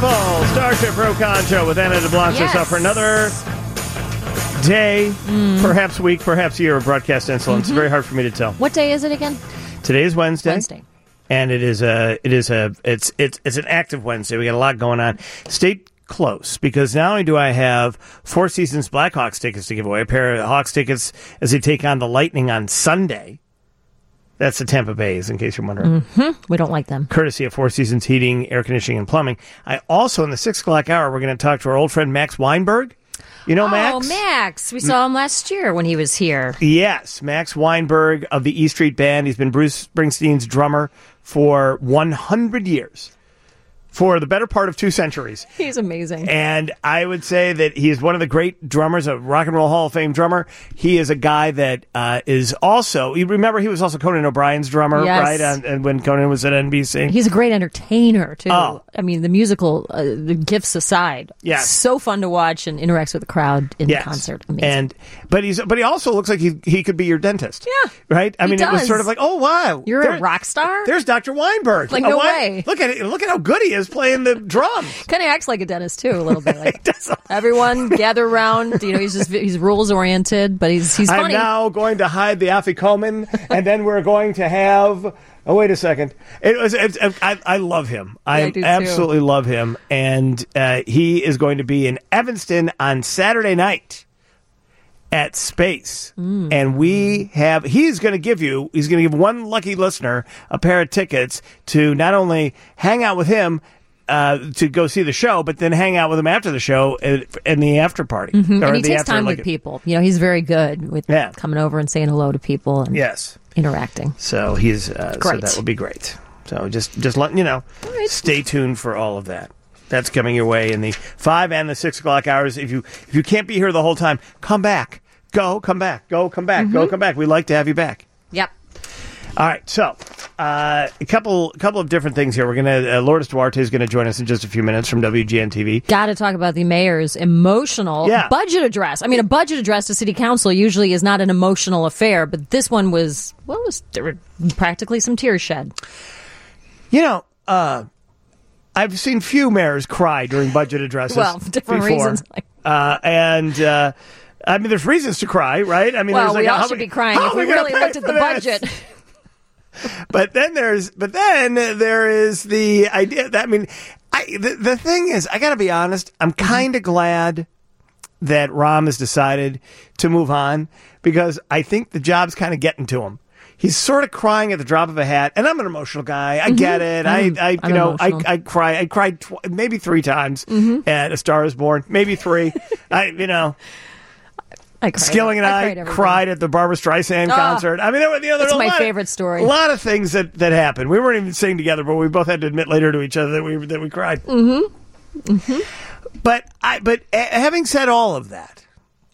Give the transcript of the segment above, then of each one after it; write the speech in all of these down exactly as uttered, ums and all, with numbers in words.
people. Starship Rokon Show with Anna DeBlanc Yes. up for another day, mm. perhaps week, perhaps year of broadcast insolence. Mm-hmm. It's very hard for me to tell. What day is it again? Today is Wednesday. Wednesday. And it is a, it is a, it's, it's, it's an active Wednesday. We got a lot going on. Stay close, because not only do I have Four Seasons Blackhawks tickets to give away, a pair of Hawks tickets as they take on the Lightning on Sunday. That's the Tampa Bays, in case you're wondering. Mm-hmm. We don't like them. Courtesy of Four Seasons Heating, Air Conditioning, and Plumbing. I also, in the six o'clock hour, we're going to talk to our old friend Max Weinberg. You know oh, Max? Oh, Max. We saw him last year when he was here. Yes, Max Weinberg of the E Street Band. He's been Bruce Springsteen's drummer for one hundred years. For the better part of two centuries. He's amazing. And I would say that he is one of the great drummers, a Rock and Roll Hall of Fame drummer. He is a guy that uh, is also, you remember he was also Conan O'Brien's drummer, yes. right? And, and when Conan was at N B C. He's a great entertainer, too. Oh. I mean, the musical, uh, the gifts aside. Yes. So fun to watch and interacts with the crowd in yes. the concert. Amazing. And, but, he's, but he also looks like he, he could be your dentist. Yeah. Right? I he mean, does. it was sort of like, oh, wow. You're there, a rock star? There's Doctor Weinberg. Like, oh, no why, way. Look at it. Look at how good he is playing the drums. Kind of acts like a dentist too, a little bit. Like everyone gather around. You know, he's just he's rules oriented, but he's he's funny. I'm now going to hide the afikoman, and then we're going to have. Oh, wait a second. It was. It's, I, I love him. I, yeah, I absolutely too. love him, and uh, he is going to be in Evanston on Saturday night at Space, mm. and we have. He's going to give you. He's going to give one lucky listener a pair of tickets to not only hang out with him. Uh, to go see the show, but then hang out with him after the show in, in the after party. Mm-hmm. Or And he the takes after, time like, with people. You know, he's very good with yeah. coming over and saying hello to people and yes. interacting. So he's uh, great. So that will be great. So just just letting you know. Right. Stay tuned for all of that. That's coming your way in the five and the six o'clock hours. If you if you can't be here the whole time, come back. Go, come back. Go, come back. Mm-hmm. Go, come back. We'd like to have you back. Yep. All right, so uh, a couple couple of different things here. We're gonna uh, Lourdes Duarte is going to join us in just a few minutes from W G N T V. Got to talk about the mayor's emotional yeah. budget address. I mean, a budget address to city council usually is not an emotional affair, but this one was well, it was there were practically some tears shed. You know, uh, I've seen few mayors cry during budget addresses. Well, different before. reasons. Uh, and. Uh, I mean, there's reasons to cry, right? I mean, well, there's like, we all how should we, be crying if we really looked at the budget. But then there's, but then there is the idea that I mean, I the, the thing is, I got to be honest. I'm kind of glad that Rahm has decided to move on because I think the job's kind of getting to him. He's sort of crying at the drop of a hat, and I'm an emotional guy. I mm-hmm. get it. I'm, I, I, you I'm know, I, emotional. I cry. I cried tw- maybe three times mm-hmm. at A Star Is Born. Maybe three. I, you know. I cried. Skilling and I, I cried, cried at the Barbara Streisand oh, concert. I mean, there were the other. That's my lot favorite of, story. A lot of things that, that happened. We weren't even singing together, but we both had to admit later to each other that we that we cried. Mm-hmm. Mm-hmm. But I, but uh, having said all of that,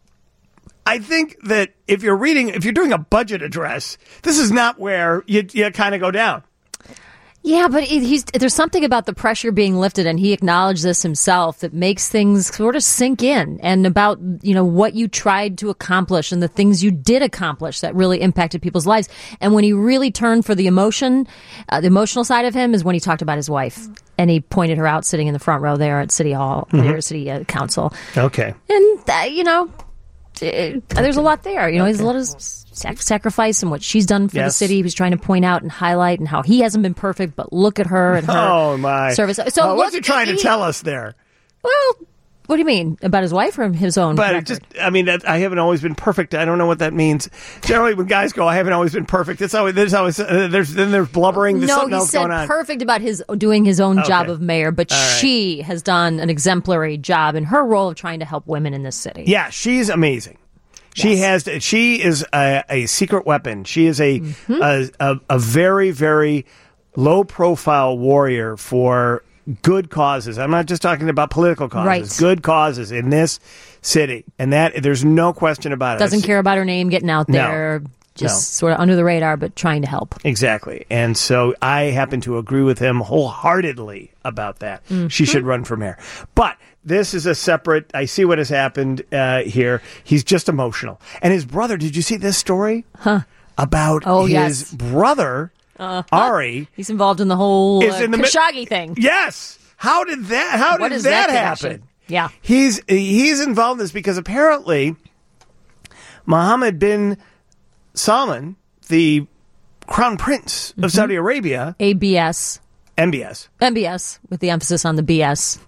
I think that if you're reading, if you're doing a budget address, this is not where you you kind of go down. Yeah, but it, he's there's something about the pressure being lifted, and he acknowledged this himself, that makes things sort of sink in, and about, you know, what you tried to accomplish and the things you did accomplish that really impacted people's lives. And when he really turned for the emotion, uh, the emotional side of him is when he talked about his wife, and he pointed her out sitting in the front row there at City Hall, mm-hmm. there at City uh, Council. Okay, and uh, you know, it, there's a lot there. You know, okay. He's a lot of sac- sacrifice and what she's done for yes. the city. He was trying to point out and highlight, and how he hasn't been perfect, but look at her and her oh my service. So oh, look, what's he trying he, to tell us there? Well, what do you mean about his wife or his own? But record? just, I mean, that, I haven't always been perfect. I don't know what that means. Generally, when guys go, "I haven't always been perfect," it's always there's always uh, there's then there's blubbering. There's no, something he else said going on. perfect about his doing his own okay. job of mayor, but right. she has done an exemplary job in her role of trying to help women in this city. Yeah, she's amazing. She yes. has. She is a, a secret weapon. She is a, mm-hmm. a, a a very very low profile warrior for good causes. I'm not just talking about political causes. Right. Good causes in this city, and that there's no question about it. Doesn't care about her name getting out No. there. Just No. sort of under the radar, but trying to help. Exactly. And so I happen to agree with him wholeheartedly about that. Mm-hmm. She should run for mayor. But this is a separate, I see what has happened uh, here. He's just emotional. And his brother, did you see this story? Huh. About oh, his yes. brother, uh, Ari. He's involved in the whole uh, in the Khashoggi thing. Yes. how did that? How What did is that, that happen? connection? Yeah. He's he's involved in this because apparently Mohammed bin Salman, the Crown Prince of Mm-hmm. Saudi Arabia, A B S. M B S, M B S, with the emphasis on the B S.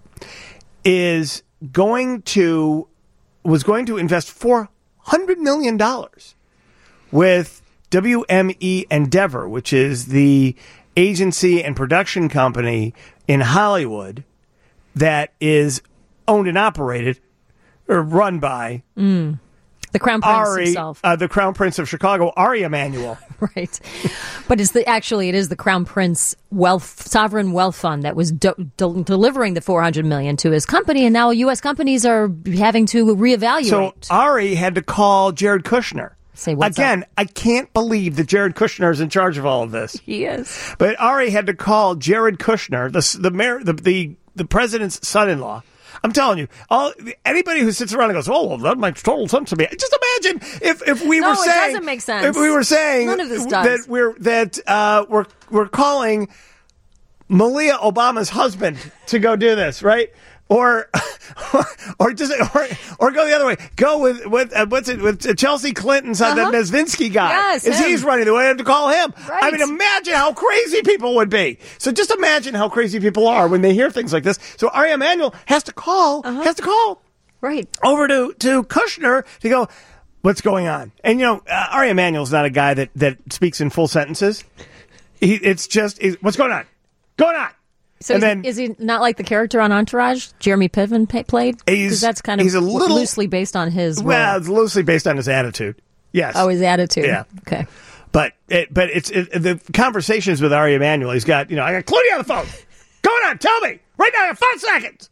is going to was going to invest four hundred million dollars with W M E Endeavor, which is the agency and production company in Hollywood that is owned and operated or run by Mm. The Crown Prince Ari, himself. uh, the Crown Prince of Chicago, Ari Emanuel. Right. But it's the actually it is the Crown Prince Wealth Sovereign Wealth Fund that was do, de- delivering the four hundred million dollars to his company, and now U S companies are having to reevaluate. So Ari had to call Jared Kushner. Say what's Again, up. I can't believe that Jared Kushner is in charge of all of this. He is. But Ari had to call Jared Kushner, the the mayor, the the, the president's son-in-law. I'm telling you, all anybody who sits around and goes, "Oh, well, that makes total sense to me." Just imagine if, if we No, were it saying, doesn't make sense. if we were saying None of this does. that we're that uh, we're we're calling Malia Obama's husband to go do this, right? Or, or, or just, or, or go the other way. Go with with uh, what's it with Chelsea Clinton's son, Uh-huh. that Nesvinsky guy. Yes, Is him. he's running the way? I have to call him. Right. I mean, imagine how crazy people would be. So just imagine how crazy people are when they hear things like this. So Ari Emanuel has to call, Uh-huh. has to call Right. over to to Kushner to go, what's going on? And you know, uh, Ari Emanuel's not a guy that that speaks in full sentences. He, it's just, it's, what's going on? Going on. So And is, then- is he not like the character on Entourage Jeremy Piven pa- played? He's- Because that's kind of he's a little- loosely based on his Well, role. it's loosely based on his attitude. Yes. Oh, his attitude. Yeah. Okay. But it, but it's it, the conversations with Ari Emanuel. He's got, you know, I got Clooney on the phone. Going on, tell me right now. I got five seconds.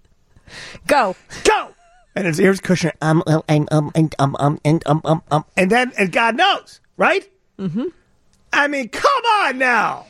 Go. Go. And it's here's Kushner. Um, um, um, um, and um, um, and um, um, um, and then and God knows, right? Mm-hmm. I mean, come on now.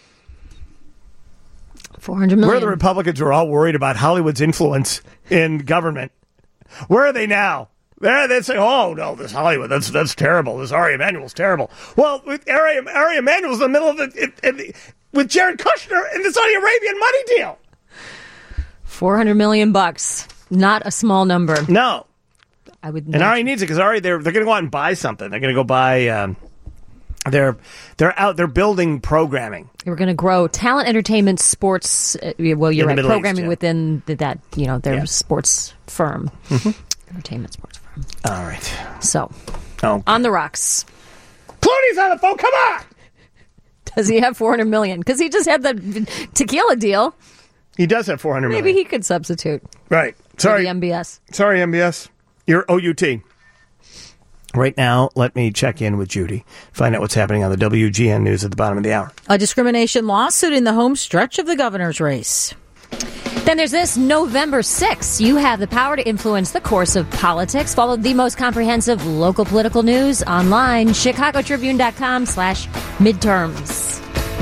four hundred million. Where the Republicans were all worried about Hollywood's influence in government. Where are they now? There they say, "Oh no, this Hollywood, that's that's terrible. This Ari Emanuel's terrible." Well, with Ari, Ari Emanuel's in the middle of it, it, it, with Jared Kushner in the Saudi Arabian money deal. four hundred million bucks. Not a small number. No, I would. and Ari needs it because Ari they're they're going to go out and buy something. They're going to go buy. Um, they're they're out. They're building programming. We're going to grow talent, entertainment, sports. Uh, well, you're In the right. Middle Programming East, yeah. within the, that, you know, their Yeah. sports firm, Mm-hmm. entertainment sports firm. All right. So, Oh, on the rocks. Clooney's on the phone. Come on. Does he have four hundred million? Because he just had the tequila deal. He does have four hundred million. Maybe he could substitute. Right. for Sorry. the M B S. Sorry, M B S. You're O U T. Right now, let me check in with Judy, find out what's happening on the W G N News at the bottom of the hour. A discrimination lawsuit in the home stretch of the governor's race. Then there's this November sixth. You have the power to influence the course of politics. Follow the most comprehensive local political news online. ChicagoTribune.com slash midterms.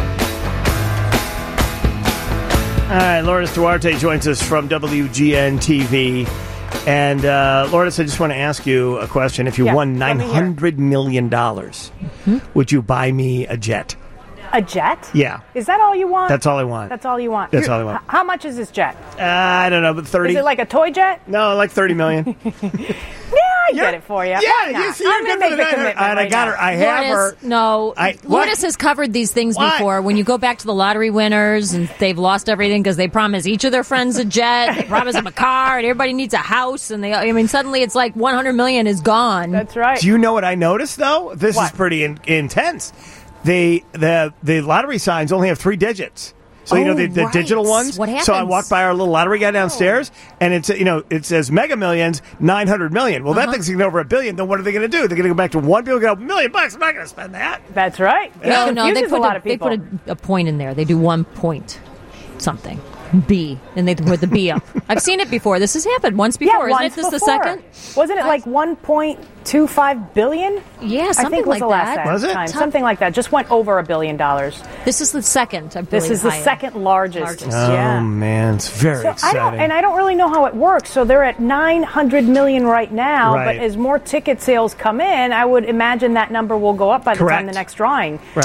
All right, Lourdes Duarte joins us from W G N T V. And uh, Lourdes, I just want to ask you a question. If you Yeah, won let nine me hear. hundred million dollars, would you buy me a jet? A jet? Yeah. Is that all you want? That's all I want. That's all you want. That's You're- all I want. h- How much is this jet? Uh, I don't know, but thirty. Is it like a toy jet? No, like thirty million. Yeah, I get it for you. Yeah, Why not? you see, you're I'm good gonna for make the the nine hundred. commitment And I right got now. her. I have her. Lourdes, no. I- what? Lourdes has covered these things What? before. When you go back to the lottery winners and they've lost everything because they promise each of their friends a jet, they promise them a car, and everybody needs a house, and they. I mean, suddenly it's like one hundred million is gone. That's right. Do you know what I noticed though? This is What? pretty in, intense. The the the lottery signs only have three digits. So you know Oh, the, the right. digital ones. What So I happens? walked by our little lottery guy downstairs, and it's you know it says Mega Millions nine hundred million. Well, Uh-huh. that thing's going to over a billion. Then what are they going to do? They're going to go back to one bill, go a million bucks. I'm not going to spend that. That's right. No, It no, they confuses put a lot a, of they people. put a, a point in there. They do one point something. B, and they put the B up. I've seen it before. This has happened once yeah, before. Isn't once it this the before. second? Wasn't it like one point two five billion? Yeah, I something think was like the last that. Was it? time. Something like that. Just went over a billion dollars. This is the second, I believe. This is the higher. second largest. Largest. Yeah. Oh man, it's very So I exciting. don't, and I don't really know how it works. So they're at nine hundred million right now, Right. but as more ticket sales come in, I would imagine that number will go up by the Correct. time the next drawing. right.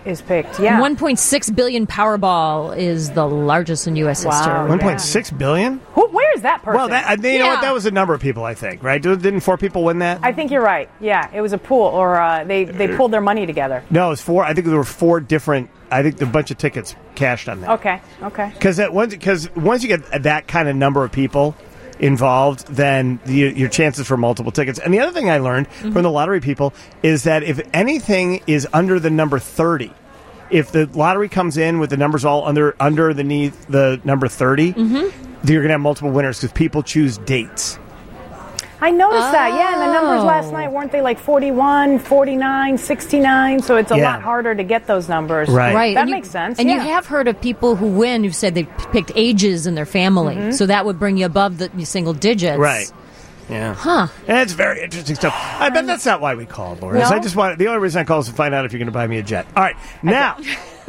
is picked. Yeah. one point six billion Powerball is the largest in U S Wow. history. one point six billion? Who, where is that person? Well, that, I- you know Yeah. what? That was a number of people, I think, right? Didn't four people win that? I think you're right. Yeah, it was a pool, or uh, they, they pulled their money together. No, it was four. I think there were four different. I think a bunch of tickets cashed on that. Okay, okay. Because once, because once you get that kind of number of people involved, then the, your chances for multiple tickets. And the other thing I learned mm-hmm. from the lottery people is that if anything is under the number thirty, if the lottery comes in with the numbers all under underneath the number thirty, mm-hmm. you're going to have multiple winners because people choose dates. I noticed oh. that, yeah, and the numbers last night, weren't they like forty-one, forty-nine, sixty-nine? So it's a Yeah. lot harder to get those numbers. Right. Right. That and you- makes sense, And yeah. you have heard of people who win who've said they picked ages in their family. Mm-hmm. So that would bring you above the single digits. Right. Yeah. Huh. And it's very interesting stuff. I bet that's not why we called, Laura. No? I just want the only reason I called is to find out if you're going to buy me a jet. All right. Now,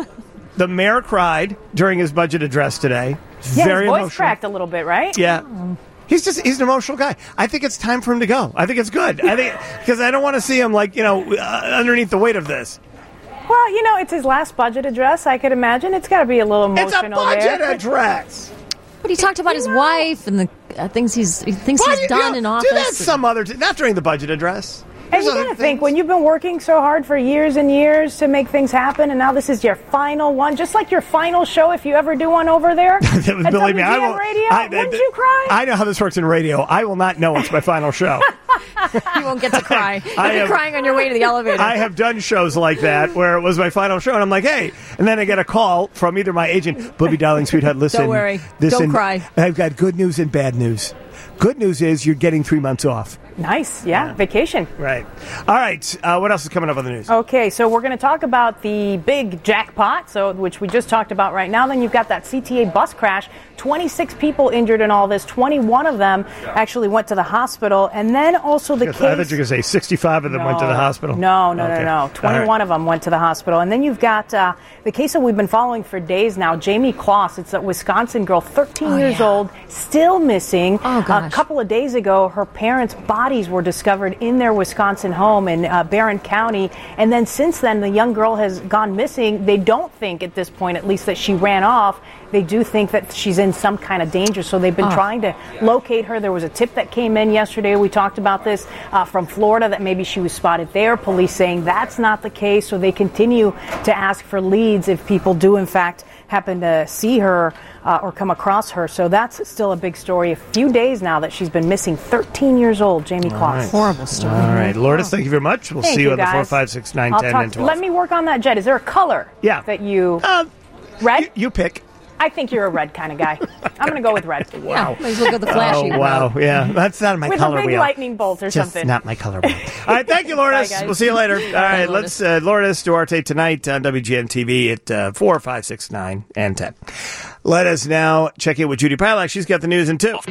the mayor cried during his budget address today. Yeah, very his voice emotional. cracked a little bit, right? Yeah. He's just, he's an emotional guy. I think it's time for him to go. I think it's good. I think, because I don't want to see him, like, you know, uh, underneath the weight of this. Well, you know, it's his last budget address, I could imagine. It's got to be a little It's a emotional budget there. address. But he talked about his wife and the uh, things he's he thinks Why he's do you- done you in know, office. Do that some other, t- not during the budget address. And There's you other got to think, things. when you've been working so hard for years and years to make things happen, and now this is your final one, just like your final show, if you ever do one over there at Believe me, I W G M will. Radio, I, wouldn't you cry? I know how this works in radio. I will not know it's my final show. You won't get to cry. You'll I be am- crying on your way to the elevator. I have done shows like that where it was my final show, and I'm like, hey, and then I get a call from either my agent, Booby, darling, sweetheart, listen. Don't worry. Listen, Don't cry. I've got good news and bad news. Good news is you're getting three months off. Nice, yeah, vacation. Right. All right. Uh, what else is coming up on the news? Okay, so we're going to talk about the big jackpot, so which we just talked about right now. Then you've got that C T A bus crash. twenty-six people injured in all this. twenty-one of them actually went to the hospital. And then also the I case... thought you were going to say sixty-five of them went to the hospital. No, no, Okay. no, no. twenty-one All right. of them went to the hospital. And then you've got uh, the case that we've been following for days now, Jamie Kloss. It's a Wisconsin girl, thirteen Oh, years yeah. old, still missing. Oh, A gosh. couple of days ago, her parents' bodies were discovered in their Wisconsin home in uh, Barron County. And then since then, the young girl has gone missing. They don't think at this point, at least, that she ran off. They do think that she's in some kind of danger, so they've been Oh. trying to locate her. There was a tip that came in yesterday. We talked about this uh, from Florida, that maybe she was spotted there. Police saying that's not the case, so they continue to ask for leads if people do, in fact, happen to see her uh, or come across her. So that's still a big story. A few days now that she's been missing. thirteen years old, Jamie Kloss. right. Horrible story. All right. Lourdes, thank you very much. We'll Thank see you, you, on the guys. four, five, six, nine, I'll ten, talk- and twelve. Let me work on that, Jet. Is there a color Yeah. that you... Uh, red? you, you pick. I think you're a red kind of guy. I'm going to go with red. Yeah, might as well go the flashy. Oh, wow. Yeah. That's not my With color a big wheel. lightning bolt or Just something. not my color wheel. All right. Thank you, Lourdes. Bye, guys. We'll see you later. All right. Lourdes. Let's, uh, Lourdes Duarte tonight on W G N T V at uh, four, five, six, nine, and ten. Let us now check in with Judy Prilak. She's got the news in two.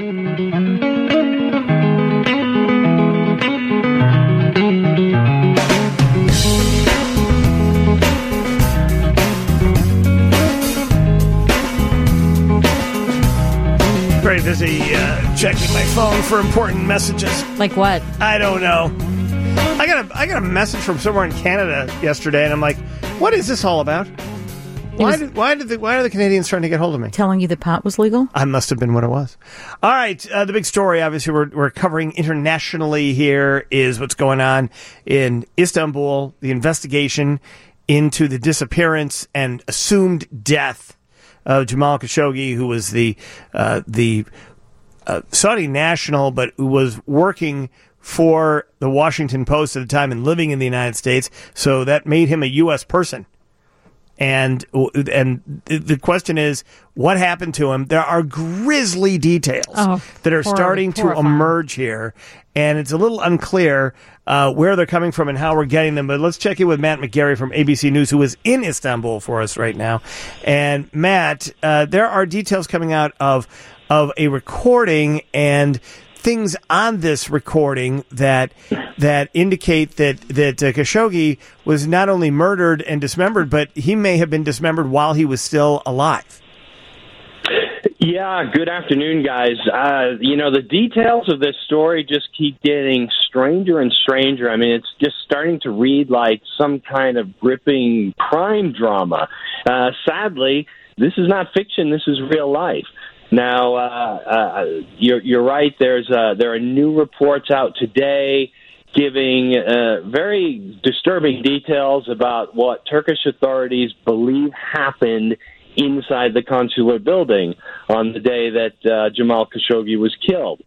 Very busy uh, checking my phone for important messages. Like what? I don't know. I got a I got a message from somewhere in Canada yesterday, and I'm like, "What is this all about? Why was- did why did the, why are the Canadians trying to get hold of me?" Telling you that pot was legal? I must have been what it was. All right, uh, the big story, obviously, we're we're covering internationally here is what's going on in Istanbul, the investigation into the disappearance and assumed death of Jamal Khashoggi, who was the uh, the uh, Saudi national, but who was working for the Washington Post at the time and living in the United States. So that made him a U S person. And and the question is, what happened to him? There are grisly details Oh, that are horrible, starting to horrifying. emerge here, and it's a little unclear uh, where they're coming from and how we're getting them. But let's check in with Matt McGarry from A B C News, who is in Istanbul for us right now. And Matt, uh, there are details coming out of of a recording and things on this recording that that indicate that that uh, Khashoggi was not only murdered and dismembered, but he may have been dismembered while he was still alive. Yeah, good afternoon, guys. Uh, you know, the details of this story just keep getting stranger and stranger. I mean, it's just starting to read like some kind of gripping crime drama. Uh, sadly, this is not fiction. This is real life. Now, uh, uh, you're, you're right. There's uh, there are new reports out today giving uh, very disturbing details about what Turkish authorities believe happened inside the consular building on the day that uh, Jamal Khashoggi was killed.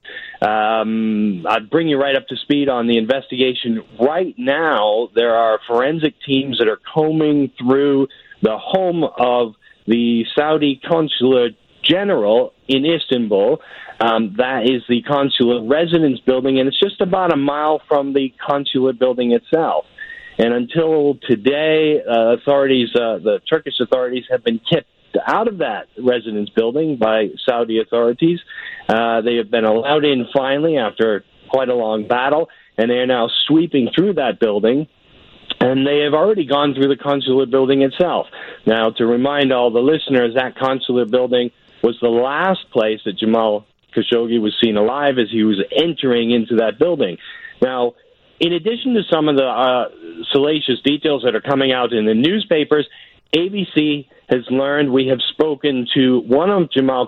Um, I'd bring you right up to speed on the investigation. Right now, there are forensic teams that are combing through the home of the Saudi consular general in Istanbul. Um, that is the consular residence building, and it's just about a mile from the consular building itself. And until today, uh, authorities, uh, the Turkish authorities, have been kept out of that residence building by Saudi authorities. Uh, they have been allowed in finally after quite a long battle, and they are now sweeping through that building, and they have already gone through the consular building itself. Now, to remind all the listeners, that consular building was the last place that Jamal Khashoggi was seen alive as he was entering into that building. Now, in addition to some of the uh, salacious details that are coming out in the newspapers, A B C has learned, we have spoken to one of Jamal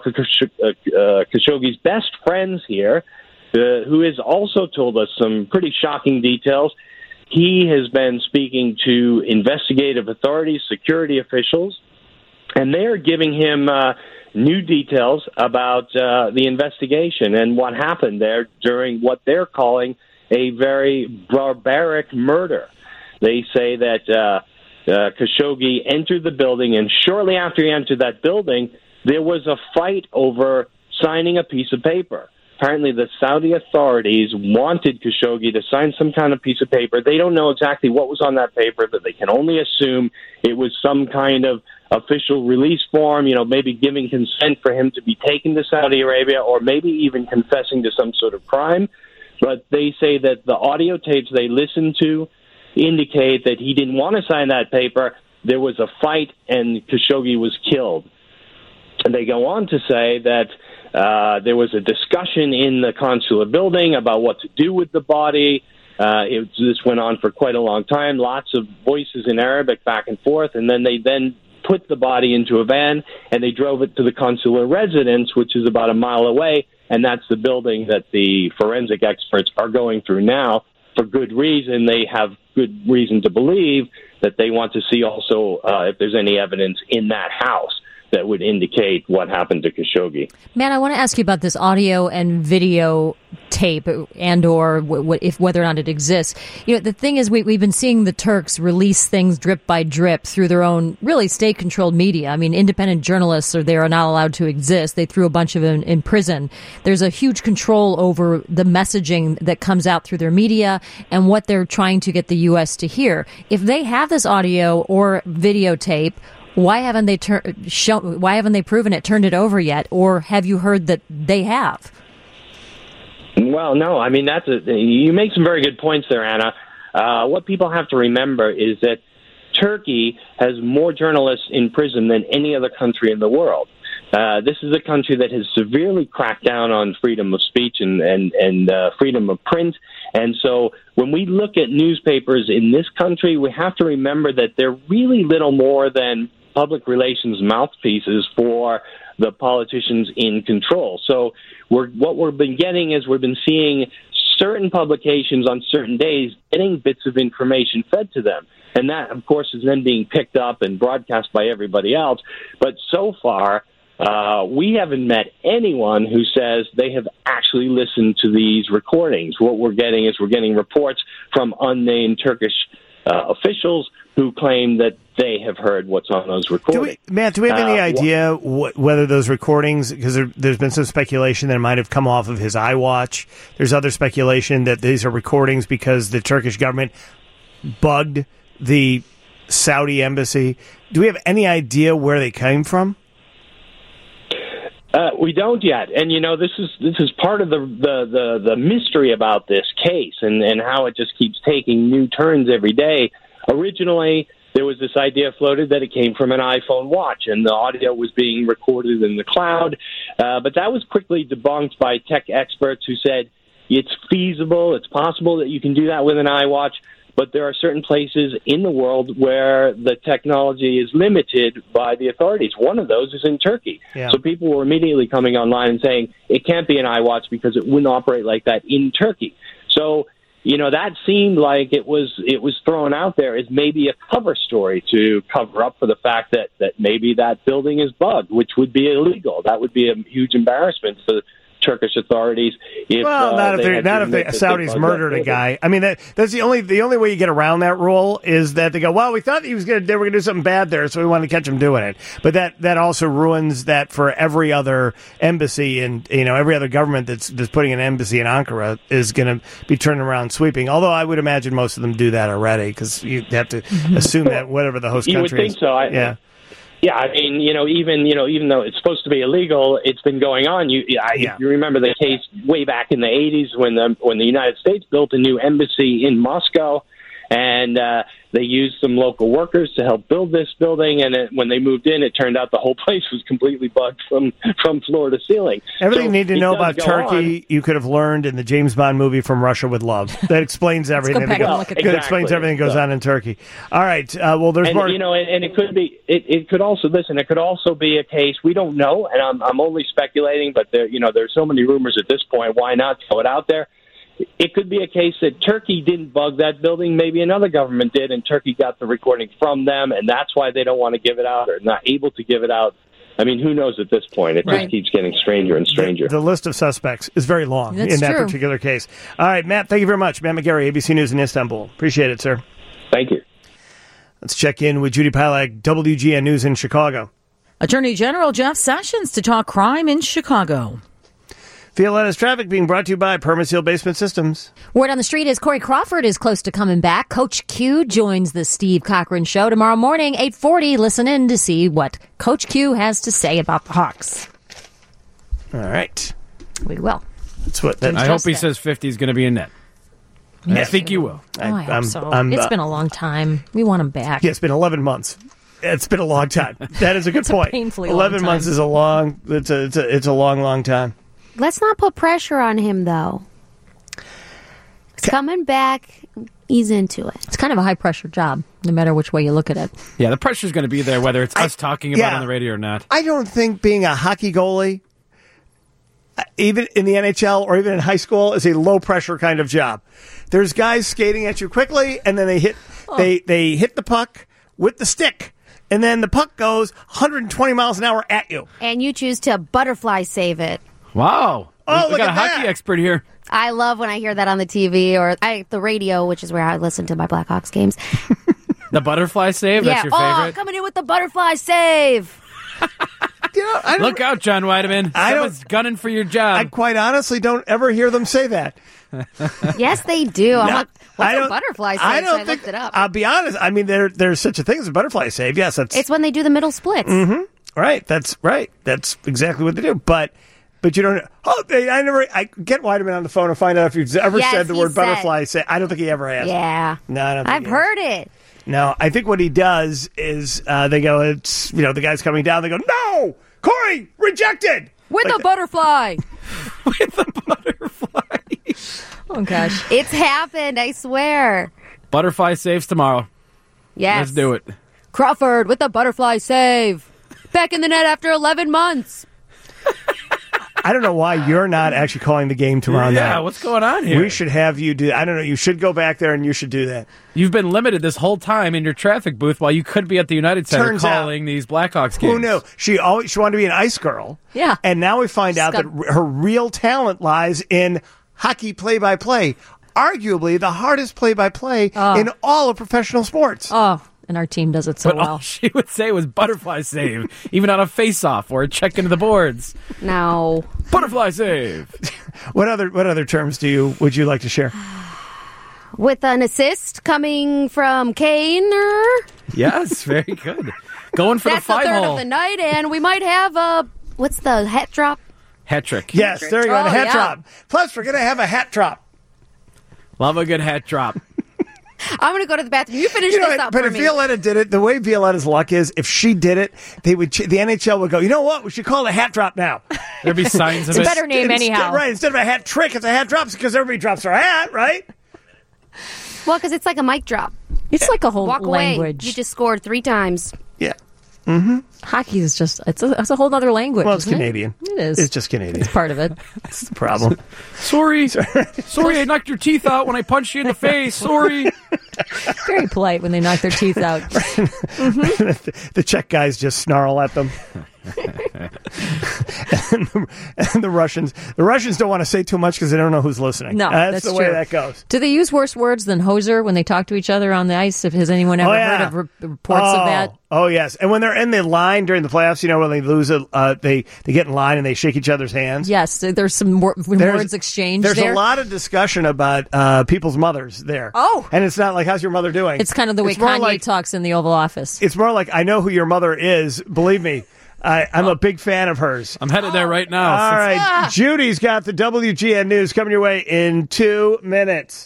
Khashoggi's best friends here, uh, who has also told us some pretty shocking details. He has been speaking to investigative authorities, security officials, and they are giving him uh, new details about uh, the investigation and what happened there during what they're calling a very barbaric murder. They say that uh, uh, Khashoggi entered the building, and shortly after he entered that building, there was a fight over signing a piece of paper. Apparently, the Saudi authorities wanted Khashoggi to sign some kind of piece of paper. They don't know exactly what was on that paper, but they can only assume it was some kind of official release form, you know, maybe giving consent for him to be taken to Saudi Arabia, or maybe even confessing to some sort of crime. But they say that the audio tapes they listened to indicate that he didn't want to sign that paper. There was a fight, and Khashoggi was killed. And they go on to say that uh, there was a discussion in the consular building about what to do with the body. Uh, it, this went on for quite a long time, lots of voices in Arabic back and forth, and then they then put the body into a van, and they drove it to the consular residence, which is about a mile away, and that's the building that the forensic experts are going through now. For good reason, they have good reason to believe that they want to see also uh, if there's any evidence in that house that would indicate what happened to Khashoggi. Man, I want to ask you about this audio and video tape, and or w- w- if whether or not it exists. You know, the thing is, we, we've been seeing the Turks release things drip by drip through their own, really state-controlled media. I mean, independent journalists are they are not allowed to exist. They threw a bunch of them in prison. There's a huge control over the messaging that comes out through their media and what they're trying to get the U S to hear. If they have this audio or videotape, why haven't they tur- shown? Why haven't they proven it, turned it over yet? Or have you heard that they have? Well, no. I mean, that's a, you make some very good points there, Anna. Uh, what people have to remember is that Turkey has more journalists in prison than any other country in the world. Uh, this is a country that has severely cracked down on freedom of speech and and, and uh, freedom of print. And so when we look at newspapers in this country, we have to remember that they're really little more than public relations mouthpieces for the politicians in control. So we're, what we've been getting is we've been seeing certain publications on certain days getting bits of information fed to them. And that, of course, is then being picked up and broadcast by everybody else. But so far, uh, we haven't met anyone who says they have actually listened to these recordings. What we're getting is we're getting reports from unnamed Turkish uh, officials who claim that they have heard what's on those recordings. Do we, Matt, do we have any uh, idea wh- whether those recordings, because there, there's been some speculation that it might have come off of his iWatch. There's other speculation that these are recordings because the Turkish government bugged the Saudi embassy. Do we have any idea where they came from? Uh, we don't yet, and you know this is this is part of the the, the, the mystery about this case, and, and how it just keeps taking new turns every day. Originally, there was this idea floated that it came from an iPhone watch, and the audio was being recorded in the cloud. Uh, but that was quickly debunked by tech experts who said it's feasible, it's possible that you can do that with an iWatch, but there are certain places in the world where the technology is limited by the authorities. One of those is in Turkey. Yeah. So people were immediately coming online and saying it can't be an iWatch because it wouldn't operate like that in Turkey. So, you know, that seemed like it was it was thrown out there as maybe a cover story to cover up for the fact that, that maybe that building is bugged, which would be illegal. That would be a huge embarrassment for Turkish authorities. If, well, not uh, if they're, not if the Saudis murdered a guy. I mean, that that's the only the only way you get around that rule is that they go, well, we thought he was going to they were going to do something bad there, so we wanted to catch him doing it. But that, that also ruins that for every other embassy and you know every other government that's that's putting an embassy in Ankara is going to be turning around sweeping. Although I would imagine most of them do that already because you have to assume that whatever the host you country would think is. so. I, yeah. Yeah, I mean, you know, even you know, even though it's supposed to be illegal, it's been going on. You, I, Yeah. you remember the case way back in the eighties when the when the United States built a new embassy in Moscow, and uh, they used some local workers to help build this building. And it, when they moved in, it turned out the whole place was completely bugged from from floor to ceiling. Everything So you need to it know does about go Turkey, on. you could have learned in the James Bond movie From Russia with Love. That explains everything. back that and goes- look at that that. explains Exactly. everything that goes So- on in Turkey. All right. Uh, well, there's And more. you know, and, and it could be, it, it could also listen. It could also be a case we don't know, and I'm I'm only speculating. But there, you know, there's so many rumors at this point. Why not throw it out there? It could be a case that Turkey didn't bug that building. Maybe another government did, and Turkey got the recording from them, and that's why they don't want to give it out or not able to give it out. I mean, who knows at this point? It Right. just keeps getting stranger and stranger. The, the list of suspects is very long That's in that true. particular case. All right, Matt, thank you very much. Matt McGarry, A B C News in Istanbul. Appreciate it, sir. Thank you. Let's check in with Judy Pilak, W G N News in Chicago. Attorney General Jeff Sessions to talk crime in Chicago. Violetta's Traffic being brought to you by Permaseal Basement Systems. Word on the street is Corey Crawford is close to coming back. Coach Q joins the Steve Cochran Show tomorrow morning, eight forty. Listen in to see what Coach Q has to say about the Hawks. All right. We will. That's what that, I hope he Just says fifty is going to be a net. And I think you will. Oh, I hope I'm- so. I'm, It's uh, been a long time. We want him back. Yeah, it's been eleven months. It's been a long time. That is a good a point. painfully long eleven months time. is a long. It's a, it's a it's a long, long time. Let's not put pressure on him, though. He's coming back. He's into it. It's kind of a high pressure job, no matter which way you look at it. Yeah, the pressure's going to be there, whether it's I- us talking about yeah. it on the radio or not. I don't think being a hockey goalie, uh, even in the N H L or even in high school, is a low pressure kind of job. There's guys skating at you quickly, and then they hit they they hit the puck with the stick, and then the puck goes one hundred twenty miles an hour at you. And you choose to butterfly save it. Wow. Oh, we look got at a hockey that. expert here. I love when I hear that on the T V or I, the radio, which is where I listen to my Blackhawks games. The butterfly save, yeah. that's your Oh, favorite? coming in with the butterfly save. You know, I don't, Look out, John Weideman. I don't- Someone's gunning for your job. I quite honestly don't ever hear them say that. Yes, they do. I'm No, like, what's I a don't- butterfly save? I So don't I think. looked it up. I'll be honest. I mean, there there's such a thing as a butterfly save. Yes, that's It's when they do the middle splits. right. That's right. That's exactly what they do. But but you don't. Oh, they, I never. I get Weideman on the phone and find out if you've ever Yes, said the he word said- butterfly save. I don't think he ever has. Yeah. No, I don't. Think I've he has. heard it. No, I think what he does is uh, they go. It's you know the guy's coming down. They go, no, Corey, rejected. With Like a butterfly. With the butterfly. Oh, gosh. It's happened, I swear. Butterfly saves tomorrow. Yes. Let's do it. Crawford with the butterfly save. Back in the net after eleven months. I don't know why you're not actually calling the game tomorrow yeah, night. what's going on here? We should have you do. I don't know. You should go back there and you should do that. You've been limited this whole time in your traffic booth while you could be at the United Center Turns out- calling these Blackhawks games. Who knew? She always she wanted to be an ice girl. Yeah. And now we find out got- that her real talent lies in hockey play-by-play. Arguably the hardest play-by-play Oh. in all of professional sports. Oh, and our team does it so But all well. she would say was butterfly save, even on a face-off or a check into the boards. No. Butterfly save. What other what other terms do you would you like to share? With an assist coming from Kane. Yes, very good. Going for That's the the five third hole. of the night, and we might have a, what's the hat drop? Hat trick. Yes, there you go. Oh, The hat yeah. drop. Plus, we're gonna have a hat drop. Love a good hat drop. I'm going to go to the bathroom. You finish You know this what, up but for if me. Violetta did it, the way Violetta's luck is, if she did it, they would. The N H L would go, you know what? We should call it a hat drop now. There'd be signs of It's a it. better name Instead- anyhow. Right? Instead of a hat trick, it's a hat drop because everybody drops their hat, right? Well, because it's like a mic drop. It's like a whole Walk language. away. You just scored three times. Yeah. Hockey is just, it's a, it's a whole other language. Well, it's isn't it? Canadian. It is. It's just Canadian. It's part of it. That's the problem. Sorry. Sorry, I knocked your teeth out when I punched you in the face. Sorry. Very polite when they knock their teeth out. The Czech guys just snarl at them. and, the, and the Russians, the Russians don't want to say too much because they don't know who's listening. No, that's, that's the way true. that goes. Do they use worse words than hoser when they talk to each other on the ice? If has anyone ever Oh, yeah. heard of re- reports oh, of that? Oh yes, and when they're in the line during the playoffs, you know, when they lose, a, uh, they they get in line and they shake each other's hands. Yes, there's some wor- There's- words exchanged There's there. a lot of discussion about uh, people's mothers there. Oh. and it's not like, how's your mother doing? It's kind of the way It's more Kanye like- talks in the Oval Office. It's more like, I know who your mother is. Believe me, I, I'm a big fan of hers. I'm headed there right now. All right, Judy's got the W G N News coming your way in two minutes.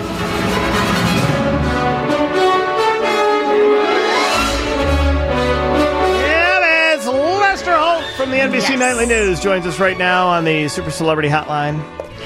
Yeah, man, it's Lester Holt from the N B C Yes. Nightly News joins us right now on the Super Celebrity Hotline.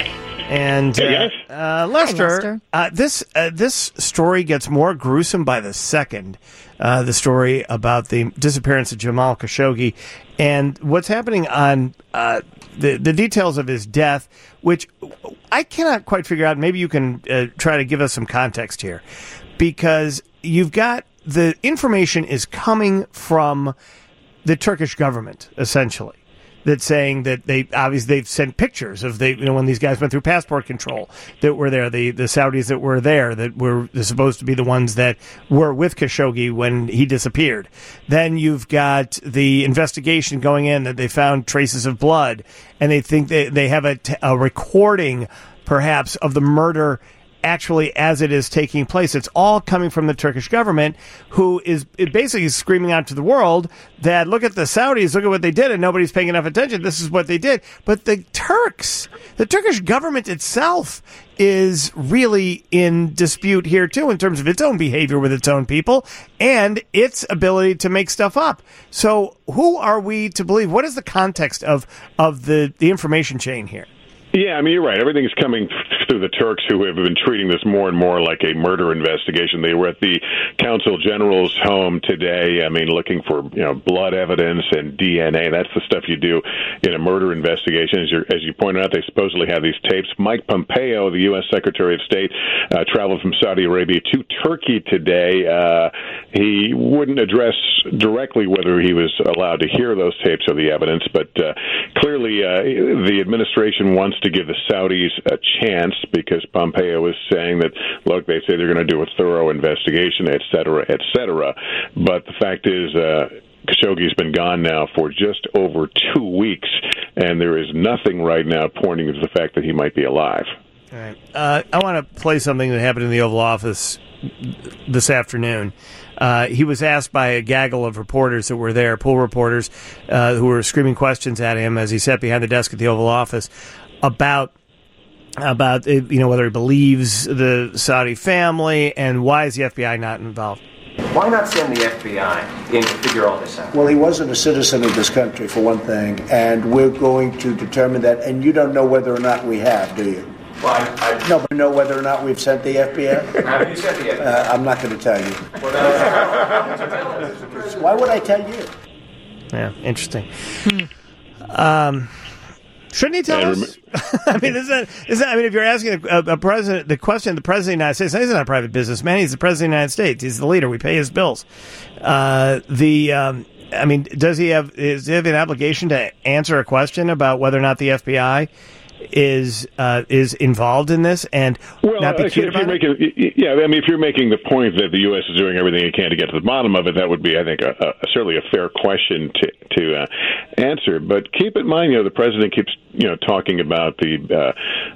And Hey, uh, guys. uh, Lester, Lester. Uh, this uh, this story gets more gruesome by the second. Uh, the story about the disappearance of Jamal Khashoggi and what's happening on uh, the the details of his death, which I cannot quite figure out. Maybe you can uh, try to give us some context here, because you've got the information is coming from the Turkish government, essentially, that's saying that they obviously they've sent pictures of they you know when these guys went through passport control that were there, the the Saudis that were there that were supposed to be the ones that were with Khashoggi when he disappeared. Then you've got the investigation going in that they found traces of blood, and they think they they have a, t- a recording perhaps of the murder actually as it is taking place. It's all coming from the Turkish government, who is it basically screaming out to the world that, look at the Saudis, look at what they did, and nobody's paying enough attention. This is what they did. But the Turks, the Turkish government itself is really in dispute here, too, in terms of its own behavior with its own people and its ability to make stuff up. So who are we to believe? What is the context of, of the, the information chain here? Yeah, I mean, you're right. Everything's coming through the Turks, who have been treating this more and more like a murder investigation. They were at the Consul General's home today, I mean, looking for, you know, blood evidence and D N A. That's the stuff you do in a murder investigation. As, you're, as you pointed out, they supposedly have these tapes. Mike Pompeo, the U S Secretary of State, uh, traveled from Saudi Arabia to Turkey today. Uh, he wouldn't address directly whether he was allowed to hear those tapes or the evidence, but uh, clearly uh, the administration wants to give the Saudis a chance, because Pompeo is saying that, look, they say they're going to do a thorough investigation, et cetera, et cetera. But the fact is, uh, Khashoggi's been gone now for just over two weeks, and there is nothing right now pointing to the fact that he might be alive. All right. Uh, I want to play something that happened in the Oval Office this afternoon. Uh, he was asked by a gaggle of reporters that were there, pool reporters, uh, who were screaming questions at him as he sat behind the desk at the Oval Office about about uh, you know whether he believes the Saudi family and why is the F B I not involved. Why not send the F B I in to figure all this out? Well, he wasn't a citizen of this country, for one thing, and we're going to determine that. And you don't know whether or not we have, do you? Well, I, I, No, but you know whether or not we've sent the F B I? have you sent the F B I? Uh, I'm not going to tell you. Well, then- Why would I tell you? Yeah, interesting. Um, shouldn't he tell Yeah, us? I mean, is that, is that, I mean, if you're asking a, a president, the question, the president of the United States, he's not a private businessman. He's the president of the United States. He's the leader. We pay his bills. Uh, the, um, I mean, does he have, is, does he have an obligation to answer a question about whether or not the F B I is uh, is involved in this and Well, not be actually, cute if you're about it? making, yeah, I mean, if you're making the point that the U S is doing everything it can to get to the bottom of it, that would be, I think, a, a, certainly a fair question to to uh, answer. But keep in mind, you know, the president keeps you know, talking about the uh,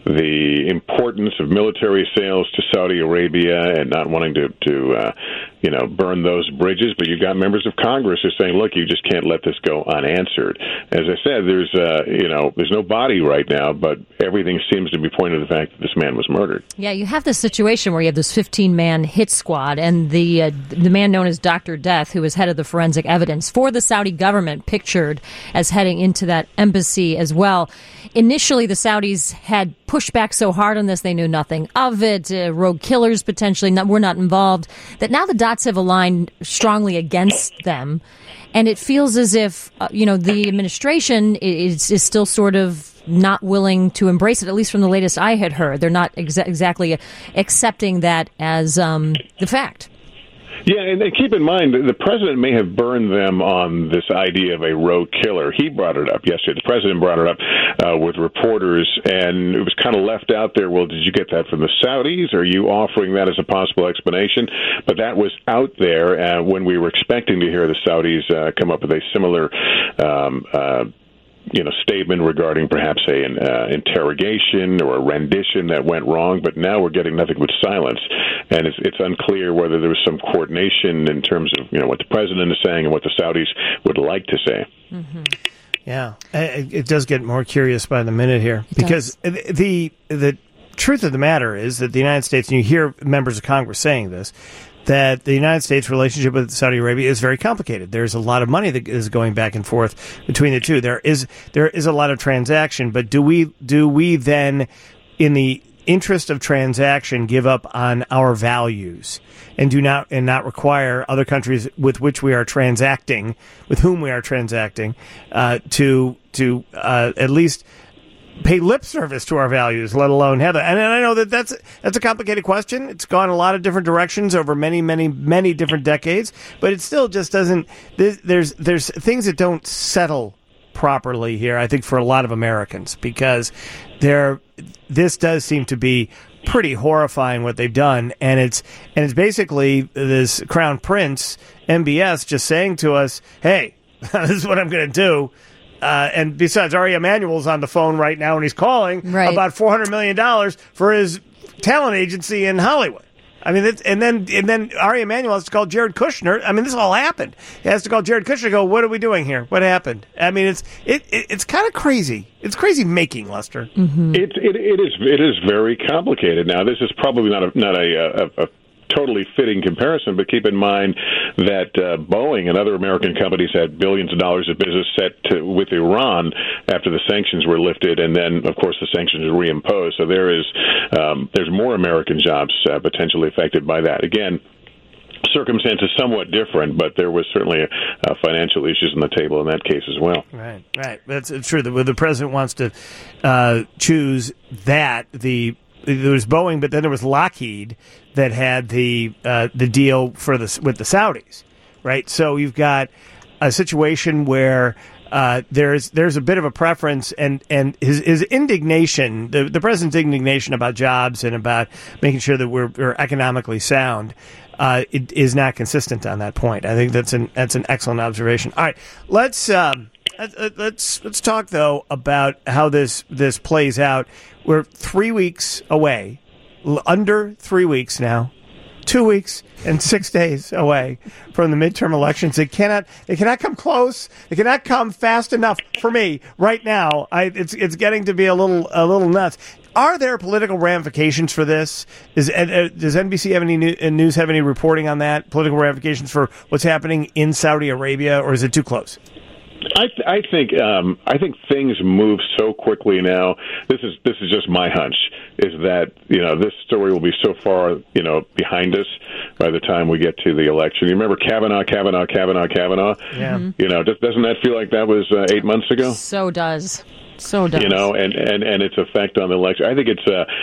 the importance of military sales to Saudi Arabia and not wanting to, to uh, you know, burn those bridges. But you've got members of Congress who are saying, look, you just can't let this go unanswered. As I said, there's, uh, you know, there's no body right now, but everything seems to be pointing to the fact that this man was murdered. Yeah, you have this situation where you have this fifteen-man hit squad, and the uh, the man known as Doctor Death, who is head of the forensic evidence for the Saudi government, pictured as heading into that embassy as well. Initially, the Saudis had pushed back so hard on this, they knew nothing of it. Uh, rogue killers potentially not, were not involved. That now the dots have aligned strongly against them, and it feels as if uh, you know the administration is, is still sort of not willing to embrace it, at least from the latest I had heard. They're not exa- exactly accepting that as um, the fact. Yeah, and keep in mind, the president may have burned them on this idea of a rogue killer. He brought it up yesterday. The president brought it up uh, with reporters, and it was kind of left out there. Well, did you get that from the Saudis? Are you offering that as a possible explanation? But that was out there uh, when we were expecting to hear the Saudis uh, come up with a similar um, uh you know, statement regarding perhaps a, an uh, interrogation or a rendition that went wrong, but now we're getting nothing but silence, and it's, it's unclear whether there was some coordination in terms of, you know, what the president is saying and what the Saudis would like to say. Mm-hmm. Yeah, it, it does get more curious by the minute here, it because does. the the truth of the matter is that the United States, and you hear members of Congress saying this, that the United States relationship with Saudi Arabia is very complicated. There's a lot of money that is going back and forth between the two. There is there is a lot of transaction, but do we do we then, in the interest of transaction, give up on our values and do not and not require other countries with which we are transacting, with whom we are transacting, uh, to to uh, at least pay lip service to our values, let alone have it? And I know that that's that's a complicated question. It's gone a lot of different directions over many, many, many different decades, but it still just doesn't. There's there's things that don't settle properly here, I think, for a lot of Americans, because there this does seem to be pretty horrifying what they've done, and it's and it's basically this Crown Prince M B S just saying to us, "Hey, this is what I'm going to do." Uh, and besides, Ari Emanuel's on the phone right now, and he's calling right. about four hundred million dollars for his talent agency in Hollywood. I mean, it's, and then and then Ari Emanuel has to call Jared Kushner. I mean, this all happened. He has to call Jared Kushner and go, what are we doing here? What happened? I mean, it's it, it it's kind of crazy. It's crazy making, Lester. Mm-hmm. It, it it is it is very complicated. Now, this is probably not a not a, a, a totally fitting comparison, but keep in mind that uh, Boeing and other American companies had billions of dollars of business set to, with Iran after the sanctions were lifted, and then, of course, the sanctions were reimposed. So there is um, there's more American jobs uh, potentially affected by that. Again, circumstances somewhat different, but there was certainly uh, financial issues on the table in that case as well. Right, right. That's it's true. The, the president wants to uh, choose that the. There was Boeing, but then there was Lockheed that had the uh, the deal for the with the Saudis, right? So you've got a situation where uh, there's there's a bit of a preference, and, and his his indignation, the the president's indignation about jobs and about making sure that we're, we're economically sound, uh, it is not consistent on that point. I think that's an that's an excellent observation. All right, let's. Um, Let's let's talk though about how this this plays out. We're three weeks away, under three weeks now, two weeks and six days away from the midterm elections. They cannot they cannot come close. They cannot come fast enough for me right now. I, it's it's getting to be a little a little nuts. Are there political ramifications for this? Is uh, does N B C have any news have any reporting on that? Political ramifications for what's happening in Saudi Arabia, or is it too close? I, th- I think um, I think things move so quickly now. This is this is just my hunch. Is that you know this story will be so far you know behind us by the time we get to the election. You remember Kavanaugh, Kavanaugh, Kavanaugh, Kavanaugh. Yeah. Mm-hmm. You know, does, doesn't that feel like that was uh, eight months ago? So does. So does. You know, and, and, and its effect on the election. I think it's. Uh,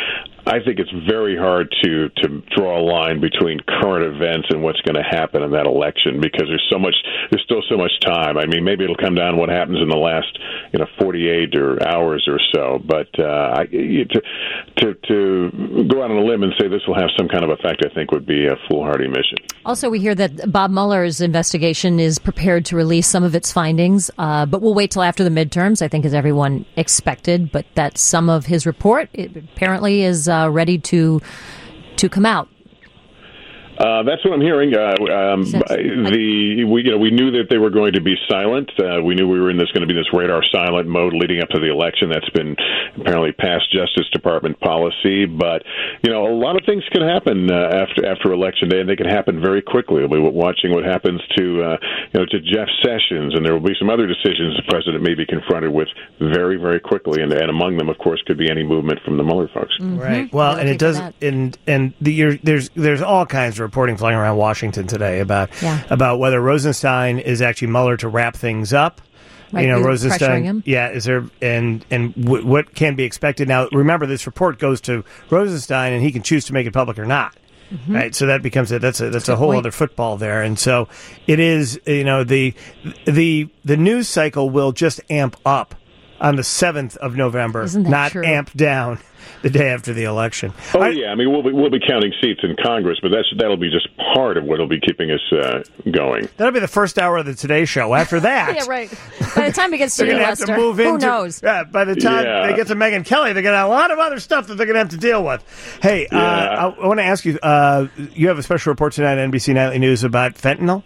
I think it's very hard to, to draw a line between current events and what's going to happen in that election because there's so much, there's still so much time. I mean, maybe it'll come down to what happens in the last, you know, forty-eight or hours or so. But uh, I, to, to to go out on a limb and say this will have some kind of effect, I think would be a foolhardy mission. Also, we hear that Bob Mueller's investigation is prepared to release some of its findings, uh, but we'll wait till after the midterms, I think, as everyone expected. But that some of his report it apparently is uh, ready to to come out. Uh, that's what I'm hearing. Uh, um, the we you know we knew that they were going to be silent. Uh, we knew we were in this going to be this radar silent mode leading up to the election. That's been apparently past Justice Department policy. But you know a lot of things can happen uh, after after election day, and they can happen very quickly. We'll be watching what happens to uh, you know to Jeff Sessions, and there will be some other decisions the president may be confronted with very very quickly. And, and among them, of course, could be any movement from the Mueller folks. Mm-hmm. Right. Well, and it does, and and the, you're, there's there's all kinds of reporting flying around Washington today about yeah. about whether Rosenstein is actually Mueller to wrap things up. Right, you know, pressuring Rosenstein. him. Yeah, is there and and w- what can be expected now? Remember, this report goes to Rosenstein, and he can choose to make it public or not. Mm-hmm. Right, so that becomes a, that's a that's a whole point. other football there, and so it is. You know, the the the news cycle will just amp up on the seventh of November, Isn't that not true? amp down the day after the election. Oh I, yeah, I mean we'll be we'll be counting seats in Congress, but that's that'll be just part of what'll be keeping us uh, going. That'll be the first hour of the Today Show. After that, Yeah, right. By the time it gets to they're you, going to have Lester, to move who into. knows? Yeah, by the time Yeah. they get to Megyn Kelly, they're going to have a lot of other stuff that they're going to have to deal with. Hey, Yeah. uh, I, I want to ask you. Uh, you have a special report tonight on N B C Nightly News about fentanyl.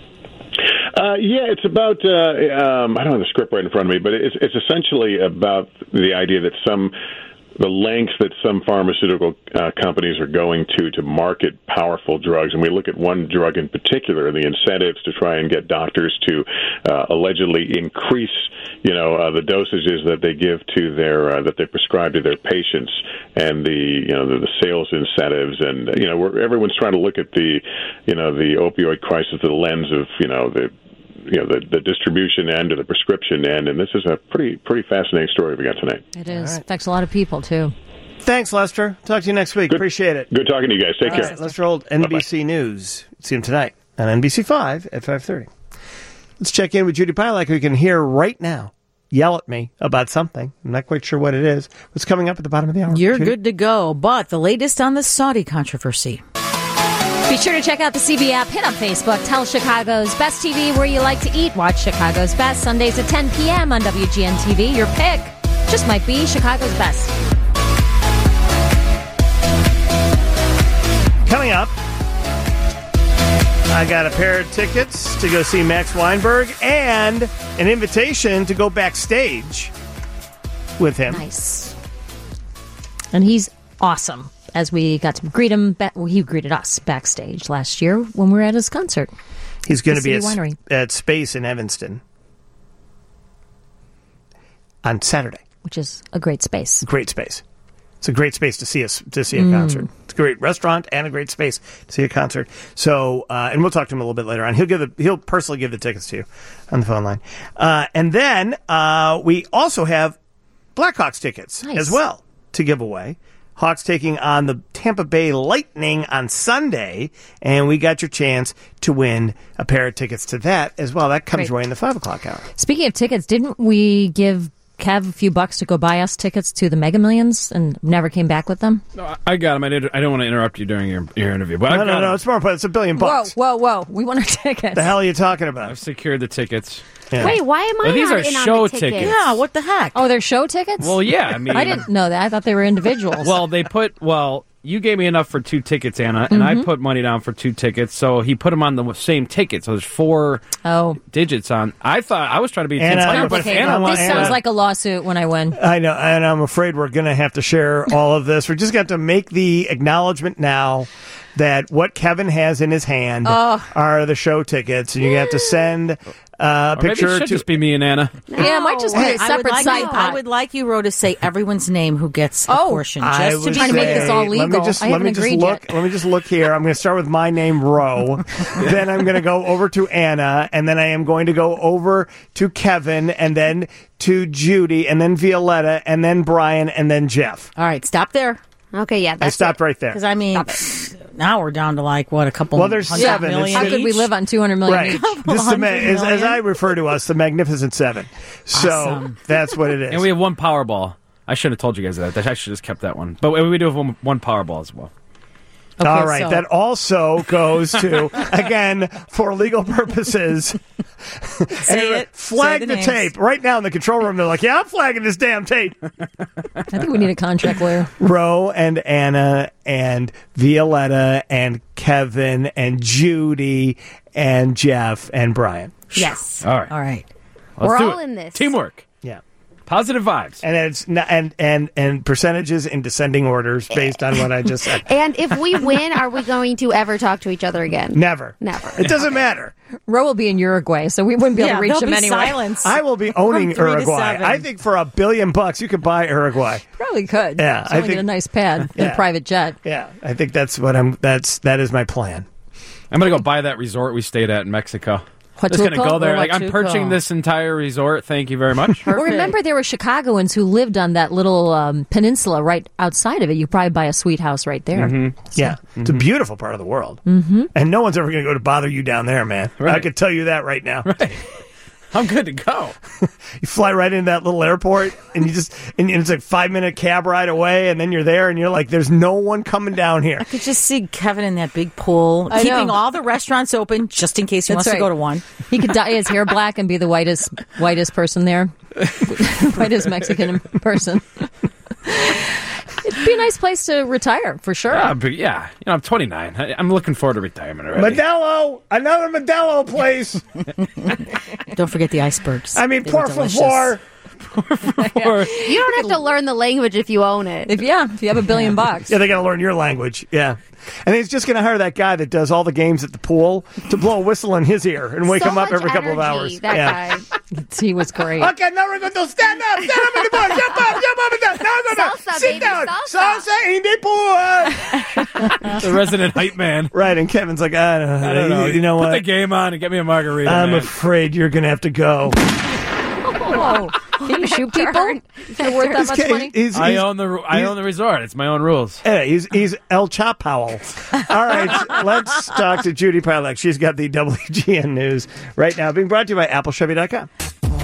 Uh, yeah, it's about, uh, um, I don't have the script right in front of me, but it's, it's essentially about the idea that some, the lengths that some pharmaceutical uh, companies are going to to market powerful drugs. And we look at one drug in particular, the incentives to try and get doctors to uh, allegedly increase, you know, uh, the dosages that they give to their, uh, that they prescribe to their patients, and the, you know, the, the sales incentives. And, you know, we're, everyone's trying to look at the, you know, the opioid crisis through the lens of, you know, the, you know, the, the distribution end or the prescription end, and this is a pretty pretty fascinating story we got tonight. It is. Right. Affects a lot of people, too. Thanks, Lester. Talk to you next week. Good, Appreciate it. Good talking to you guys. Take All care. Right, Lester Holt, N B C Bye-bye. News. See him tonight on N B C five at five thirty. Let's check in with Judy Pilak, who you can hear right now yell at me about something. I'm not quite sure what it is. What's coming up at the bottom of the hour? You're Judy? good to go. But the latest on the Saudi controversy. Be sure to check out the C B app, hit up Facebook, tell Chicago's Best T V where you like to eat. Watch Chicago's Best Sundays at ten p.m. on W G N T V. Your pick just might be Chicago's Best. Coming up, I got a pair of tickets to go see Max Weinberg and an invitation to go backstage with him. Nice. And he's awesome. As we got to greet him, well, he greeted us backstage last year when we were at his concert. He's going to be at, Winery. at Space in Evanston on Saturday. Which is a great space. Great space. It's a great space to see us to see a Mm. concert. It's a great restaurant and a great space to see a concert. So, uh, and we'll talk to him a little bit later on. He'll give the he'll personally give the tickets to you on the phone line. Uh, and then uh, we also have Blackhawks tickets Nice. as well to give away. Hawks taking on the Tampa Bay Lightning on Sunday, and we got your chance to win a pair of tickets to that as well. That comes Great. right in the five o'clock hour. Speaking of tickets, didn't we give Kev a few bucks to go buy us tickets to the Mega Millions and never came back with them? No, I got him. I, did, I don't want to interrupt you during your, your interview. But No, I've no, got no, him. it's more important. It's a billion bucks. Whoa, whoa, whoa. We want our tickets. The hell are you talking about? I've secured the tickets. Yeah. Wait, why am I Well, these not are in show on the tickets? tickets. Yeah, what the heck? Oh, they're show tickets? Well, yeah. I mean, I didn't know that. I thought they were individuals. Well, they put, well, you gave me enough for two tickets, Anna, and Mm-hmm. I put money down for two tickets, so he put them on the same ticket. So there's four oh. digits on. I thought, I was trying to be Anna, clear, but if Complicated. Anna Anna- wants This Anna- sounds like a lawsuit when I win. I know, and I'm afraid we're going to have to share all of this. We're just going to make the acknowledgement now that what Kevin has in his hand Oh. are the show tickets, and you have to send a or maybe picture it should to. just be me and Anna. Yeah, it might just be Hey, a I would separate like side you, pot. I would like you, Ro, to say everyone's name who gets a Oh. portion. I Just to would be trying to make say- this all Let me legal. just I let haven't me just agreed look. yet. Let me just look here. I'm going to start with my name, Ro. Then I'm going to go over to Anna, and then I am going to go over to Kevin, and then to Judy, and then Violetta, and then Brian, and then Jeff. All right, stop there. Okay, yeah. I That's stopped it. right there. Because, I mean, now we're down to like, what, a couple Well, there's hundred seven. million How could we each? live on two hundred million Right. each? This is the ma- hundred as, as million? I refer to us, the Magnificent Seven. So Awesome. that's what it is. And we have one Powerball. I should have told you guys that. I should have just kept that one. But we do have one, one Powerball as well. Okay, All right, so- that also goes to, again, for legal purposes. Say it. Flag Say the, the names. tape. Right now in the control room, they're like, yeah, I'm flagging this damn tape. I think we need a contract lawyer. Ro and Anna and Violetta and Kevin and Judy and Jeff and Brian. Yes. All right. All right. Let's We're do all it. in this. Teamwork. Yeah. Positive vibes. And it's not, and, and and percentages in descending orders based on what I just said. And if we win, are we going to ever talk to each other again? Never. Never. It doesn't matter. Ro will be in Uruguay, so we wouldn't be able Yeah, to reach there'll him be anyway. silence. I will be owning From three to Uruguay. seven. I think for a billion bucks, you could buy Uruguay. Probably could. Yeah, Just I only think- get a nice pad and Yeah. a private jet. Yeah, I think that's what I'm. That's that is my plan. I'm going to go buy that resort we stayed at in Mexico. Just going to Huatulco go there. or Like, I'm Huatulco? purchasing this entire resort. Thank you very much. Well, remember, there were Chicagoans who lived on that little um, peninsula right outside of it. You probably buy a sweet house right there. Yeah, it's a beautiful part of the world, mm-hmm. and no one's ever going to go to bother you down there, man. I Right. can tell you that right now. Right. I'm good to go. You fly right into that little airport, and you just and it's like five minute cab ride away, and then you're there, and you're like, "There's no one coming down here." I could just see Kevin in that big pool, I keeping know. all the restaurants open just in case he That's wants right. to go to one. He could dye his hair black and be the whitest whitest person there, whitest Mexican person. It'd be a nice place to retire for sure. Uh, but yeah, you know, I'm twenty-nine. I, I'm looking forward to retirement already. Modelo, another Modelo place. Don't forget the icebergs. I mean, They were por delicious. favor. Or- You don't have to learn the language if you own it. If yeah, if you have a billion bucks. Yeah, they got to learn your language. Yeah. And he's just going to hire that guy that does all the games at the pool to blow a whistle in his ear and wake So him up much every couple of energy, hours. That yeah. guy. He was great. Okay, now we're going to stand up. Stand up in the pool. Jump up, jump up and down. No, no, no. Salsa, Sit baby, down. salsa. in the pool. the resident hype man. Right, and Kevin's like, I don't know. I don't know. You, you know Put what? the game on and get me a margarita. I'm man. afraid you're going to have to go. Oh, can you shoot people? If you're worth that This much kid- money? he's- I he's- own the I own the resort. It's my own rules. Yeah, he's he's El Chapo. All right, let's talk to Judy Pilek. She's got the W G N News right now, being brought to you by Apple Chevy dot com.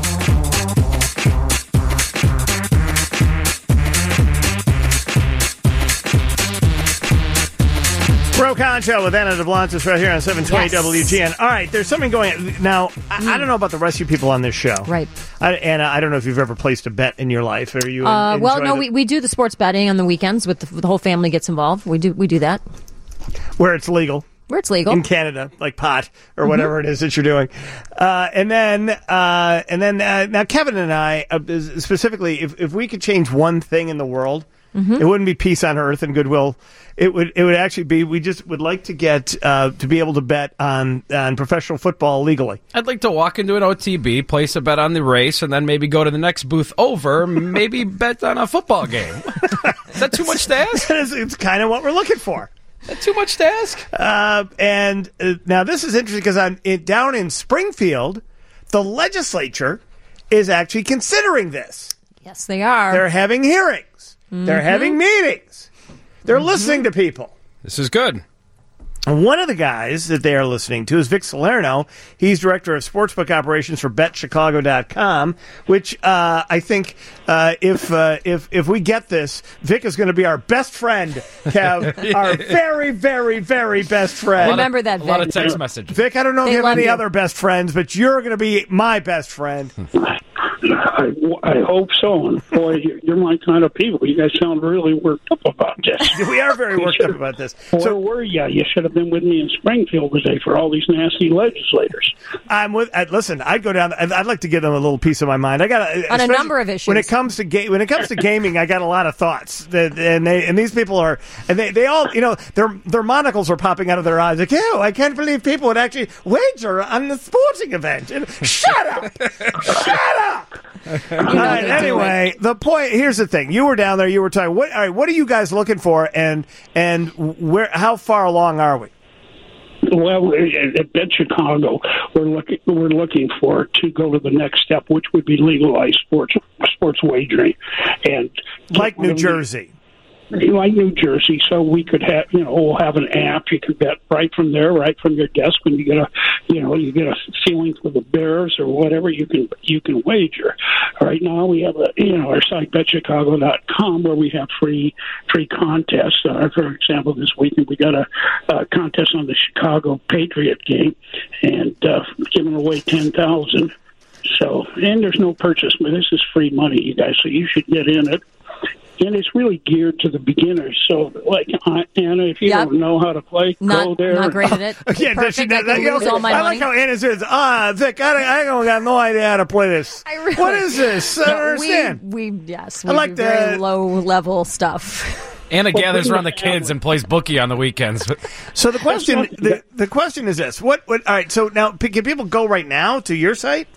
Bro Concho with Anna DeBlantis right here on seven twenty Yes. W G N. All right, there's something going on. Now, I, I don't know about the rest of you people on this show. Right. I, Anna, I don't know if you've ever placed a bet in your life. Or you Uh, en- well, enjoy no, the- we, we do the sports betting on the weekends with the, the whole family gets involved. We do we do that where it's legal. where it's legal. In Canada, like pot or whatever it is that you're doing, uh, and then uh, and then uh, now Kevin and I uh, specifically, if if we could change one thing in the world, it wouldn't be peace on earth and goodwill. It would it would actually be we just would like to get uh, to be able to bet on on professional football legally. I'd like to walk into an O T B, place a bet on the race, and then maybe go to the next booth over, maybe bet on a football game. Is that too much to ask? it's it's kind of what we're looking for. Is that too much to ask? Uh, and uh, now this is interesting because I'm it, down in Springfield, the legislature is actually considering this. Yes, they are. They're having hearings. They're having meetings. They're listening to people. This is good. And one of the guys that they are listening to is Vic Salerno. He's director of sportsbook operations for Bet Chicago dot com, which uh, I think uh, if uh, if if we get this, Vic is going to be our best friend, Kev. Our very, very, very best friend. Remember that, A lot of Vic. text messages. Vic, I don't know if They you have love any you. other best friends, but you're going to be my best friend. I, I hope so. And boy, you- you're my kind of people. You guys sound really worked up about this. We are very worked up about this. Where So were you? You should have been with me in Springfield today for all these nasty legislators. I'm with. Uh, listen, I'd go down. I'd, I'd like to give them a little piece of my mind. I got On a number of issues. When it comes to ga- when it comes to gaming, I got a lot of thoughts. That, and they and these people are and they, they all you know their their monocles are popping out of their eyes. Like, oh, I can't believe people would actually wager on a sporting event. And, shut up! Shut up! All right, they do anyway, the point here's the thing. You were down there. You were talking. What? All right. What are you guys looking for? And and where? How far along are we? Well, at Bet Chicago, we're looking we're looking for to go to the next step, which would be legalized sports sports wagering, and Like New Jersey. like New Jersey, so we could have, you know, we'll have an app. You can bet right from there, right from your desk. When you get a, you know, you get a feeling for the Bears or whatever, you can you can wager. Right now, we have a, you know, our site bet chicago dot com where we have free free contests. Uh, for example, this weekend we got a, a contest on the Chicago Patriot game, and uh, giving away ten thousand. So, and there's no purchase, but this is free money, you guys. So you should get in it. And it's really geared to the beginners. So, like, uh, Anna, if you Yep. don't know how to play, Not, go there. not great at it. Yeah, does she Perfect. know I that? can You know, lose all my I money. like how Anna says, ah, Vic, I, I don't got no idea how to play this. I really- What is this? I don't No, understand. We, we yes, I we like do very the- low level stuff. Anna gathers around the kids and plays bookie on the weekends. So the question, the, the question is this: What? What? All right. So now, p- can people go right now to your site?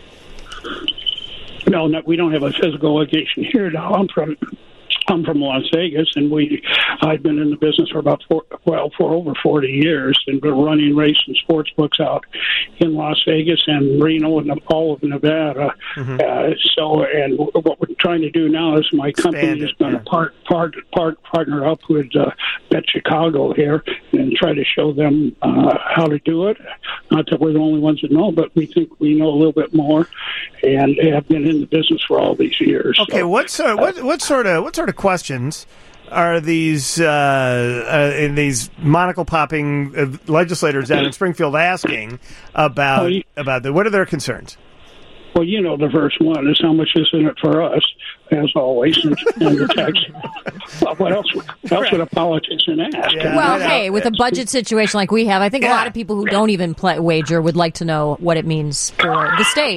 No, no, we don't have a physical location here. Now, I'm from I'm from Las Vegas, and we I've been in the business for about four, well for over forty years, and been running race and sports books out in Las Vegas and Reno and all of Nevada. Mm-hmm. Uh, so, and what we're trying to do now is my company Expand is it, going to yeah. part, part, part, partner up with uh, Bet Chicago here and try to show them uh, how to do it. Not that we're the only ones that know, but we think we know a little bit more, and have been in the business for all these years. Okay. So, What sort? What, what sort of? What sort of questions are these uh, uh, in these monocle popping uh, legislators down in Springfield asking about Well, you- about the? What are their concerns? Well, you know, the first one is how much is in it for us, as always, and, and the tax. Well, what else? What else would a politician ask? Yeah. Well, I know. hey, with a budget situation like we have, I think a Yeah. lot of people who don't even play wager would like to know what it means for the state.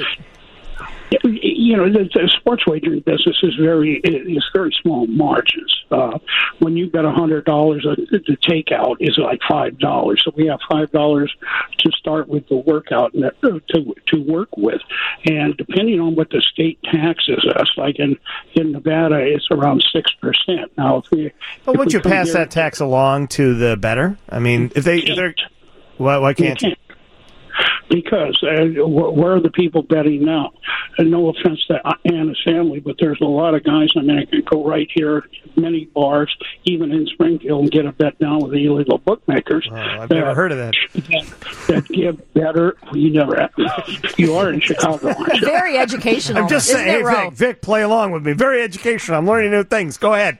You know, the, the sports wagering business is very is very small margins. Uh, when you bet a hundred dollars, the takeout is like five dollars. So we have five dollars to start with the workout and to to work with, and depending on what the state taxes us, like in in Nevada, it's around six percent. Now, if we But if would we you pass compare- that tax along to the bettor? I mean, if they, if they're, why, why can't you? can't. Because uh, wh- where are the people betting now? And no offense to Anna's family, but there's a lot of guys. I mean, I could go right here, many bars, even in Springfield, and get a bet down with the illegal bookmakers. Oh, I've never heard of that. That give better. You never have. You are in Chicago, aren't you? Very educational. I'm just isn't saying, hey, it, Ro? Vic, Vic, play along with me. Very educational. I'm learning new things. Go ahead.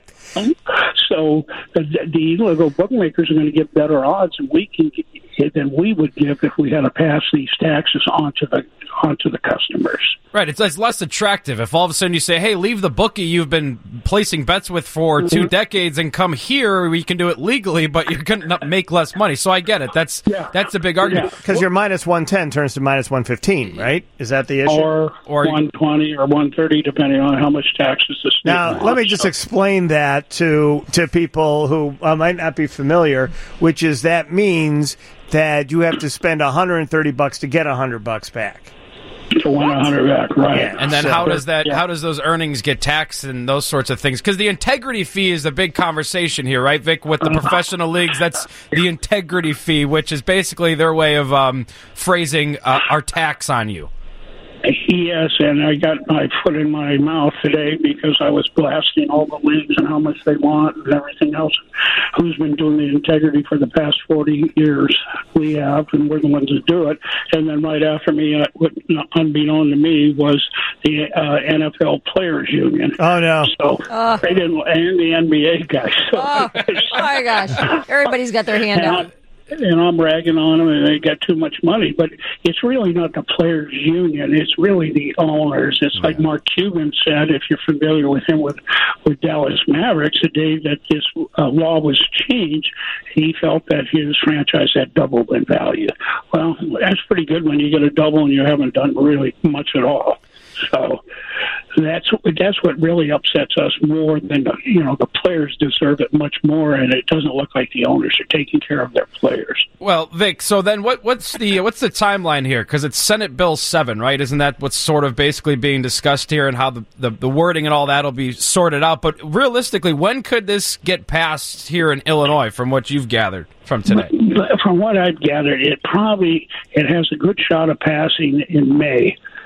So uh, the illegal bookmakers are going to get better odds, and we can get, than we would give if we had to pass these taxes onto the onto the customers. Right, it's, it's less attractive if all of a sudden you say, hey, leave the bookie you've been placing bets with for Mm-hmm. two decades and come here where you can do it legally, but you're going to make less money. So I get it. That's Yeah. that's a big argument. Because your minus one ten turns to minus one fifteen, right? Is that the issue? Or, Or- one twenty or one thirty, depending on how much taxes the state Now, wants. let me just So- explain that to to people who uh, might not be familiar, which is that means that you have to spend one hundred thirty bucks to get one hundred bucks back. to win a hundred back, right? Yeah. And then So- how does that? Yeah. How does those earnings get taxed and those sorts of things? Because the integrity fee is the big conversation here, right, Vic? With the professional leagues, that's the integrity fee, which is basically their way of um, phrasing uh, our tax on you. Yes, and I got my foot in my mouth today because I was blasting all the leagues and how much they want and everything else. Who's been doing the integrity for the past forty years? We have, and we're the ones that do it. And then right after me, uh, what, unbeknown to me, was the uh, N F L Players Union. Oh, no. So they didn't, and the N B A guys. So Oh, oh my gosh. Everybody's got their hand and out. I'm, and I'm ragging on them, and they got too much money. But it's really not the players' union; it's really the owners. It's like Mark Cuban said, if you're familiar with him with with Dallas Mavericks, the day that this uh, law was changed, he felt that his franchise had doubled in value. Well, that's pretty good when you get a double and you haven't done really much at all. So that's that's what really upsets us more than, you know, the players deserve it much more, and it doesn't look like the owners are taking care of their players. Well, Vic, so then what, what's the what's the timeline here? Because it's Senate Bill seven, right? Isn't that what's sort of basically being discussed here, and how the, the, the wording and all that will be sorted out? But realistically, when could this get passed here in Illinois, from what you've gathered from today? From what I've gathered, it probably it has a good shot of passing in May.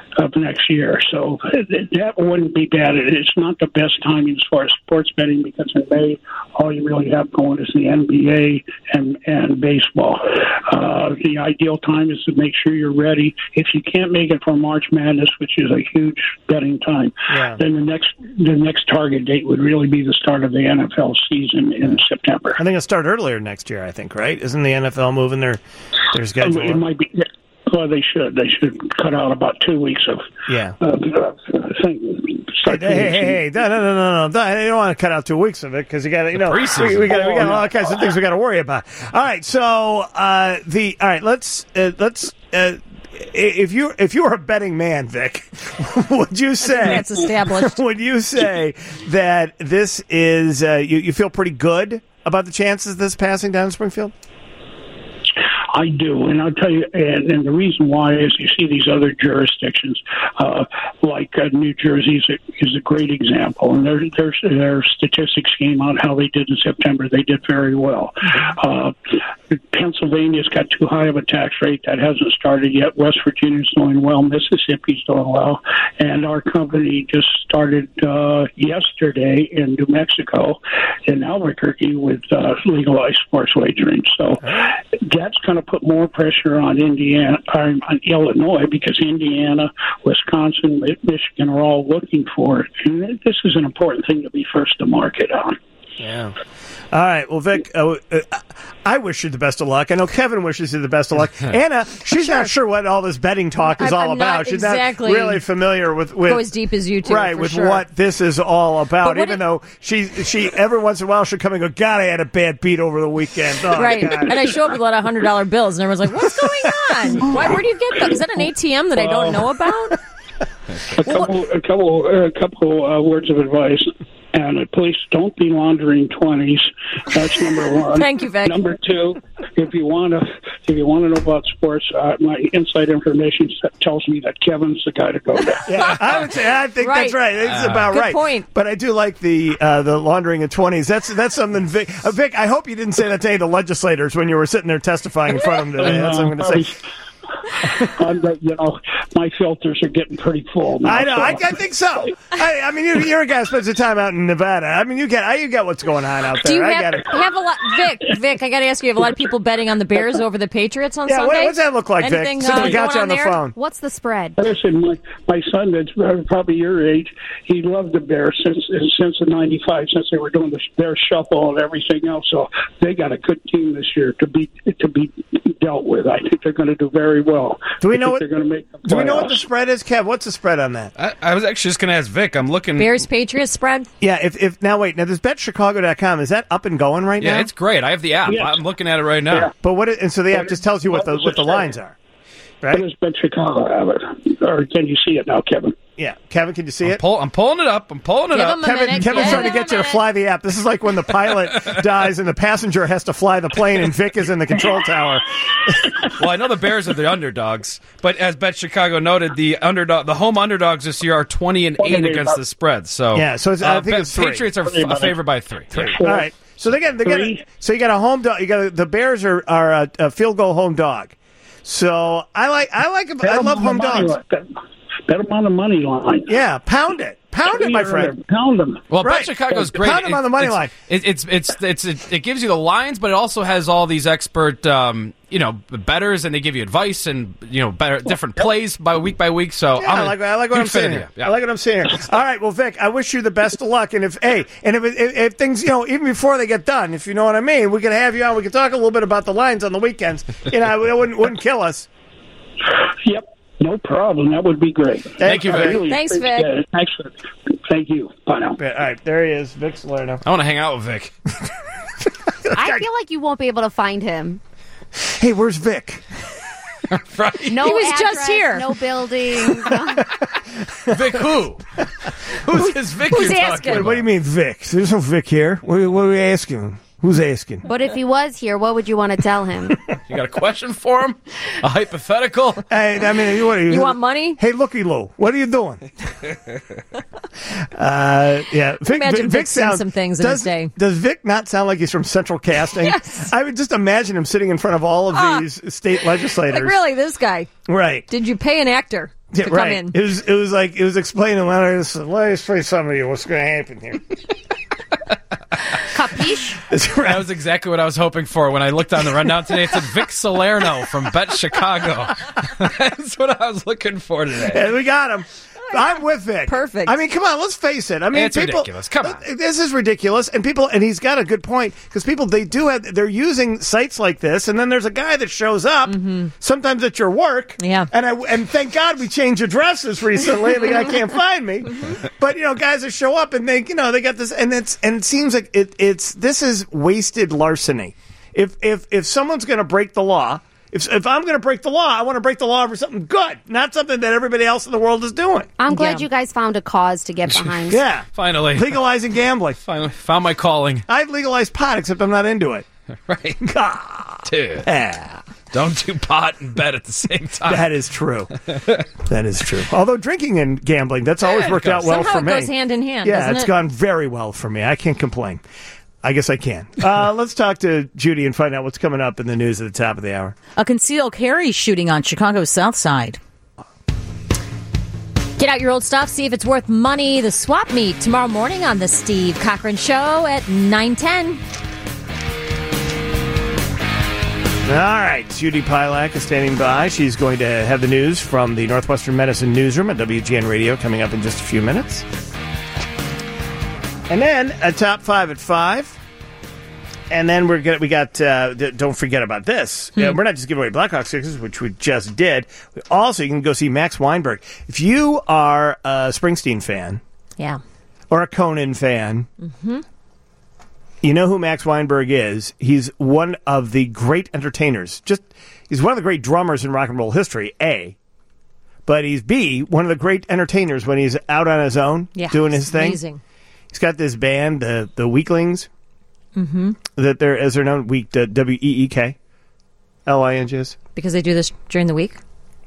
of next year. So that wouldn't be bad. It's not the best timing as far as sports betting because in May, all you really have going is the N B A and, and baseball. Uh, the ideal time is to make sure you're ready. If you can't make it for March Madness, which is a huge betting time, yeah. then the next the next target date would really be the start of the N F L season in September. I think it'll start earlier next year, I think, right? Isn't the N F L moving their, their schedule? It might be. Well, they should. They should cut out about two weeks of. Yeah. Uh, thing. Hey, hey, hey, hey, no, no, no, no, no! You don't want to cut out two weeks of it because you got to, you know, we, we got, we got all kinds of things we got to worry about. All right, so uh, the all right, let's uh, let's. Uh, If you if you were a betting man, Vic, would you say that's established? Would you say that this is uh, you, you feel pretty good about the chances of this passing down in Springfield? I do, and I'll tell you, and, and the reason why is you see these other jurisdictions, uh, like uh, New Jersey is a, is a great example, and their, their their statistics came out how they did in September. They did very well. Uh, Pennsylvania's got too high of a tax rate. That hasn't started yet. West Virginia's doing well. Mississippi's doing well. And our company just started uh, yesterday in New Mexico, in Albuquerque, with uh, legalized sports wagering. So that's going to put more pressure on Indiana, or on Illinois, because Indiana, Wisconsin, Michigan are all looking for it. And this is an important thing to be first to market on. Yeah. All right. Well, Vic, uh, uh, I wish you the best of luck. I know Kevin wishes you the best of luck. Anna, she's sure. not sure what all this betting talk is I'm, all I'm about. not She's exactly not really familiar with, with go as deep as you two, right? for With sure. what this is all about. Even it, though she she every once in a while she'll come and go, God, I had a bad beat over the weekend. Oh, right. God. And I show up with a lot of hundred dollar bills, and everyone's like, "What's going on? Why? Where do you get that? Is that an A T M that I don't know about?" A couple, a couple, a couple uh, words of advice. And uh, please don't be laundering twenties. That's number one. Thank you, Vic. Number two, if you want to, if you want to know about sports, uh, my inside information tells me that Kevin's the guy to go to. Yeah, I would say I think right. that's right. It's uh, about good right. point. But I do like the uh, the laundering of twenties. That's that's something, Vic. Uh, Vic, I hope you didn't say that to any of the legislators when you were sitting there testifying in front of them today. That's what I'm going to say. I'm, you know, my filters are getting pretty full now. I know. So. I, I think so. I, I mean, you're, you're a guy who spends some time out in Nevada. I mean, you get you get what's going on out there. Do you I have, get it. have a lot, Vic? Vic, I got to ask you. You have a lot of people betting on the Bears over the Patriots on yeah, Sunday. Yeah, what's that look like, Anything, Vic? Since uh, we got you on, on the there? phone. What's the spread? Listen, my, my son, that's probably your age, he loved the Bears since since the ninety-five, since they were doing the Bears shuffle and everything else. So they got a good team this year to be to be dealt with. I think they're going to do very well. Do we know what they're going to make? Do we know what the spread is, Kev? What's the spread on that? I, I was actually just going to ask Vic. I'm looking. Bears Patriots spread. Yeah. If if now wait now this bet chicago dot com, is that up and going right yeah, now? Yeah, it's great. I have the app. Yes. I'm looking at it right now. Yeah. But what? It, and so the app just tells you what the what the lines are, right? What does Bet Chicago have it? Or can you see it now, Kevin? Yeah, Kevin, can you see I'm it? Pull, I'm pulling it up. I'm pulling it Give up. him a Kevin, minute. Kevin's Give trying to him get a you to minute. fly the app. This is like when the pilot dies and the passenger has to fly the plane and Vic is in the control tower. Well, I know the Bears are the underdogs, but as Bet Chicago noted, the underdog, the home underdogs this year are twenty and eight against the spread. So Yeah, so it's- I uh, think Bet- it's three. Patriots are Three, f- buddy. favored by three. All right, so they get they get Three. so you got a home dog. You got a, the Bears are are a, a field goal home dog. So I like I like Bet I 'em love on the home money dogs. line. Bet, bet them on the money line. Yeah, pound it, pound it, my friend. Pound them. Well, Right. Bet Chicago's great. Pound 'em on the money it's, line. It, it's it's it's it, it gives you the lines, but it also has all these expert, um, you know, bettors, and they give you advice and you know better different plays by week by week. So Yeah, I'm I a like, I like what huge I'm fan seeing of here. you. Yeah. I like what I'm seeing here. All right, well, Vic, I wish you the best of luck. And if, hey, and if, if, if things, you know, even before they get done, if you know what I mean, we can have you on. We can talk a little bit about the lines on the weekends. You know, it wouldn't wouldn't kill us. Yep, no problem. That would be great. Thank you, I Vic. really Thanks, appreciate Vic. it. Thanks for, thank you. Bye now. All right, there he is, Vic Salerno. I want to hang out with Vic. I feel like you won't be able to find him. Hey, where's Vic? Right? No He was address, just here. No building. No. Vic who? Who's this Vic Who's you're asking? talking Wait, about? what do you mean, Vic? There's no Vic here. What, what are we asking? Who's asking? But if he was here, what would you want to tell him? You got a question for him? A hypothetical? Hey, I mean, what are you? You want money? Hey, looky, Lou, what are you doing? uh, yeah, Vic, Imagine Vic Vic's seen sounds, some things in does, his day. Does Vic not sound like he's from Central Casting? Yes. I would just imagine him sitting in front of all of Ah. these state legislators. Like, really, this guy? Right. Did you pay an actor? Yeah, to right. come in. It was it was like it was explaining. Let us let me explain something to you. What's going to happen here? Capiche? That was exactly what I was hoping for when I looked on the rundown today. It said Vic Salerno from Bet Chicago. That's what I was looking for today. And we got him. I'm with Vic. Perfect. I mean, come on, let's face it. I mean, It's people, ridiculous. Come on. This is ridiculous, and people, and he's got a good point because people they do have they're using sites like this, and then there's a guy that shows up sometimes at your work. Yeah. And I and thank God we changed addresses recently. The guy can't find me, but you know, guys that show up and they you know they got this, and it's and it seems like it, it's this is wasted larceny. If if if someone's going to break the law. If, if I'm going to break the law, I want to break the law for something good, not something that everybody else in the world is doing. I'm glad Yeah. you guys found a cause to get behind. Yeah. Finally. Legalizing gambling. Finally found my calling. I've legalized pot, except I'm not into it. Right. God. Dude. Yeah. Don't do pot and bet at the same time. That is true. That is true. Although drinking and gambling, that's always Yeah, it worked out goes- well Somehow for it me. goes hand in hand, Yeah, doesn't it's it? gone very well for me. I can't complain. I guess I can. Uh, let's talk to Judy and find out what's coming up in the news at the top of the hour. A concealed carry shooting on Chicago's South Side. Get out your old stuff, see if it's worth money. The swap meet tomorrow morning on the Steve Cochran Show at nine ten. All right, Judy Pilak is standing by. She's going to have the news from the Northwestern Medicine Newsroom at W G N Radio coming up in just a few minutes. And then a top five at five. And then we're gonna, we got, uh, th- don't forget about this. Hmm. Uh, we're not just giving away Blackhawks tickets, which we just did. We also, you can go see Max Weinberg. If you are a Springsteen fan Yeah. or a Conan fan, Mm-hmm. you know who Max Weinberg is. He's one of the great entertainers. Just he's one of the great drummers in rock and roll history, A. But he's B, one of the great entertainers when he's out on his own, Yeah. doing his it's thing. Amazing. He's got this band, the the Weaklings, Mm-hmm. that they're as they're known, Week uh, W E E K L I N G S. Because they do this during the week?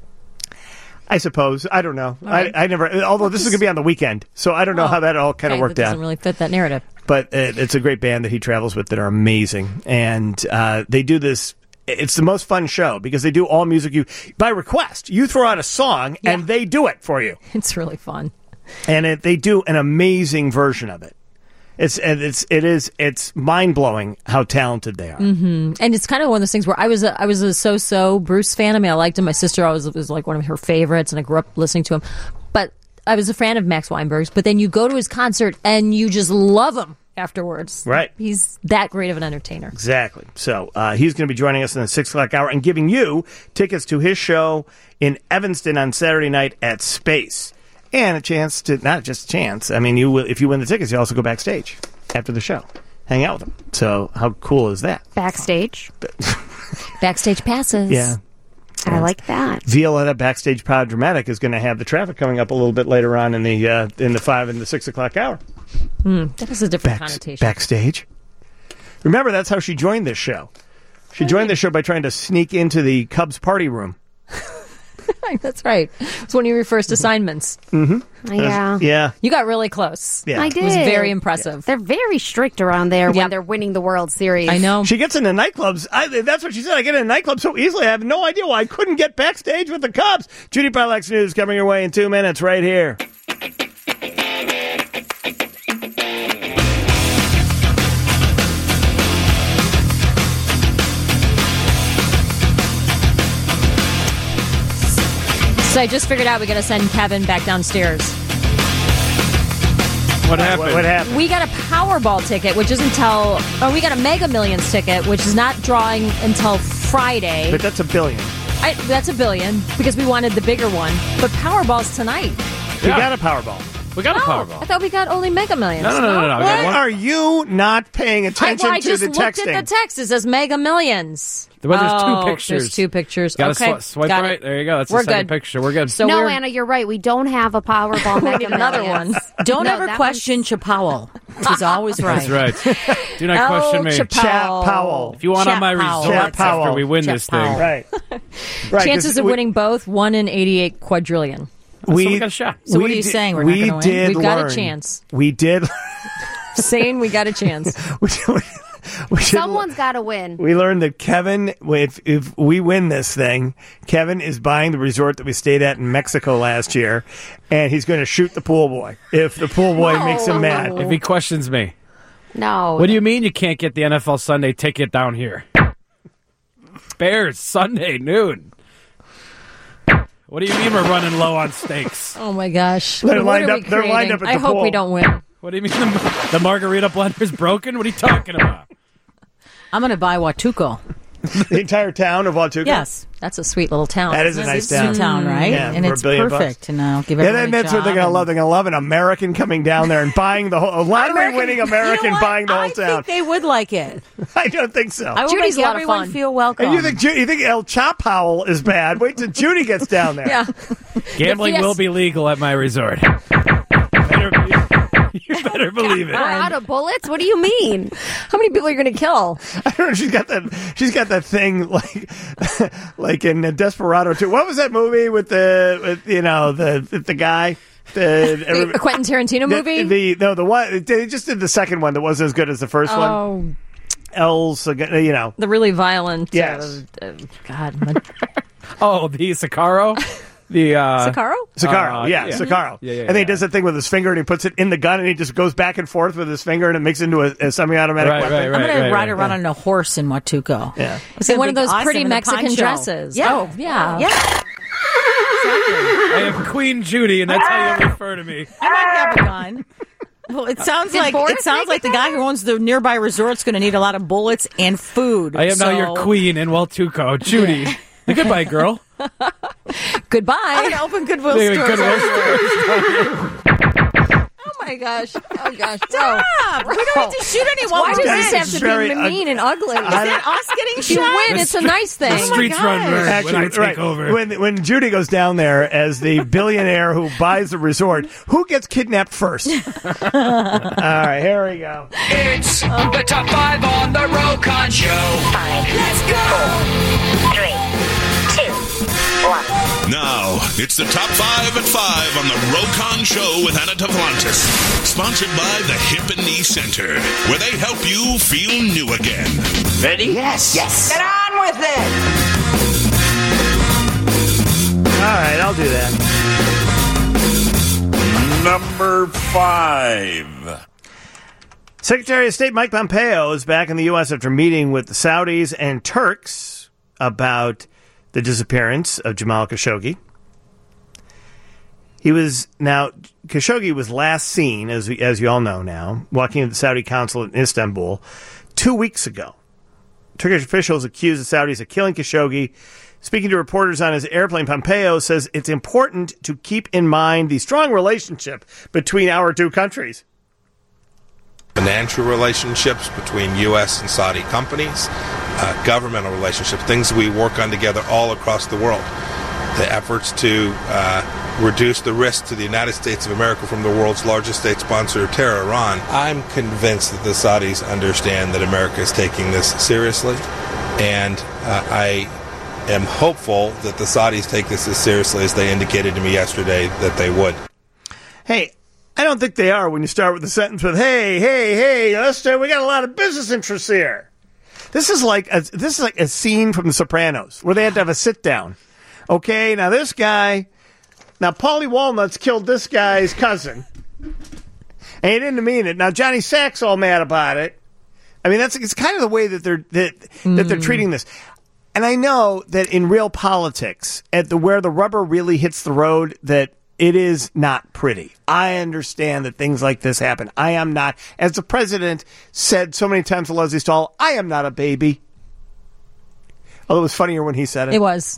I suppose. I don't know. right. I, I never. Although this is going to be on the weekend, so I don't know Oh, how that all kind of Okay, worked that out. doesn't really fit that narrative. But it, it's a great band that he travels with that are amazing, and uh, they do this. It's the most fun show because they do all music you by request. You throw out a song Yeah. and they do it for you, It's really fun. and it, they do an amazing version of it. It's and it's it is it's mind blowing how talented they are. Mm-hmm. And it's kind of one of those things where I was a, I was a so-so Bruce fan. I mean, I liked him. My sister always was like one of her favorites, and I grew up listening to him. But I was a fan of Max Weinberg's. But then you go to his concert and you just love him afterwards. Right. He's that great of an entertainer. Exactly. So uh, he's going to be joining us in the six o'clock hour and giving you tickets to his show in Evanston on Saturday night at Space. And a chance to, not just a chance, I mean, you will, if you win the tickets, you also go backstage after the show. Hang out with them. So how cool is that? Backstage. Backstage passes. Yeah. I like that. Violetta Backstage Pod Dramatic is going to have the traffic coming up a little bit later on in the uh, in the five and the six o'clock hour. Mm, that has a different Backs- connotation. Backstage. Remember, that's how she joined this show. She joined this show by trying to sneak into the Cubs party room. That's right. It's one of your first assignments. Mm-hmm. Yeah. Yeah. You got really close. Yeah. I It did. was very impressive. They're very strict around there Yep. when they're winning the World Series. I know. She gets into nightclubs. I, that's what she said. I get into nightclubs so easily. I have no idea why I couldn't get backstage with the Cubs. Judy Pilak's News coming your way in two minutes right here. So I just figured out we got to send Kevin back downstairs. What happened? What, what happened? We got a Powerball ticket, which isn't until, or we got a Mega Millions ticket, which is not drawing until Friday. But that's a billion. I, that's a billion because we wanted the bigger one. But Powerball's tonight. We Yeah. got a Powerball. We got a Oh, Powerball. I thought we got only Mega Millions. No, no, no, no, no. We got Why one- are you not paying I, attention well, I to just the looked texting? at the text. It says Mega Millions. Well, there's two Oh, pictures. There's two pictures. Gotta okay, swi- swipe got right. it. There you go. That's We're the second good. picture. We're good. So no, we're, Anna, you're right. We don't have a Powerball. we Mega need another Millions. one. Don't No, ever that question Chapowell. He's always right. That's right. Do not El question me. Chappelle. Chat Powell. If you want Chat on my Powell. results Chat Powell. after we win Chat this Powell. thing, Right. right. Chances 'cause of we, winning both, one in eighty-eight quadrillion. so we We, got a shot. So what we are you di- saying? We're not we gonna win? did We've got a learn- chance. We did. Saying we got a chance. we, We should- Someone's got to win. We learned that Kevin, if if we win this thing, Kevin is buying the resort that we stayed at in Mexico last year, and he's going to shoot the pool boy if the pool boy No. makes him mad. If he questions me. No. What do you mean you can't get the N F L Sunday ticket down here? Bears, Sunday, noon. What do you mean we're running low on steaks? Oh, my gosh. They're What lined are up- we they're lined creating? up at I the hope pool. we don't win. What do you mean the, the margarita blender's broken? What are you talking about? I'm going to buy Watuco. The entire town of Watuco? Yes. That's a sweet little town. That is a isn't it? nice It's a town. town, right? Yeah, and for a it's billion perfect. bucks. And I'll give Yeah, everybody then that's a what they're job going to and- love. They're going to love an American coming down there and buying the whole, a lottery-winning American You know what? buying the whole I town. think they would like it. I don't think so. I will Judy's make a lot of everyone fun. feel welcome. And you think Ju- you think El Chapo is bad? Wait till Judy gets down there. Yeah. Gambling Yes. will be legal at my resort. Better be- you better believe it. We're out of bullets? What do you mean? How many people are you going to kill? I don't know. She's got that. She's got that thing like, like in Desperado too. What was that movie with the, with, you know, the the guy, the, The Quentin Tarantino movie? The, the no, the one they just did the second one that wasn't as good as the first one. Oh, L's, you know, the really violent. Yes. Uh, uh, God. Oh, the Sicario? The uh, Sicario? Sicario, Uh, yeah, yeah. Sicario. Yeah, yeah, and then he yeah. does that thing with his finger, and he puts it in the gun, and he just goes back and forth with his finger, and it makes it into a, a semi-automatic Right, weapon. right, right. I'm going to ride around on a horse in Watuco. Yeah. It's In gonna one be of those awesome pretty in a Mexican poncho. dresses. Yeah. Oh, yeah. Yeah. I am Queen Judy, and that's how you refer to me. You might have a gun. Well, it sounds Did like Boris it sounds make like it the guy who owns the nearby resort's going to need a lot of bullets and food. I am now So- your queen in Watuco, Judy. Goodbye, girl. Goodbye. I'm going to open Goodwill Yeah, stores. Goodwill stores. Oh, my gosh. Oh, gosh. Stop! We don't have to shoot anyone. Why We does win. this have to very be mean and ugly? Is that us getting If you shot? win, it's a nice thing. The streets run gosh. red Actually, when I take right. over. When when Judy goes down there as the billionaire who buys the resort, who gets kidnapped first? All right, here we go. It's the top five on the Rokon Show. Five. Let's go. Three, two, one. Now, it's the top five at five on the Rokon Show with Anna Tavlantis. Sponsored by the Hip and Knee Center, where they help you feel new again. Ready? Yes. Yes. Get on with it. All right, I'll do that. Number five. Secretary of State Mike Pompeo is back in the U S after meeting with the Saudis and Turks about the disappearance of Jamal Khashoggi. He was now Khashoggi was last seen, as we, as you all know now, walking into the Saudi consulate in Istanbul two weeks ago. Turkish officials accused the Saudis of killing Khashoggi. Speaking to reporters on his airplane, Pompeo says it's important to keep in mind the strong relationship between our two countries. Financial relationships between U S and Saudi companies, uh, governmental relationships, things we work on together all across the world. The efforts to uh, reduce the risk to the United States of America from the world's largest state sponsor of terror, Iran. I'm convinced that the Saudis understand that America is taking this seriously, and uh, I am hopeful that the Saudis take this as seriously as they indicated to me yesterday that they would. Hey, I don't think they are when you start with the sentence with, hey, hey, hey, Lester, we got a lot of business interests here. This is like a, this is like a scene from The Sopranos where they had to have a sit down. Okay, now this guy, now Paulie Walnuts killed this guy's cousin. And he didn't mean it. Now Johnny Sack's all mad about it. I mean, that's it's kind of the way that they're that, mm. that they're treating this. And I know that in real politics, at the where the rubber really hits the road, that it is not pretty. I understand that things like this happen. I am not, as the president said so many times to Leslie Stahl, I am not a baby. Although it was funnier when he said it. It was.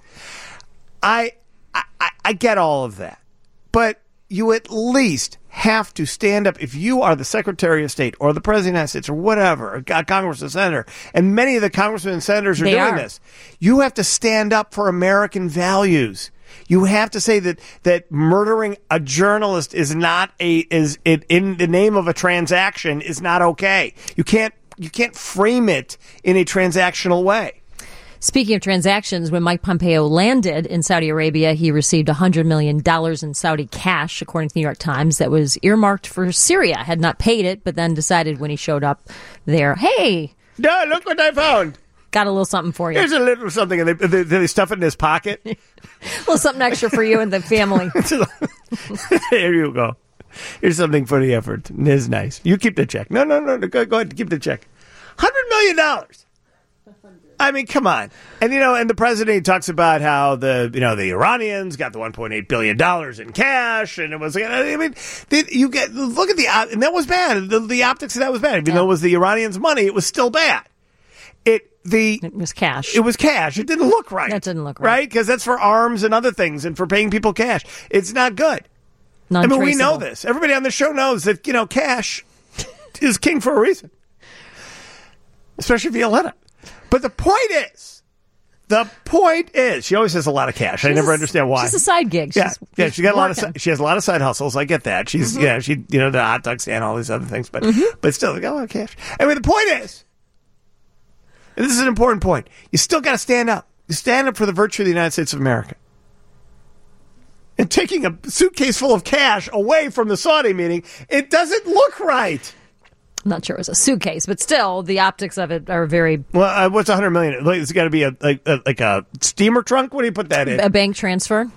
I, I, I get all of that. But you at least have to stand up. If you are the Secretary of State or the President of the United States or whatever, a Congress or Senator, and many of the congressmen and senators are they doing are. this, you have to stand up for American values. You have to say that, that murdering a journalist is not a is it in the name of a transaction is not okay. You can't you can't frame it in a transactional way. Speaking of transactions, when Mike Pompeo landed in Saudi Arabia, he received one hundred million dollars in Saudi cash, according to the New York Times, that was earmarked for Syria. Had not paid it, but then decided when he showed up there, hey, No, look what I found. Got a little something for you. Here's a little something, and they, they, they stuff it in his pocket. A little something extra for you and the family. There you go. Here's something for the effort. It's nice. You keep the check. No, no, no. no go, go ahead. Keep the check. one hundred million dollars. I mean, come on. And, you know, and the president he talks about how the, you know, the Iranians got the one point eight billion dollars in cash. And it was, I mean, they, you get, look at the, and that was bad. The, the optics of that was bad. Even yeah. though it was the Iranians' money, it was still bad. It, the, it was cash. It was cash. It didn't look right. That didn't look right. Right? Because that's for arms and other things and for paying people cash. It's not good. I mean, we know this. Everybody on the show knows that, you know, cash is king for a reason. Especially Violetta. But the point is, the point is, she always has a lot of cash. She's I never understand why. She's a side gig. Yeah, she's, yeah. She got a lot of. She has a lot of side hustles. I get that. She's, mm-hmm. yeah, she, you know, the hot dog stand, all these other things, but, mm-hmm. but still, they got a lot of cash. I mean, the point is, and this is an important point. You still got to stand up. You stand up for the virtue of the United States of America. And taking a suitcase full of cash away from the Saudi meeting, it doesn't look right. I'm not sure it was a suitcase, but still, the optics of it are very... Well, uh, what's one hundred million dollars? It's got to be a like, a like a steamer trunk? What do you put that in? A bank transfer.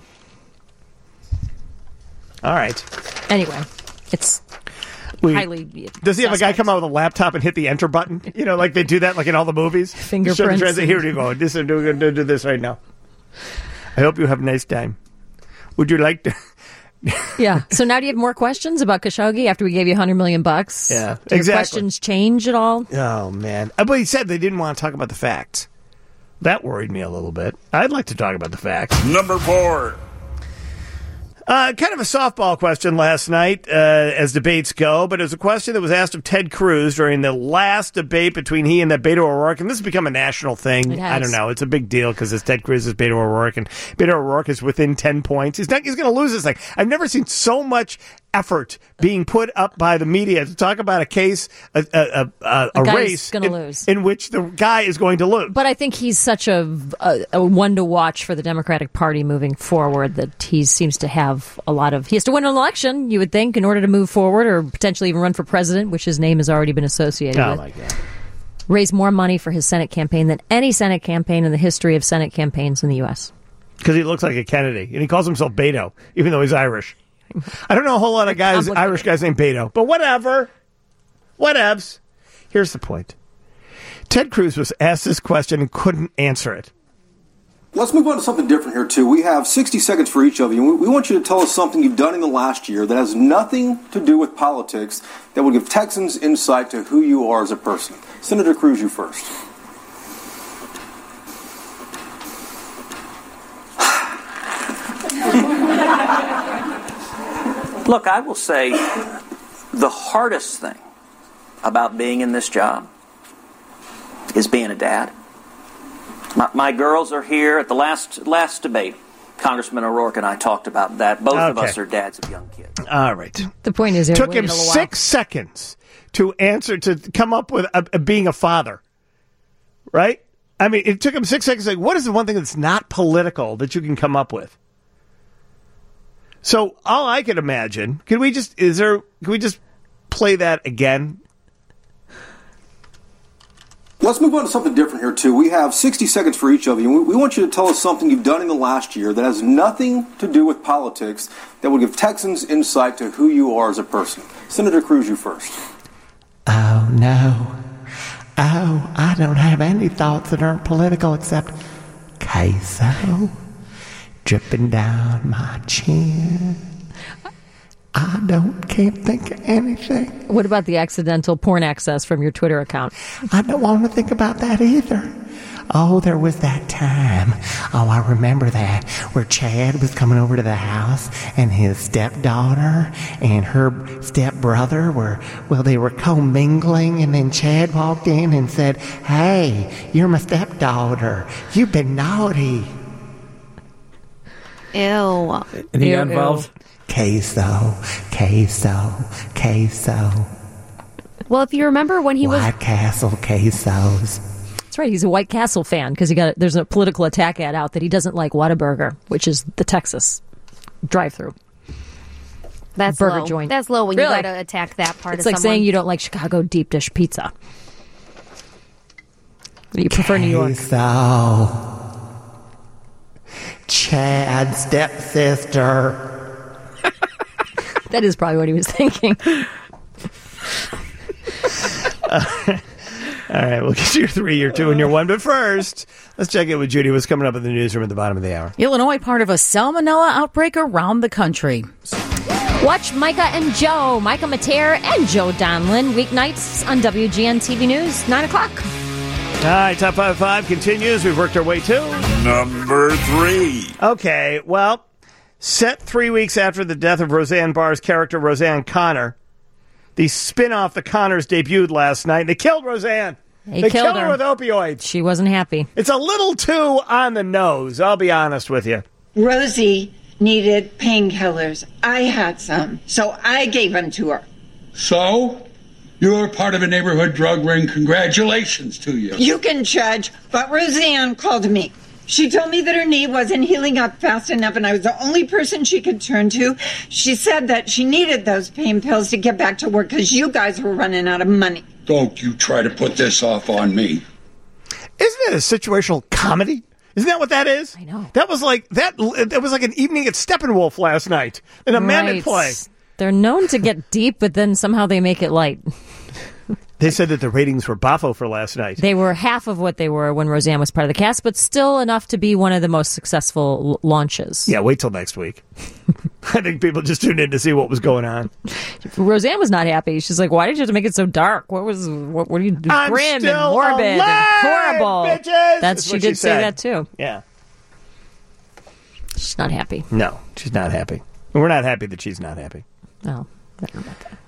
All right. Anyway, it's we, highly Does he have suspect. a guy come out with a laptop and hit the enter button? You know, like they do that like in all the movies? Fingerprints. And... Here you go. This, I'm going to do this right now. I hope you have a nice time. Would you like to... Yeah. So now do you have more questions about Khashoggi after we gave you one hundred million bucks? Yeah, do your exactly. questions change at all? Oh, man. But he said they didn't want to talk about the facts. That worried me a little bit. I'd like to talk about the facts. Number four. Uh, kind of a softball question last night, uh, as debates go, but it was a question that was asked of Ted Cruz during the last debate between he and that Beto O'Rourke, and this has become a national thing. It has. I don't know. It's a big deal because it's Ted Cruz, it's Beto O'Rourke, and Beto O'Rourke is within ten points. He's not. He's going to lose this thing. I've never seen so much effort being put up by the media to talk about a case, a, a, a, a, a race gonna in, lose. in which the guy is going to lose. But I think he's such a, a, a one to watch for the Democratic Party moving forward that he seems to have a lot of... He has to win an election, you would think, in order to move forward or potentially even run for president, which his name has already been associated oh with. My God. Raise more money for his Senate campaign than any Senate campaign in the history of Senate campaigns in the U S. Because he looks like a Kennedy, and he calls himself Beto, even though he's Irish. I don't know a whole lot of guys, Irish guys named Beto, but whatever. Whatevs. Here's the point. Ted Cruz was asked this question and couldn't answer it. Let's move on to something different here, too. We have sixty seconds for each of you. We want you to tell us something you've done in the last year that has nothing to do with politics that will give Texans insight to who you are as a person. Senator Cruz, you first. Look, I will say the hardest thing about being in this job is being a dad. My, my girls are here at the last last debate. Congressman O'Rourke and I talked about that. Both okay. of us are dads of young kids. All right. The point is, it took him six seconds to answer, to come up with a, a being a father. Right? I mean, it took him six seconds. Like, what is the one thing that's not political that you can come up with? So all I could imagine, can we just, is there, can we just play that again? Let's move on to something different here, too. We have sixty seconds for each of you. We want you to tell us something you've done in the last year that has nothing to do with politics that will give Texans insight to who you are as a person. Senator Cruz, you first. Oh, no. Oh, I don't have any thoughts that aren't political except queso dripping down my chin. I don't can't think of anything. What about the accidental porn access from your Twitter account? I don't want to think about that either. Oh, there was that time. Oh, I remember that, where Chad was coming over to the house and his stepdaughter and her stepbrother were, well, they were commingling, and then Chad walked in and said, "Hey, you're my stepdaughter. You've been naughty." Ew. And he got involved? Queso, queso, queso. Well, if you remember when he White was... White Castle quesos. That's right. He's a White Castle fan because he got there's a political attack ad out that he doesn't like Whataburger, which is the Texas drive-through. That's burger low. joint. That's low when really? you got to attack that part it's of like someone. saying you don't like Chicago deep dish pizza. You prefer New York? So, Chad's stepsister. That is probably what he was thinking. uh, all right, we'll get you your three, your two, and your one. But first, let's check in with Judy. What's coming up in the newsroom at the bottom of the hour? Illinois part of a salmonella outbreak around the country. Watch Micah and Joe, Micah Mater and Joe Donlin, weeknights on W G N T V News, nine o'clock. All right, Top five five continues. We've worked our way to number three. Okay, well, set three weeks after the death of Roseanne Barr's character, Roseanne Connor, the spin-off The Connors debuted last night. They killed Roseanne. They, they killed killed her. her with opioids. She wasn't happy. It's a little too on the nose, I'll be honest with you. Rosie needed painkillers. I had some, so I gave them to her. So? You're part of a neighborhood drug ring. Congratulations to you. You can judge, but Roseanne called me. She told me that her knee wasn't healing up fast enough, and I was the only person she could turn to. She said that she needed those pain pills to get back to work because you guys were running out of money. Don't you try to put this off on me. Isn't it a situational comedy? Isn't that what that is? I know. That was like that. That was like an evening at Steppenwolf last night in a Right. Mamet play. They're known to get deep, but then somehow they make it light. They said that the ratings were boffo for last night. They were half of what they were when Roseanne was part of the cast, but still enough to be one of the most successful l- launches. Yeah, wait till next week. I think people just tuned in to see what was going on. Roseanne was not happy. She's like, "Why did you have to make it so dark? What was what? What are you doing? I'm Grim still and morbid alive, and horrible." bitches! That's That's she what did she say said. that too. Yeah, she's not happy. no, she's not happy. And we're not happy that she's not happy. No, I don't know about that.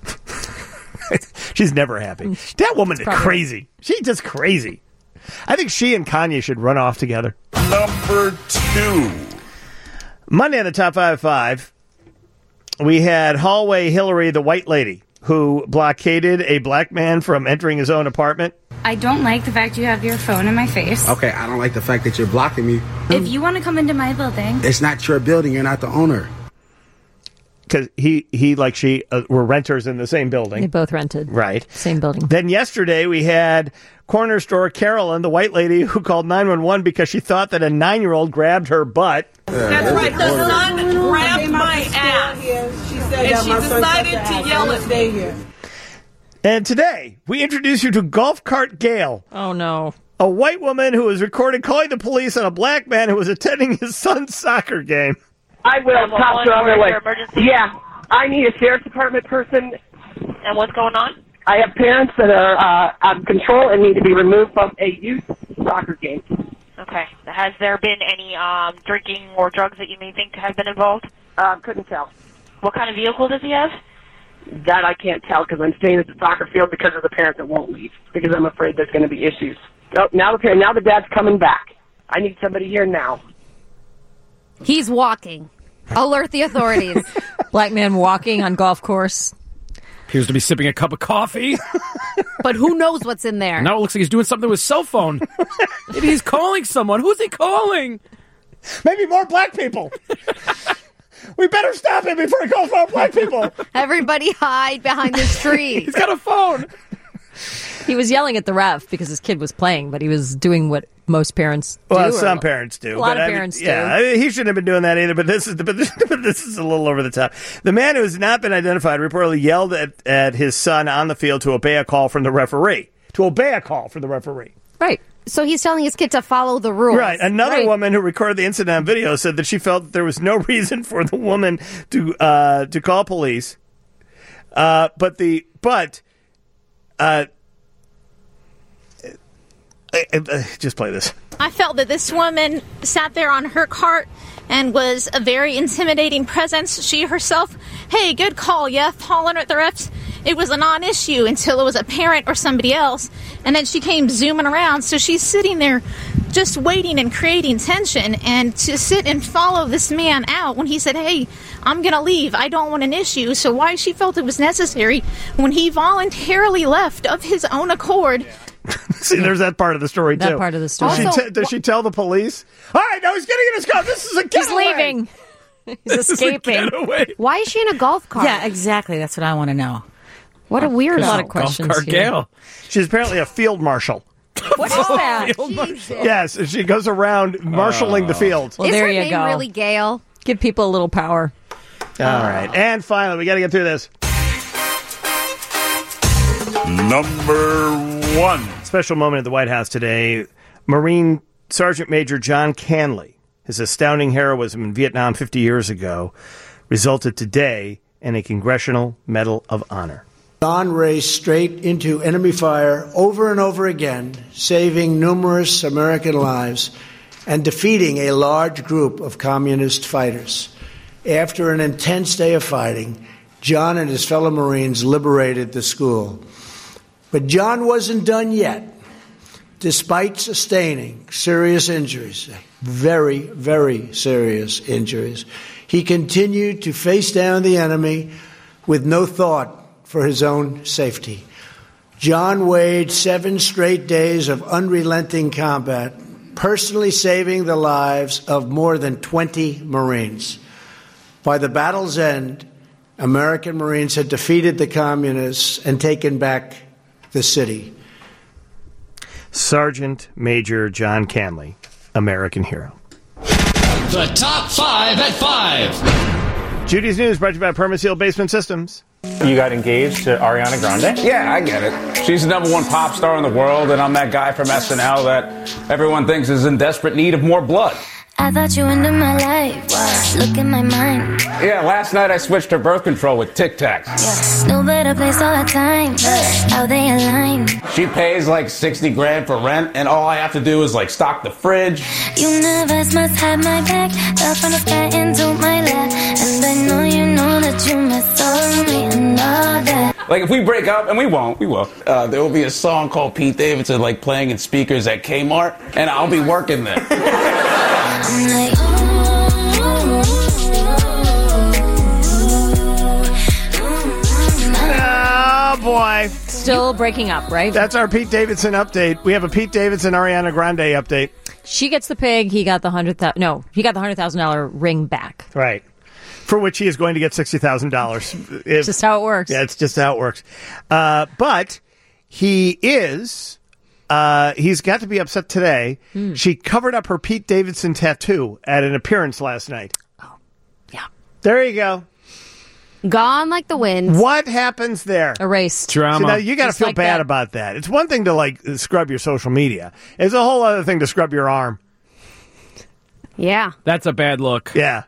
She's never happy. That woman is probably- crazy. She's just crazy. I think she and Kanye should run off together. Number two. Monday on the Top five five, we had Hallway Hillary, the white lady, who blockaded a black man from entering his own apartment. I don't like the fact you have your phone in my face. Okay, I don't like the fact that you're blocking me. If you want to come into my building, It's not your building. You're not the owner. Because he, he, like she, uh, were renters in the same building. They both rented. Right. Same building. Then yesterday we had corner store Carolyn, the white lady who called nine one one because she thought that a nine-year-old grabbed her butt. That's right. The son grabbed my ass, and she decided to yell at me. And today we introduce you to Golf Cart Gail. Oh, no. A white woman who was recorded calling the police on a black man who was attending his son's soccer game. I will talk to her like, yeah, I need a sheriff's department person. And what's going on? I have parents that are uh, out of control and need to be removed from a youth soccer game. Okay. Has there been any um, drinking or drugs that you may think have been involved? Uh, couldn't tell. What kind of vehicle does he have? That I can't tell because I'm staying at the soccer field because of the parents that won't leave because I'm afraid there's going to be issues. Oh, now the now the dad's coming back. I need somebody here now. He's walking. Alert the authorities. Black man walking on golf course. Appears to be sipping a cup of coffee. But who knows what's in there? Now it looks like he's doing something with his cell phone. Maybe he's calling someone. Who's he calling? Maybe more black people. We better stop him before he calls more black people. Everybody hide behind this tree. He's got a phone. He was yelling at the ref because his kid was playing, but he was doing what most parents do. Well, or some parents do. A lot but of I mean, parents do. Yeah, I mean, he shouldn't have been doing that either. But this is the, but this, but this is a little over the top. The man who has not been identified reportedly yelled at, at his son on the field to obey a call from the referee. To obey a call from the referee. Right. So he's telling his kid to follow the rules. Right. Another Right. woman who recorded the incident on video said that she felt that there was no reason for the woman to uh, to call police. Uh, but the but uh, uh, uh, just play this. I felt that this woman sat there on her cart and was a very intimidating presence. She herself, hey, good call, yeah, hollering at the refs. It was a non-issue until it was a parent or somebody else. And then she came zooming around. So she's sitting there just waiting and creating tension. And to sit and follow this man out when he said, hey, I'm going to leave. I don't want an issue. So why she felt it was necessary when he voluntarily left of his own accord. See, there's that part of the story, That too. part of the story. Does, she, Also, t- does she tell the police? All right, now he's getting in his car. This is a He's getaway. leaving. He's This is a escaping. getaway. Why is she in a golf cart? Yeah, exactly. That's what I want to know. What a weirdo. A lot of questions Golf cart here. Gail. She's apparently a field marshal. What is that? Yes, she goes around marshaling the field. Well, Is there her you name go. really Gail? Give people a little power. All right. And finally, we got to get through this. Number one. Special moment at the White House today. Marine Sergeant Major John Canley, his astounding heroism in Vietnam fifty years ago, resulted today in a Congressional Medal of Honor. John raced straight into enemy fire over and over again, saving numerous American lives and defeating a large group of communist fighters. After an intense day of fighting, John and his fellow Marines liberated the school. But John wasn't done yet. Despite sustaining serious injuries, very, very serious injuries, he continued to face down the enemy with no thought for his own safety. John waged seven straight days of unrelenting combat, personally saving the lives of more than twenty Marines. By the battle's end, American Marines had defeated the communists and taken back the city. Sergeant Major John Canley, American hero. The top five at five. Judy's News brought to you by Permaseal Basement Systems. You got engaged to Ariana Grande? Yeah, I get it. She's the number one pop star in the world, and I'm that guy from S N L that everyone thinks is in desperate need of more blood. I thought you ended my life. Look in my mind. Yeah, last night I switched her birth control with Tic Tacs. Yeah. No better place all the time. How they align. She pays like sixty grand for rent, and all I have to do is like stock the fridge. You nervous must have my back. Fell from the sky into my lap. And I know you know that you my soulmate and all that. Like if we break up, and we won't, we will. Uh, there will be a song called Pete Davidson like playing in speakers at Kmart, and I'll be working there. I'm like, Oh, boy. Still breaking up, right? That's our Pete Davidson update. We have a Pete Davidson Ariana Grande update. She gets the pig. He got the hundred thousand. No, he got the hundred thousand dollar ring back. Right. For which he is going to get sixty thousand dollars. It's just how it works. Yeah, it's just how it works. Uh, but he is... Uh, he's got to be upset today. Mm. She covered up her Pete Davidson tattoo at an appearance last night. Oh, yeah. There you go. Gone like the wind. What happens there? Erased. Drama. So now you got to feel like bad that. about that. It's one thing to like scrub your social media. It's a whole other thing to scrub your arm. Yeah. That's a bad look. Yeah.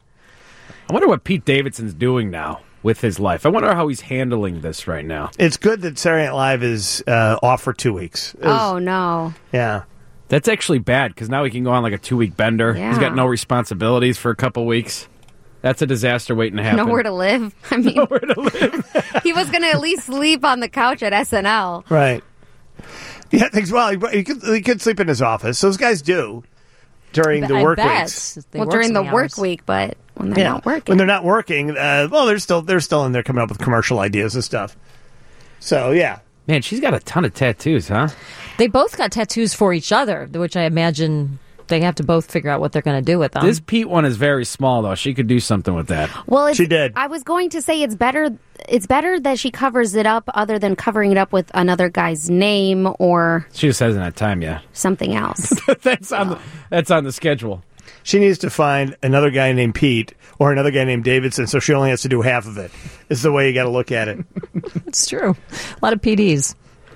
I wonder what Pete Davidson's doing now with his life. I wonder how he's handling this right now. It's good that Saturday Night Live is uh, off for two weeks. It was- Oh, no. Yeah. That's actually bad because now he can go on like a two-week bender. Yeah. He's got no responsibilities for a couple weeks. That's a disaster waiting to happen. Nowhere to live. I mean, nowhere to live. He was going to at least sleep on the couch at S N L. Right. Yeah, thanks. Well, he, he, could, he could sleep in his office. Those guys do during the I work bet. weeks. They well, during the work hours. week, but when they're Yeah. not working. When they're not working, uh, well, they're still they're still in there coming up with commercial ideas and stuff. So, yeah. Man, she's got a ton of tattoos, huh? They both got tattoos for each other, which I imagine they have to both figure out what they're going to do with them. This Pete one is very small, though. She could do something with that. Well, it's, She did. I was going to say it's better. It's better that she covers it up, other than covering it up with another guy's name or She just hasn't had time yet. something else. that's on the, that's on the schedule. She needs to find another guy named Pete or another guy named Davidson, so she only has to do half of it. Is the way you got to look at it. It's true. A lot of P Ds.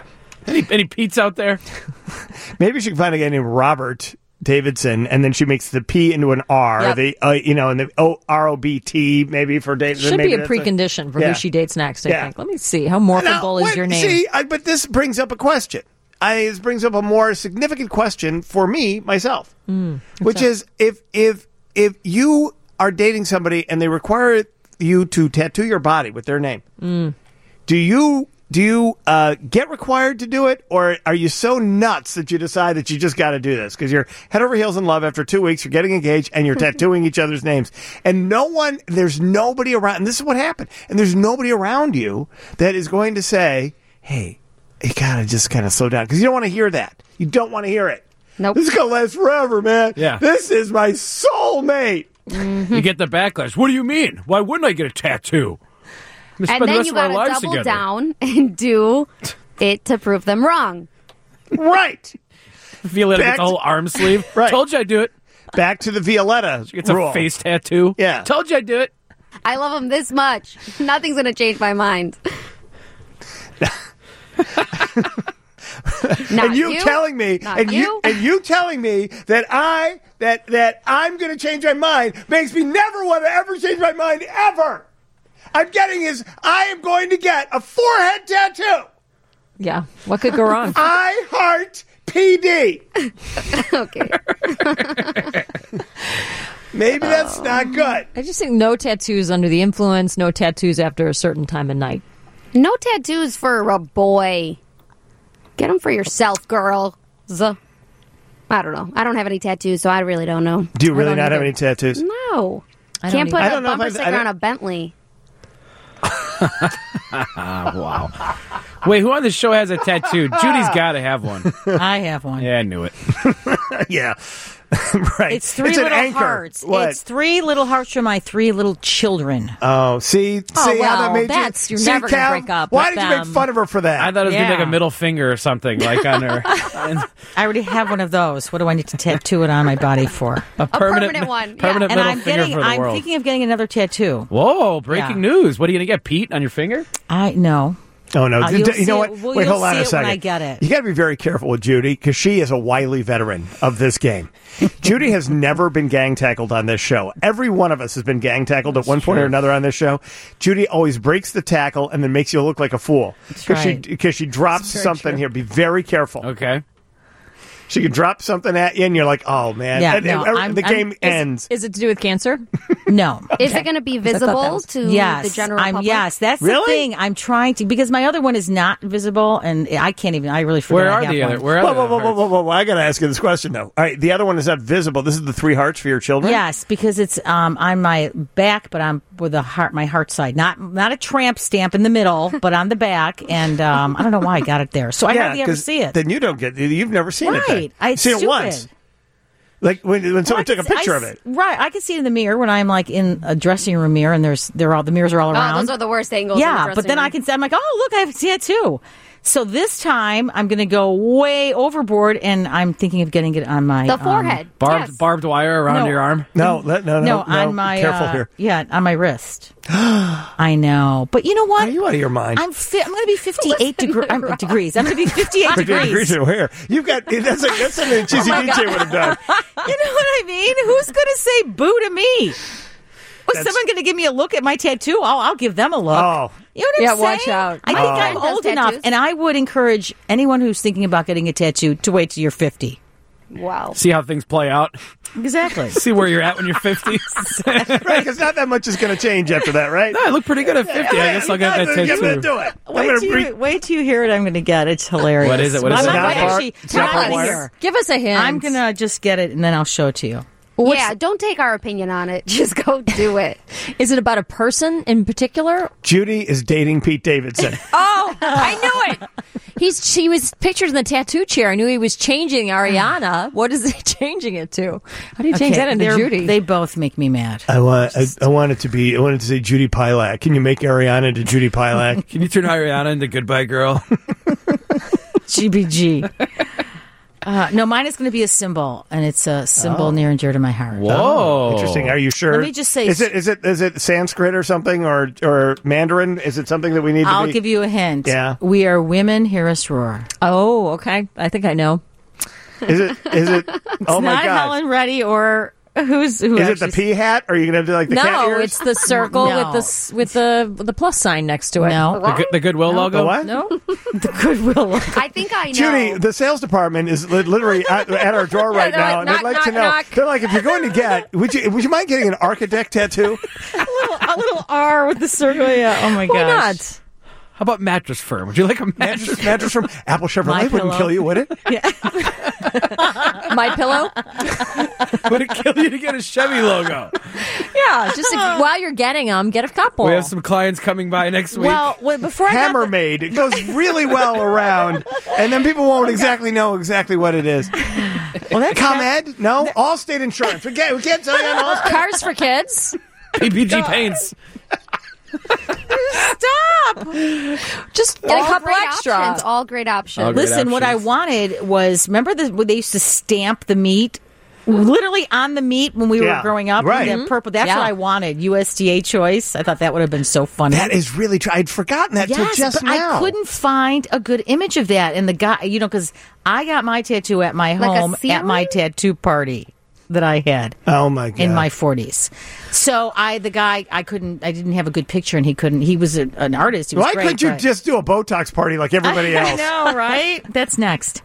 Any any Pete's out there? Maybe she can find a guy named Robert Davidson, and then she makes the P into an R. Yep. The uh, you know, and the O R O B T maybe for Davidson. Should maybe be a that's precondition for yeah. who she dates next, I Yeah. think. Let me see. How morphable Now, is your what- name? See, I, but this brings up a question. I, this brings up a more significant question for me myself, Mm, which okay. is if if if you are dating somebody and they require you to tattoo your body with their name, Mm. do you do you uh, get required to do it, or are you so nuts that you decide that you just got to do this because you're head over heels in love after two weeks, you're getting engaged, and you're tattooing each other's names, and no one, there's nobody around, and this is what happened, and there's nobody around you that is going to say, hey, you gotta just kind of slow down, because you don't want to hear that. You don't want to hear it. Nope. This is gonna last forever, man. Yeah. This is my soulmate. You get the backlash. What do you mean? Why wouldn't I get a tattoo? I'm gonna And spend the then rest you of our got to lives double together. down and do it to prove them wrong. Right. Violetta Back gets a whole to- arm sleeve. Right. Told you I'd do it. Back to the Violetta. She gets rule. a face tattoo. Yeah. Told you I'd do it. I love him this much. Nothing's going to change my mind. Not and you, you, telling me, not and you. you. and you telling me that I that that I'm going to change my mind makes me never want to ever change my mind ever. I'm getting is I am going to get a forehead tattoo. Yeah, what could go wrong? I heart P D. Okay. Maybe that's Oh. not good. I just think no tattoos under the influence, no tattoos after a certain time of night. No tattoos for a boy. Get them for yourself, girls. I don't know. I don't have any tattoos, so I really don't know. Do you I really don't not either. have any tattoos? No. I Can't don't put either. I a don't know if bumper I- I sticker don't- on a Bentley. Wow. Wait, who on the show has a tattoo? Judy's got to have one. I have one. Yeah, I knew it. Yeah. Right. It's three It's an little anchor. hearts. What? It's three little hearts for my three little children. Oh, see, Oh, see how that well, made that's- you. you're see, never gonna Cal, break up Why with did you make them. fun of her for that? I thought it was going to be like Yeah. a middle finger or something, like on her. I already have one of those. What do I need to tattoo it on my body for? A permanent one, yeah. Permanent And middle I'm finger getting. for the I'm world. thinking of getting another tattoo. Whoa, breaking Yeah. news. What are you going to get, Pete, on your finger? I know. Oh, no. Uh, D- you'll d- you see know it- what? well, Wait, you'll hold on see a it second. when I get it. You got to be very careful with Judy because she is a wily veteran of this game. Judy has never been gang tackled on this show. Every one of us has been gang tackled at one point true. or another on this show. Judy always breaks the tackle and then makes you look like a fool because right. she because she drops That's very something true. here. Be very careful. Okay. She can drop something at you and you're like, oh man, Yeah, And- no, and I'm- the I'm- game is- ends. Is it to do with cancer? No. Is it going to be I thought that visible was- to Yes, the general I'm. public? Yes, that's Really? the thing. I'm trying to because my other one is not visible, and I can't even. I really forget. Where I are have the one. other? Where are Whoa, the whoa, other whoa, whoa, hearts? whoa, whoa, whoa! I got to ask you this question though. All right, the other one is not visible. This is the three hearts for your children. Yes, because it's um, on my back, but I'm with a heart, my heart side, not not a tramp stamp in the middle, but on the back, and um, I don't know why I got it there. So I yeah, hardly ever 'cause see it. Then you don't get. You've never seen it. then. Right, I seen stupid. it once. Like when when someone Well, took I a can- picture I of s- it. Right, I can see it in the mirror when I'm like in a dressing room mirror, and there's they're all the mirrors are all Oh, around. those are the worst angles. in the Yeah, dressing but then I room. can say, I'm like, oh, look, I have a tattoo. So this time I'm going to go way overboard, and I'm thinking of getting it on my The um, forehead. Barbed, Yes. barbed wire around No. your arm? No, let, no, no, no, on my Careful uh, here. yeah, on my wrist. I know, but you know what? Are you out of your mind? I'm fi- I'm going to be fifty-eight degre- I'm, degrees. I'm going to be fifty-eight degrees. to where? You've got that's like that's something that Cheesy Oh my D J God. would have done. You know what I mean? Who's going to say boo to me? Was That's- someone going to give me a look at my tattoo? I'll, I'll give them a look. Oh. You know what I'm Yeah, saying? watch out. I think Oh. I'm Does old enough, tattoos? and I would encourage anyone who's thinking about getting a tattoo to wait till you're fifty. Wow. See how things play out. Exactly. See where you're at when you're fifty. Right, because not that much is going to change after that, right? No, I look pretty good at fifty. I guess I'll get that I'm going to tattoo. do it. I'm Wait going till, to you, wait till you hear it. I'm going to get it. It's hilarious. What is it? What is I'm it? not Not gonna bar- actually. it's we're not not wire? here. Give us a hint. I'm going to just get it, and then I'll show it to you. Yeah, don't take our opinion on it. Just go do it. Is it about a person in particular? Judy is dating Pete Davidson. Oh, I knew it. He's she was pictured in the tattoo chair. I knew he was changing Ariana. What is he changing it to? How do you change Okay, that into they're- Judy? They both make me mad. I want I, I want it to be I want it to say Judy Pilak. Can you make Ariana into Judy Pilak? Can you turn Ariana into Goodbye Girl? G B G. Uh, no, mine is going to be a symbol, and it's a symbol Oh. near and dear to my heart. Whoa. Interesting. Are you sure? Let me just say- is it is it is it Sanskrit or something or or Mandarin? Is it something that we need to I'll be? give you a hint. Yeah. We are women, hear us roar. oh, okay. I think I know. Is it is it Oh my Not god. Helen Reddy or who's who Is it the actually- pea hat? Or are you going to do like the cat No, ears? it's the circle No. with the s- with the with the plus sign next to it. No. The, good, the Goodwill logo? The what? No. the Goodwill logo. I think I know. Judy, the sales department is li- literally at, at our door right they're now, like, and they'd knock, like to knock, know. knock. They're like, if you're going to get, would you would you mind getting an architect tattoo? a, little, a little R with the circle. Yeah. Oh my Why gosh. not? How about Mattress Firm? Would you like a mattress? Mattress, mattress from Apple Chevrolet My wouldn't Pillow. kill you, would it? My pillow. Would it kill you to get a Chevy logo? Yeah, just if, while you're getting them, get a couple. We have some clients coming by next week. Well, wait, before I got the- Hammermade. It goes really well around, and then people won't exactly know exactly what it is. well, that's ComEd? No, Allstate Insurance. We can't, we can't tell you on Allstate. Cars for kids. P P G Paints. Stop! Just get all a couple great extra. options. All great options. All great Listen, what I options. wanted was, remember the, when they used to stamp the meat? Literally on the meat when we Yeah, were growing up. right. That purple. That's Yeah. what I wanted. U S D A choice. I thought that would have been so funny. That is really true. I'd forgotten that till Yes, just but now. I couldn't find a good image of that. And the guy, you know, because I got my tattoo at my Like a home at my tattoo party that I had. Oh my god! In my forties. So I, the guy, I couldn't, I didn't have a good picture, and he couldn't. He was a, an artist. He was Why great, couldn't you but- just do a Botox party like everybody I else? know, right? That's next.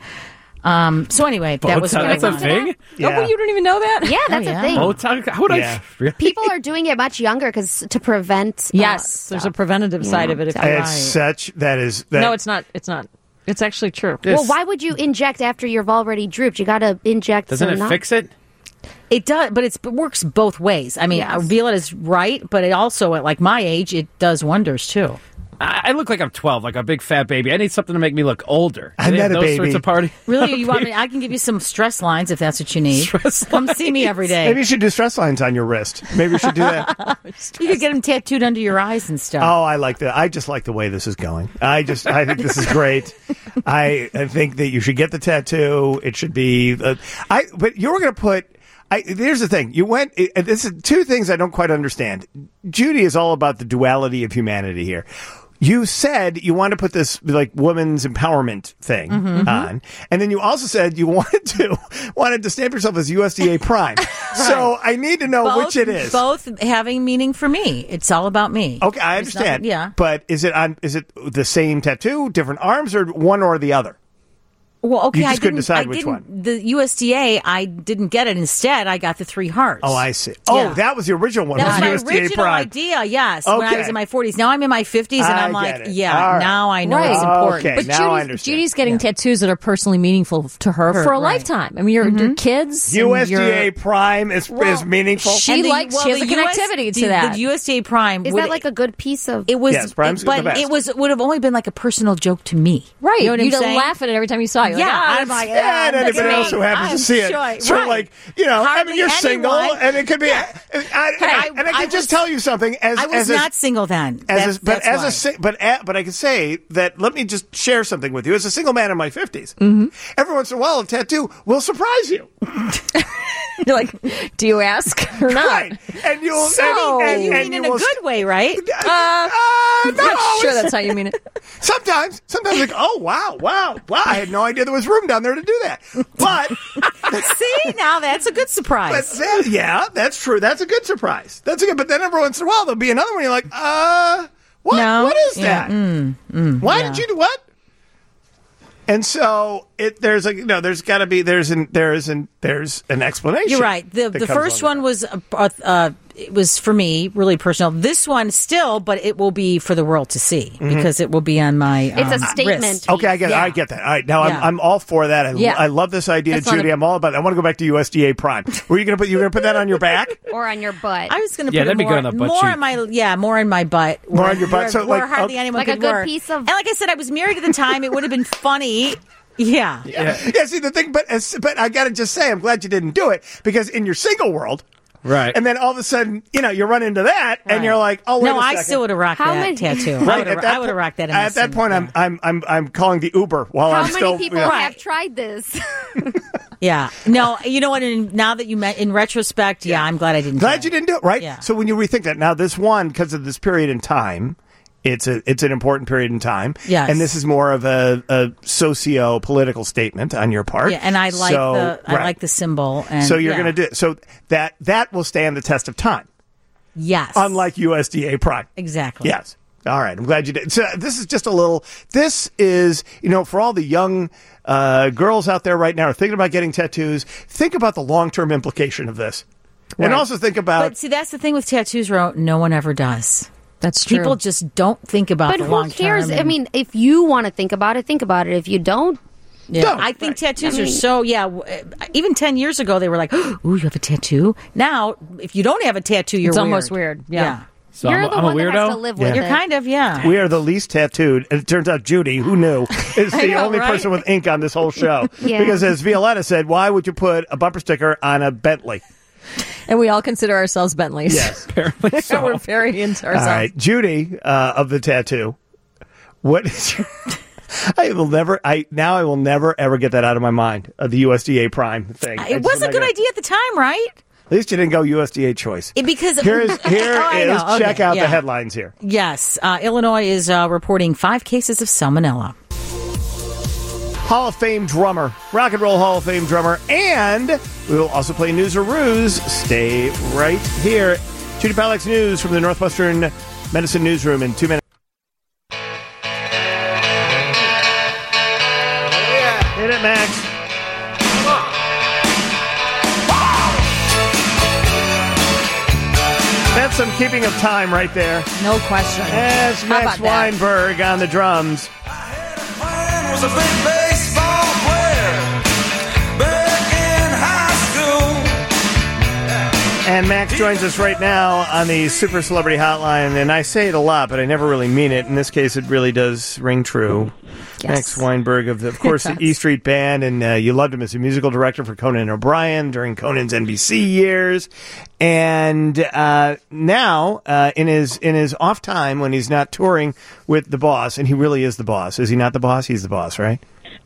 Um. So anyway, that was Botox, what I that's a wanted. thing? Oh, well, you don't even know that? Yeah, that's Oh, yeah. a thing. Botox? How would Yeah. I? Really? People are doing it much younger because to prevent. uh, Yes, there's a preventative Yeah. side of it. If It's you're It's such that is that. No, it's not. It's not. It's actually true. Well, why would you inject after you've already drooped? You got to inject. Doesn't so it not- fix it? It does, but it's, it works both ways. I mean, Yes. Violetta's right, but it also, at like my age, it does wonders too. I, I look like I'm twelve, like a big fat baby. I need something to make me look older. I'm They have not a those baby. sorts of party. Really, you want me? I can give you some stress lines if that's what you need. Stress Come see me every day. Maybe you should do stress lines on your wrist. Maybe you should do that. You could get them tattooed under your eyes and stuff. Oh, I like that. I just like the way this is going. I just, I think this is great. I, I think that you should get the tattoo. It should be. Uh, I. But you were going to put. I, here's the thing. You went. Uh, this is two things I don't quite understand. Judy is all about the duality of humanity here. You said you wanted to put this like women's empowerment thing Mhm. on, and then you also said you wanted to wanted to stamp yourself as U S D A Prime. So I need to know both, which it is. Both having meaning for me. It's all about me. Okay, I It's understand. not- yeah. but is it on? Is it the same tattoo, different arms, or one or the other? Well, okay, You just I couldn't didn't, decide I which didn't, one. The U S D A, I didn't get it. Instead, I got the three hearts. Oh, I see. Oh, Yeah. that was the original one. That was my U S D A original Prime. idea, yes, when I Okay. was in my forties. Now I'm in my fifties, and I I'm get like, it. yeah, All right. now I know Right. it's important. Okay, But now I Judy's, understand. Judy's getting tattoos that are personally meaningful to her Her, for a right. lifetime. I mean, your, your kids. and U S D A your- Prime is is meaningful. she And the- likes- she has the a connectivity U S to that. The U S D A Prime Is would- that like a good piece of? It was, Yes, Prime's it- but the best. it was would have only been like a personal joke to me. Right. You know what You'd I'm saying? laugh at it every time you saw it. You're Yeah, like, ah, I'm like, that's- ah, And that's anybody me. else who happens I'm to see it. sure- So, right. like, you know, I Hardly mean, you're single, anyone. and it could be. I, I, I- and I can I just was- tell you something. As I was as a, not single then. As That's- a, but that's as why. a si- but a, but I can say that. Let me just share something with you. As a single man in my fifties, Mm-hmm. every once in a while, a tattoo will surprise you. You're like, do you ask or not? Right. And you'll So- and, and, you and mean you in a will good way, right? Uh, Uh, I'm not not sure always. that's how you mean it. Sometimes, sometimes like, oh wow, wow, wow! I had no idea there was room down there to do that. But, See, now that's a good but surprise. then, yeah, that's true. That's a good surprise. That's a good. But then every once in a while there'll be another one. You're like, uh, what? No? What is Yeah, that? mm, mm, Why yeah. did you do what? And so it there's like no, there's got to be there's an there's an there's an explanation. You're right. The that the comes first along one was uh, uh, uh, it was for me really personal. This one still, but it will be for the world to see Mm-hmm. because it will be on my. It's a um, statement. wrist. Okay, I get Yeah. I get that. All right, now Yeah. I'm I'm all for that. I, Yeah. I love this idea, That's not Judy. a- I'm all about it. I want to go back to U S D A Prime. Were you gonna put you gonna put that on your back? or on your butt. I was going to Yeah, put that'd it be more, good on the butt more cheek. on my yeah, more in my butt. More where- on your butt, Where, so, where like, hardly okay. anyone Like a could good work. piece of- And like I said, I was married at the time. It would have been funny. Yeah. Yeah. yeah. See the thing, but as, but I got to just say, I'm glad you didn't do it because in your single world, Right. and then all of a sudden, you know, you run into that, and Right. you're like, oh, wait No, a I second. still would have rocked How that many- tattoo. I Right, would at have that I would have po- rocked that. In At that point, I'm I'm I'm I'm calling the Uber while How I'm many still. people you know- have tried this? Yeah. No, you know what? In, now that you met, in retrospect, yeah, I'm glad I didn't. Glad do you didn't do it, right? Yeah. So when you rethink that, now this one, because of this period in time, it's a it's an important period in time. Yes. And this is more of a, a socio political statement on your part. Yeah, and I like So, the I right. like the symbol. And So you're yeah. going to do so that that will stand the test of time, yes, unlike U S D A Prime. exactly. Yes. All right. I'm glad you did. So this is just a little. This is, you know, for all the young uh, girls out there right now who are thinking about getting tattoos. Think about the long term implication of this, and Right. also think about. But see, that's the thing with tattoos, Ro. No one ever does. That's true. People just don't think about But the who long cares? term. I mean, if you want to think about it, think about it. If you don't, Yeah. Don't. I think tattoos I are mean- so, yeah. w- uh, Even ten years ago, they were like, ooh, you have a tattoo? Now, if you don't have a tattoo, you're It's weird. almost weird. Yeah. So you're I'm, the I'm one a that has to weirdo. live Yeah. with You're it. kind of, yeah. We are the least tattooed. And it turns out Judy, who knew, is I the know, only right? person with ink on this whole show. Yeah. Because as Violetta said, why would you put a bumper sticker on a Bentley? And we all consider ourselves Bentleys. Yes. Apparently so. We're very into All ourselves. right. Judy uh, of the tattoo. What is your... I will never. I now I will never ever get that out of my mind. Uh, the U S D A Prime thing. It was a good gonna, idea at the time, right? At least you didn't go U S D A choice. It, because here's here oh, is okay, check out yeah. the headlines here. Yes, uh, Illinois is uh, reporting five cases of salmonella. Hall of Fame drummer, Rock and Roll Hall of Fame drummer, and we will also play News or Ruse. Stay right here. Judy Palak's news from the Northwestern Medicine Newsroom in two minutes. Hit it, Max. That's some keeping of time right there. No question. As Max Weinberg on the drums. Was a big baseball player back in high school. And Max joins us right now on the Super Celebrity Hotline, and I say it a lot, but I never really mean it. In this case, it really does ring true. Yes. Max Weinberg, of, the, of course, the E Street Band, and uh, you loved him as a musical director for Conan O'Brien during Conan's N B C years. And uh, now, uh, in his in his off time, when he's not touring with the boss, and he really is the boss. Is he not the boss? He's the boss, right?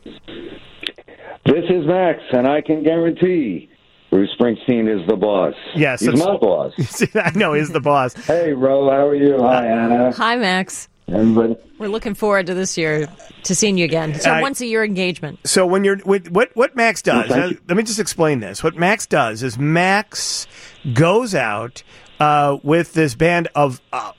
This is Max, and I can guarantee Bruce Springsteen is the boss. Yes. He's my boss. I know, he's the boss. Hey, Ro, how are you? Hi, Anna. Hi, Max. Everybody. We're looking forward to this year, to seeing you again. It's our I- once a year engagement. So when you're with what what Max does, Thank uh, you. let me just explain this. What Max does is Max goes out uh, with this band of uh,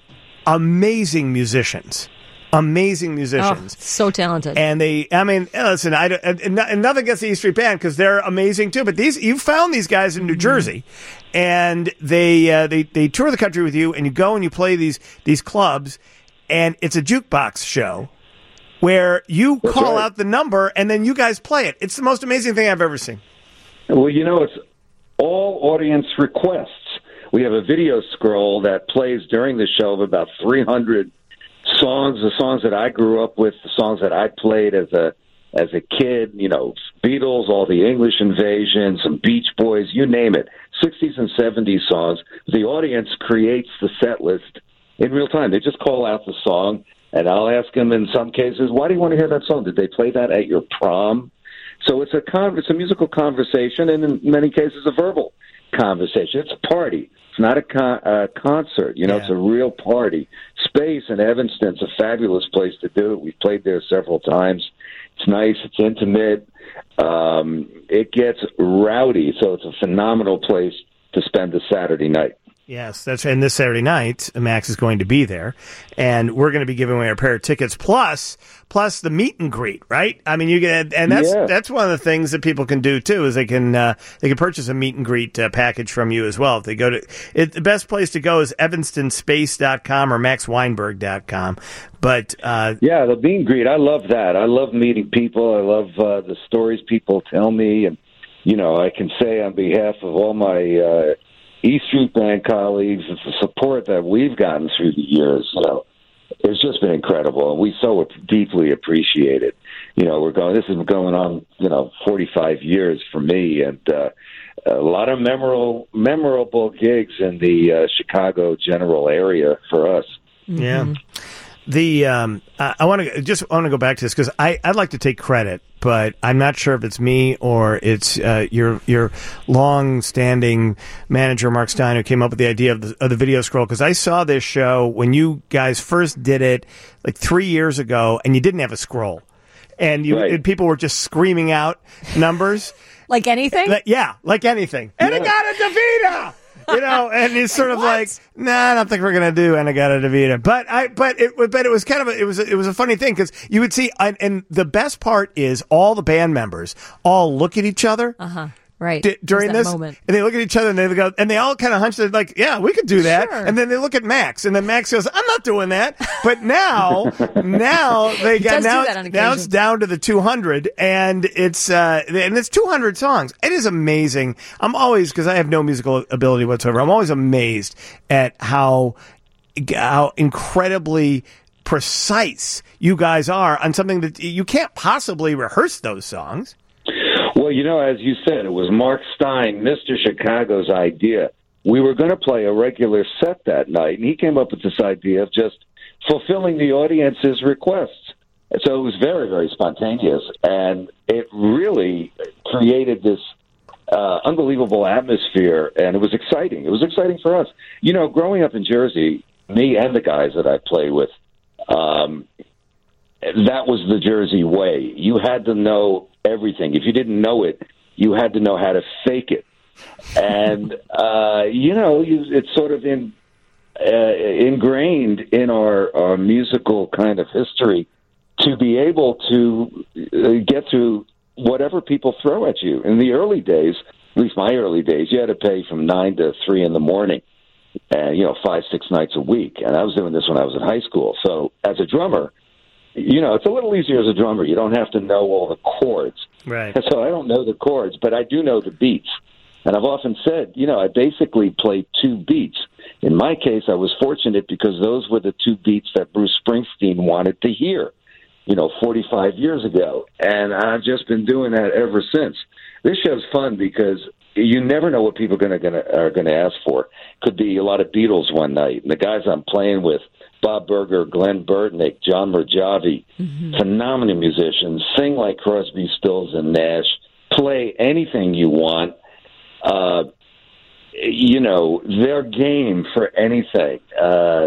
amazing musicians, amazing musicians. Oh, so talented. And they, I mean, listen, I don't, and, and nothing against the E Street Band because they're amazing too. But these, you found these guys in New Jersey, and they uh, they they tour the country with you, and you go and you play these these clubs, and it's a jukebox show where you That's call right. out the number and then you guys play it. It's the most amazing thing I've ever seen. Well, you know, it's all audience requests. We have a video scroll that plays during the show of about three hundred songs, the songs that I grew up with, the songs that I played as a as a kid, you know, Beatles, all the English Invasion, some Beach Boys, you name it, sixties and seventies songs. The audience creates the set list in real time. They just call out the song, and I'll ask them in some cases, why do you want to hear that song? Did they play that at your prom? So it's a con- it's a musical conversation, and in many cases a verbal conversation. It's a party. It's not a con- uh, concert. You know, Yeah. it's a real party. Space in Evanston's a fabulous place to do it. We've played there several times. It's nice. It's intimate. Um, it gets rowdy, so it's a phenomenal place to spend a Saturday night. Yes, that's and this Saturday night, Max is going to be there, and we're going to be giving away a pair of tickets plus plus the meet and greet, right? I mean, you get and that's Yeah. that's one of the things that people can do too is they can uh, they can purchase a meet and greet uh, package from you as well. If they go to it, the best place to go is evanston space dot com or max weinberg dot com. But uh, Yeah, the meet and greet. I love that. I love meeting people. I love uh, the stories people tell me, and you know, I can say on behalf of all my uh, E Street Band colleagues, it's the support that we've gotten through the years. You know, it's just been incredible, and we so deeply appreciate it. You know, we're going. This has been going on, you know, forty-five years for me, and uh, a lot of memorable, memorable gigs in the uh, Chicago general area for us. yeah. The um, I, I want to just want to go back to this because I I'd like to take credit, but I'm not sure if it's me or it's uh, your your long-standing manager Mark Stein who came up with the idea of the, of the video scroll. Because I saw this show when you guys first did it like three years ago, and you didn't have a scroll, and you Right. and people were just screaming out numbers. Like anything? Like- yeah, like anything. And it got a Davida. You know, and it's sort of like, nah, I don't think we're gonna do Anagata Davida. But I, but it, but it was kind of a, it was, a, it was a funny thing because you would see, and, and the best part is all the band members all look at each other. Uh huh. Right. D- during There's that this, moment. and they look at each other, and they go, and they all kind of hunch. They're like, "Yeah, we could do that." Sure. And then they look at Max, and then Max goes, "I'm not doing that." But now, now they He got does do now, that on it's- now it's occasion. down to the two hundred, and it's uh, and it's two hundred songs. It is amazing. I'm always because I have no musical ability whatsoever. I'm always amazed at how how incredibly precise you guys are on something that you can't possibly rehearse those songs. Well, you know, as you said, it was Mark Stein, Mister Chicago's idea. We were going to play a regular set that night, and he came up with this idea of just fulfilling the audience's requests. So it was very, very spontaneous, and it really created this uh, unbelievable atmosphere, and it was exciting. It was exciting for us. You know, growing up in Jersey, me and the guys that I play with, um, that was the Jersey way. You had to know everything. If you didn't know it, you had to know how to fake it. And, uh, you know, you, it's sort of in, uh, ingrained in our, our musical kind of history to be able to uh, get through whatever people throw at you. In the early days, at least my early days, you had to pay from nine to three in the morning, and you know, five, six nights a week. And I was doing this when I was in high school. So as a drummer, you know, it's a little easier as a drummer. You don't have to know all the chords. Right. So I don't know the chords, but I do know the beats. And I've often said, you know, I basically played two beats. In my case, I was fortunate because those were the two beats that Bruce Springsteen wanted to hear, you know, forty-five years ago. And I've just been doing that ever since. This show's fun because you never know what people are going to are going to ask for. Could be a lot of Beatles one night. And the guys I'm playing with, Bob Berger, Glenn Burtnick, John Murjavi, mm-hmm. phenomenal musicians, sing like Crosby, Stills, and Nash, play anything you want. Uh, you know, they're game for anything. Uh,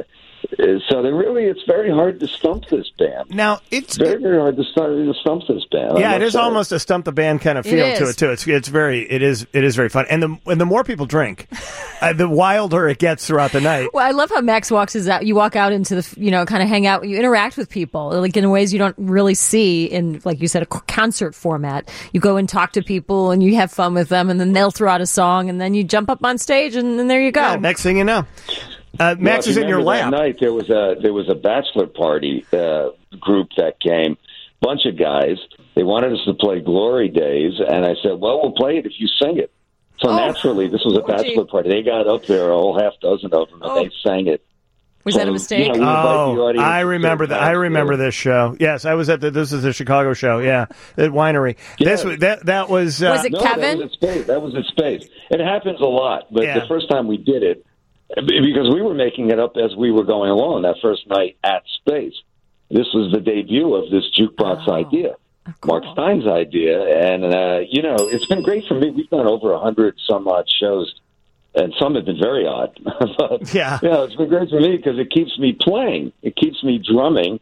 so they really, it's very hard to stump this band. Now, it's very, very hard to, start, to stump this band. Yeah, it is sorry. almost a stump the band kind of feel it to it too. It's it's very it is it is very fun, and the and the more people drink, uh, the wilder it gets throughout the night. Well, I love how Max walks us out. You walk out into the, you know, kind of hang out. You interact with people like in ways you don't really see in, like you said, a concert format. You go and talk to people, and you have fun with them, and then they'll throw out a song, and then you jump up on stage, and then there you go. Yeah, next thing you know. Uh, Max well, is in your lap. That night there was a there was a bachelor party uh, group that came, bunch of guys. They wanted us to play Glory Days, and I said, "Well, we'll play it if you sing it." So oh. naturally, this was a bachelor party. They got up there, a whole half dozen of them, and oh. they sang it. Was so, that a mistake? You know, oh, I remember that. I remember this show. Yes, I was at the. This is the Chicago show. Yeah, at Winery. Yeah. This was that. That was. Uh, was it no, Kevin? That was at Space. That was at Space. It happens a lot, but yeah. the first time we did it, because we were making it up as we were going along that first night at Space. This was the debut of this jukebox oh, idea, cool. Mark Stein's idea, and uh, you know, it's been great for me. We've done over a hundred some odd shows, and some have been very odd. but, yeah, you know, it's been great for me because it keeps me playing, it keeps me drumming,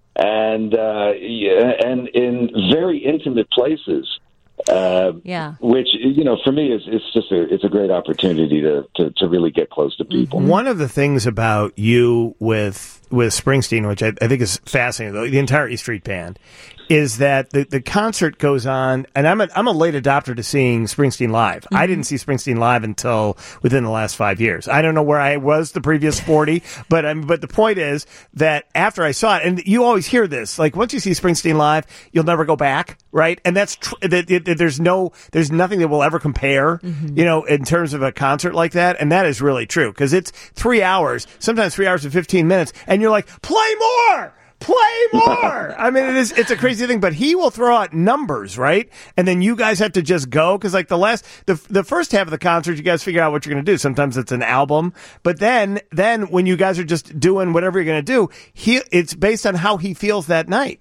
and uh, yeah, and in very intimate places. Uh, yeah, which you know, for me, is it's just a it's a great opportunity to, to, to really get close to people. Mm-hmm. One of the things about you with with Springsteen, which I, I think is fascinating, the, the entire E Street Band, is that the, the concert goes on, and I'm a, I'm a late adopter to seeing Springsteen live. Mm-hmm. I didn't see Springsteen live until within the last five years. I don't know where I was the previous forty, but um, but the point is that after I saw it, and you always hear this, like once you see Springsteen live, you'll never go back, right? And that's tr- that, it, it, there's no there's nothing that will ever compare, mm-hmm. you know, in terms of a concert like that, and that is really true because it's three hours, sometimes three hours and fifteen minutes, and you're like, play more. Play more. I mean, it is, it's a crazy thing, but he will throw out numbers, right? And then you guys have to just go. Cause like the last, the, the first half of the concert, you guys figure out what you're going to do. Sometimes it's an album, but then, then when you guys are just doing whatever you're going to do, he, it's based on how he feels that night.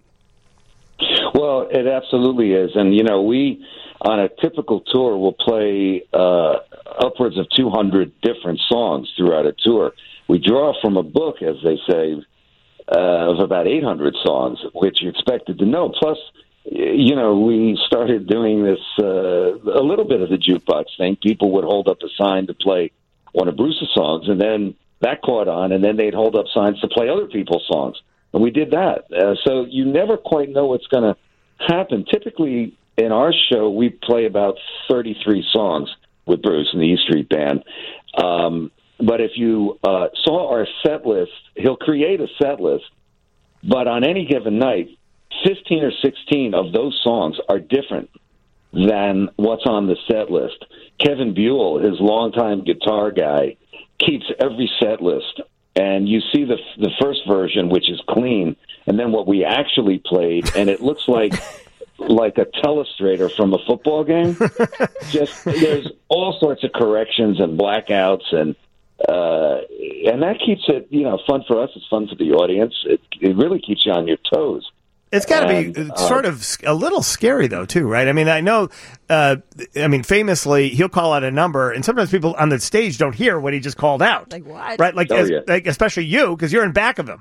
Well, it absolutely is. And, you know, we, on a typical tour, will play, uh, upwards of two hundred different songs throughout a tour. We draw from a book, as they say, Uh, of about eight hundred songs, which you expected to know. Plus, you know, we started doing this, uh, a little bit of the jukebox thing. People would hold up a sign to play one of Bruce's songs, and then that caught on, and then they'd hold up signs to play other people's songs. And we did that. Uh, so you never quite know what's going to happen. Typically, in our show, we play about thirty-three songs with Bruce and the E Street Band. Um, But if you uh, saw our set list, he'll create a set list, but on any given night, fifteen or sixteen of those songs are different than what's on the set list. Kevin Buell, his longtime guitar guy, keeps every set list, and you see the the first version, which is clean, and then what we actually played, and it looks like like a telestrator from a football game. Just there's all sorts of corrections and blackouts and uh, and that keeps it, you know, fun for us. It's fun for the audience. It, it really keeps you on your toes. It's got to be And, uh, sort of a little scary, though, too, right? I mean, I know, uh, I mean, famously, he'll call out a number, and sometimes people on the stage don't hear what he just called out. Like what? Right? Like, Oh, as- yeah. like especially you, because you're in back of him.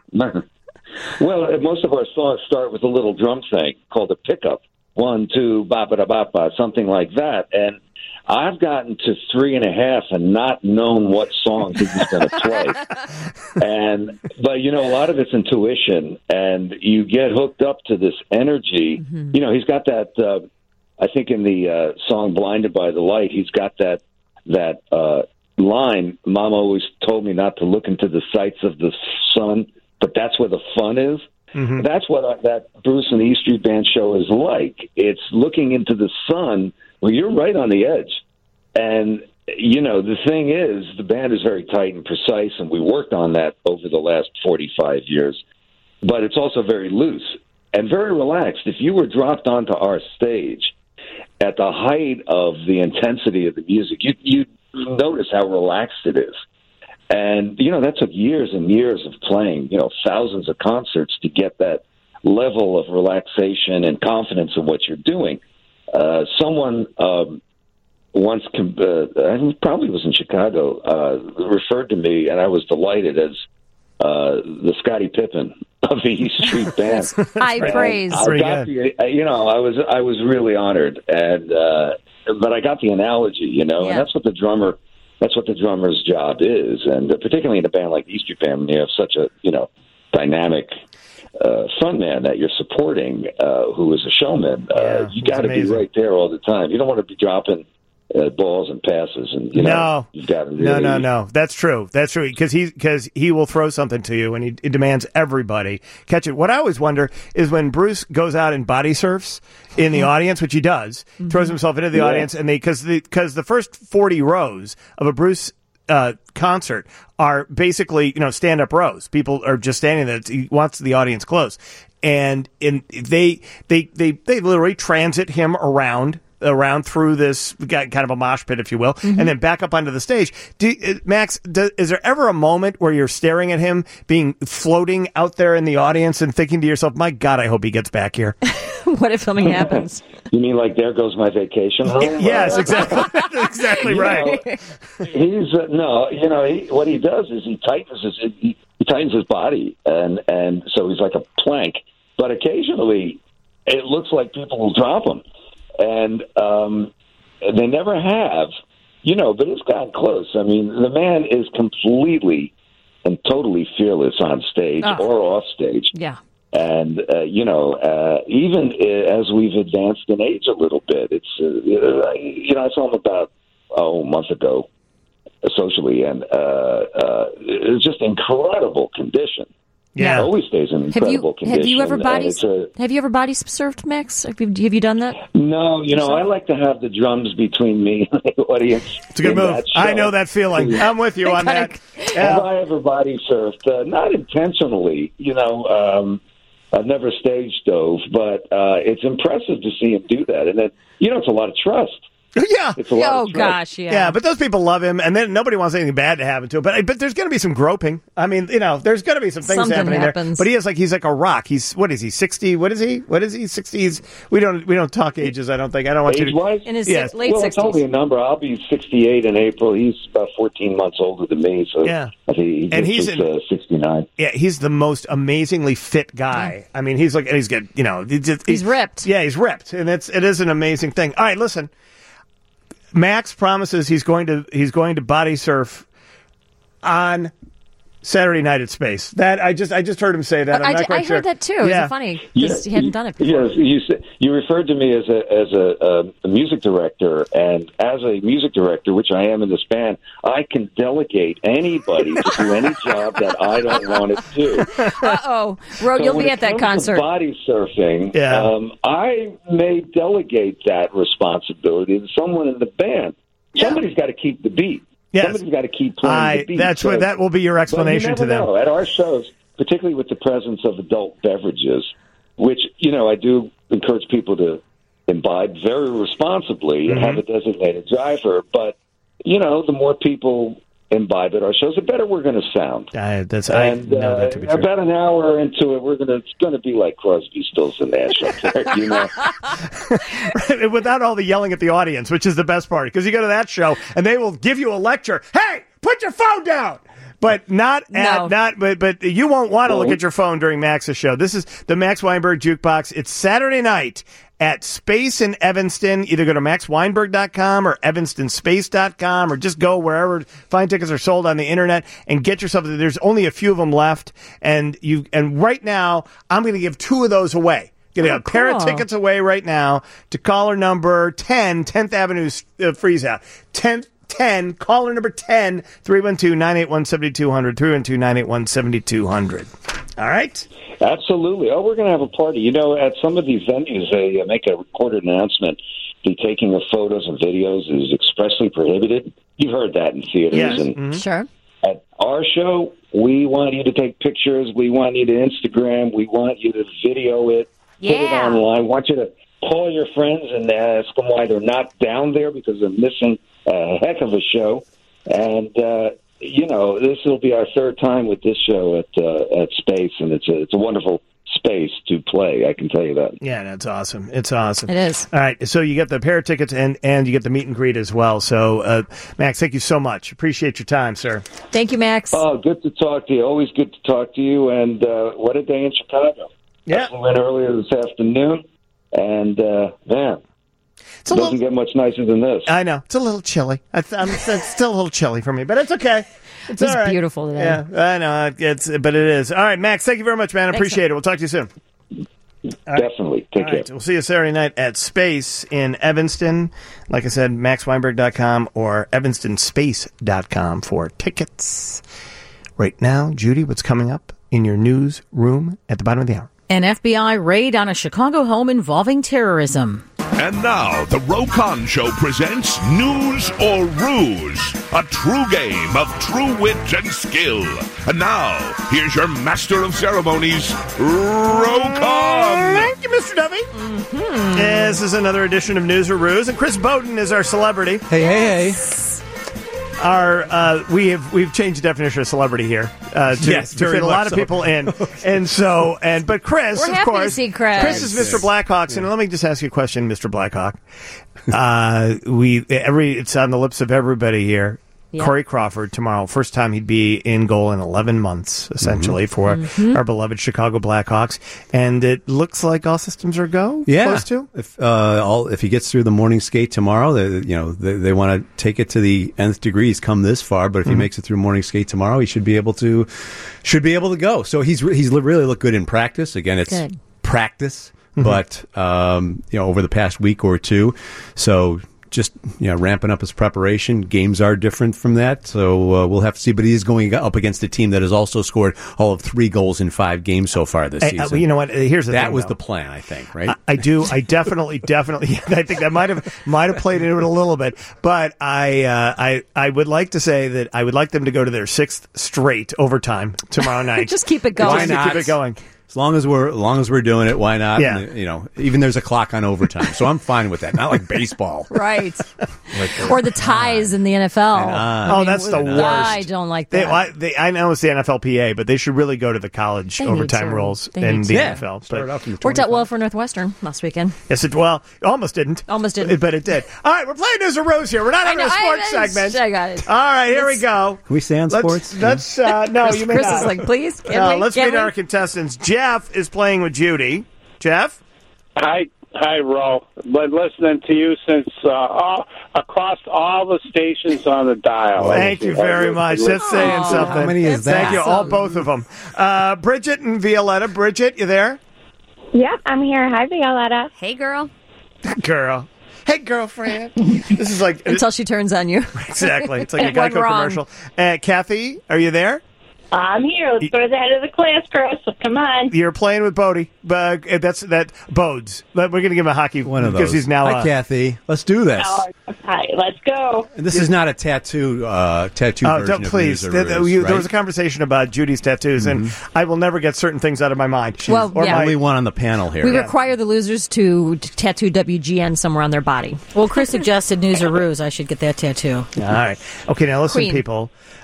Well, uh, most of our songs start with a little drum thing called a pickup. One, two, ba ba da ba ba, something like that. And I've gotten to three and a half and not known what song he's going to play. And but you know, a lot of it's intuition, and you get hooked up to this energy. Mm-hmm. You know, he's got that. Uh, I think in the uh, song "Blinded by the Light," he's got that that uh, line. Mama always told me not to look into the sights of the sun, but that's where the fun is. Mm-hmm. That's what I, that Bruce and the E Street Band show is like. It's looking into the sun where you're right on the edge. And, you know, the thing is, the band is very tight and precise, and we worked on that over the last forty-five years. But it's also very loose and very relaxed. If you were dropped onto our stage at the height of the intensity of the music, you, you'd notice how relaxed it is. And, you know, that took years and years of playing, you know, thousands of concerts to get that level of relaxation and confidence in what you're doing. Uh, someone um, once, com- uh, I probably was in Chicago, uh, referred to me, and I was delighted as uh, the Scottie Pippen of the E Street Band. High And praise. I Pretty got good. the, you know, I was I was really honored, and uh, but I got the analogy, you know, Yeah. and that's what the drummer. That's what the drummer's job is, and uh, particularly in a band like the E Street Band, when you have such a you know dynamic uh, frontman that you're supporting, uh, who is a showman. Uh, Yeah, you it's got to be amazing. right there all the time. You don't want to be dropping uh, balls and passes, and you know No. you've got to really, No, no, no. That's true. That's true. Because he, because he will throw something to you, and he, he demands everybody catch it. What I always wonder is when Bruce goes out and body surfs in the audience, which he does, throws himself into the Yeah. audience, and they because the because the first forty rows of a Bruce uh, concert are basically you know stand up rows. People are just standing there. He wants the audience close, and in they they they they literally transit him around. around through this got kind of a mosh pit, if you will, Mm-hmm. and then back up onto the stage. Do, uh, Max, do, is there ever a moment where you're staring at him being floating out there in the audience and thinking to yourself, my God, I hope he gets back here? What if something happens? You mean like there goes my vacation home? Yes, Uh, exactly. exactly You right. know, he's uh, no, you know, he, what he does is he tightens his he, he tightens his body, and and so he's like a plank. But occasionally, it looks like people will drop him, and um, they never have, you know. But it's gotten close. I mean, the man is completely and totally fearless on stage Oh. or off stage. Yeah. And, uh, you know, uh, even uh, as we've advanced in age a little bit, it's, uh, you know, I saw him about, oh, a month ago uh, socially, and uh, uh, it's just incredible condition. Yeah. Always stays in Have incredible you condition. have you ever and body it's a- have you ever body surfed, Max? Have you, have you done that? No, you know, I like to have the drums between me and the audience. It's a good in move. that I show. know that feeling. I'm with you on that. Have Yeah. I ever body surfed? Uh, not intentionally, you know. Um, I've never stage dove, but uh, it's impressive to see him do that. And then, you know, it's a lot of trust. Yeah. It's a lot Oh of trust. gosh, yeah. Yeah, but those people love him, and then nobody wants anything bad to happen to him. But but there's going to be some groping. I mean, you know, there's going to be some things Something happening there. happens. But he is like he's like a rock. He's what is he? Sixty? What is he? What is he? Sixties? We don't we don't talk ages. I don't think. I don't want you to. Age-wise? In his Yes. si- late well, it's sixties. only a number. I'll be sixty-eight in April. He's about fourteen months older than me, so Yeah. I think he And just he's is, in- uh, sixty-nine. Yeah, he's the most amazingly fit guy. I mean, he's like he's got you know he's, just, He's ripped. Yeah, he's ripped, and it's it is an amazing thing. All right, listen. Max promises he's going to he's going to body surf on Saturday night at Space. That I just I just heard him say that. I'm I, not d- quite I sure. heard that too. Yeah. It's funny because he hadn't done it before. Yes, you said- you referred to me as a as a, a, a music director, and as a music director, which I am in this band, I can delegate anybody to do any job that I don't want to do. Uh oh, Ro, So you'll when be it at that comes to concert. Body surfing. Yeah. Um, I may delegate that responsibility to someone in the band. Somebody's got to keep the beat. Yes. Somebody's got to keep playing I, the beat. that's So- what that will be your but you explanation never to them. know. At our shows, particularly with the presence of adult beverages, which, you know, I do encourage people to imbibe very responsibly and Mm-hmm. have a designated driver. But, you know, the more people imbibe it. Our shows, the better we're going to sound. Uh, that's and I know uh, that to be true. about an hour into it, we're going to it's going to be like Crosby, Stills, and Nash up there, you know. Without all the yelling at the audience, which is the best part, because you go to that show and they will give you a lecture. Hey, put your phone down. But not at No. not but but you won't want to look at your phone during Max's show. This is the Max Weinberg Jukebox. It's Saturday night at Space in Evanston. Either go to max weinberg dot com or evanston space dot com or just go wherever fine tickets are sold on the internet and get yourself. There's only a few of them left, and you and right now I'm going to give two of those away. Getting Oh, a pair of cool. tickets away right now to caller number ten, tenth Avenue uh, Freeze Out. tenth ten, caller number ten, three one two, nine eight one, seven two zero zero, three one two, nine eight one, seven two zero zero. All right? Absolutely. Oh, we're going to have a party. You know, at some of these venues, they uh, make a recorded announcement. The taking of photos and videos is expressly prohibited. You've heard that in theaters. Yes. And Mhm. Sure. at our show, we want you to take pictures. We want you to Instagram. We want you to video it. Put it Yeah. online. We want you to call your friends and ask them why they're not down there because they're missing a heck of a show. And, uh, you know, this will be our third time with this show at uh, at Space, and it's a, it's a wonderful space to play, I can tell you that. Yeah, that's awesome. It's awesome. It is. All right, so you get the pair of tickets and, and you get the meet and greet as well. So, uh, Max, thank you so much. Appreciate your time, sir. Thank you, Max. Oh, good to talk to you. Always good to talk to you. And uh, what a day in Chicago. Yeah. I flew in earlier this afternoon, and, uh, man, It's a it doesn't little, get much nicer than this. I know. It's a little chilly. I th- I'm, it's still a little chilly for me, but it's okay. It's It's all right. beautiful today. Yeah, I know. It's, but it is. All right, Max, thank you very much, man. I Thanks, appreciate it. We'll talk to you soon. Definitely. Take All care. right, we'll see you Saturday night at Space in Evanston. Like I said, max weinberg dot com or evanston space dot com for tickets. Right now, Judy, what's coming up in your newsroom at the bottom of the hour? An F B I raid on a Chicago home involving terrorism. And now, the Rokon Show presents News or Ruse, a true game of true wit and skill. And now, here's your master of ceremonies, Rokon. Thank you, Mister Duffy. Mm-hmm. This is another edition of News or Ruse, and Chris Bowden is our celebrity. Hey, hey, hey. Our uh, we have we've changed the definition of celebrity here uh, to, Yes, to very fit a much lot of so. people in, and so and but Chris, We're of happy to course, see Chris. Chris is Mister Blackhawks, and let me just ask you a question, Mister Blackhawk. Uh, we every it's on the lips of everybody here. Yeah. Corey Crawford tomorrow, first time he'd be in goal in eleven months, essentially, for Mhm. our beloved Chicago Blackhawks, and it looks like all systems are go. Yeah. Close to. If uh, all if he gets through the morning skate tomorrow, they, you know they, they want to take it to the nth degree. He's come this far, but if he Mhm. makes it through morning skate tomorrow, he should be able to should be able to go. So he's re- he's li- really looked good in practice. Again, it's Good. practice, Mhm. but um, you know over the past week or two, so. Just you know, ramping up his preparation. Games are different from that, so uh, we'll have to see. But he is going up against a team that has also scored all of three goals in five games so far this Hey, uh, season. you know what? Here's the that thing, was though. the plan, I think. Right? I, I do. I definitely, definitely. I think that might have might have played into it a little bit. But I, uh, I, I would like to say that I would like them to go to their sixth straight overtime tomorrow night. Just keep it going. Why Just to not? keep it going. As long as we're as long as we're doing it, why not? Yeah. And, you know, even there's a clock on overtime, so I'm fine with that. Not like baseball, Right. Like, Or the ties in the N F L. uh, Oh, that's the worst. I don't like They, that. I, they, I know it's the N F L P A, but they should really go to the college They need overtime to. rules They in need the to. N F L. Start But, off from the Worked out twenty-five. well for Northwestern last weekend. yes, it well, almost didn't. Almost didn't. but it did. All right, we're playing News or Rose here. We're not I having know, a sports I- I- segment. I got it. All right, here we go. Can we stay on Let's, sports? let's uh, no, Chris, you may Chris not. is like, please, can No, we? let's Can meet we? our contestants. Jeff is playing with Judy. Jeff? Hi, hi, Ro. Been listening to you since uh, all, across all the stations on the dial. Thank you very much. That's saying Aw. something. How many is Thank that? you, all both of them. Uh, Bridget and Violetta. Bridget, you there? Yep, I'm here. Hi, Violetta. Hey, girl. Girl. Hey, girlfriend. This is like Until she turns on you. exactly. It's like a It went Geico wrong. commercial. Uh, Kathy, are you there? I'm here. Let's go to the head of the class, girls. So come on. You're playing with Bodie. But uh, that's that Bodes. But we're going to give him a hockey One of because those. he's now. Hi, uh, Kathy. Let's do this. Oh, hi, let's go. And this is not a tattoo uh, tattoo Oh, version don't, of please. News or There, there- Ruse, you- right? there was a conversation about Judy's tattoos, and I will never get certain things out of my mind. Well, or yeah. my, only one on the panel here. We require the losers to t- tattoo W G N somewhere on their body. Well, Chris suggested News or Ruse. I should get that tattoo. All right. Okay, now listen, Queen. people.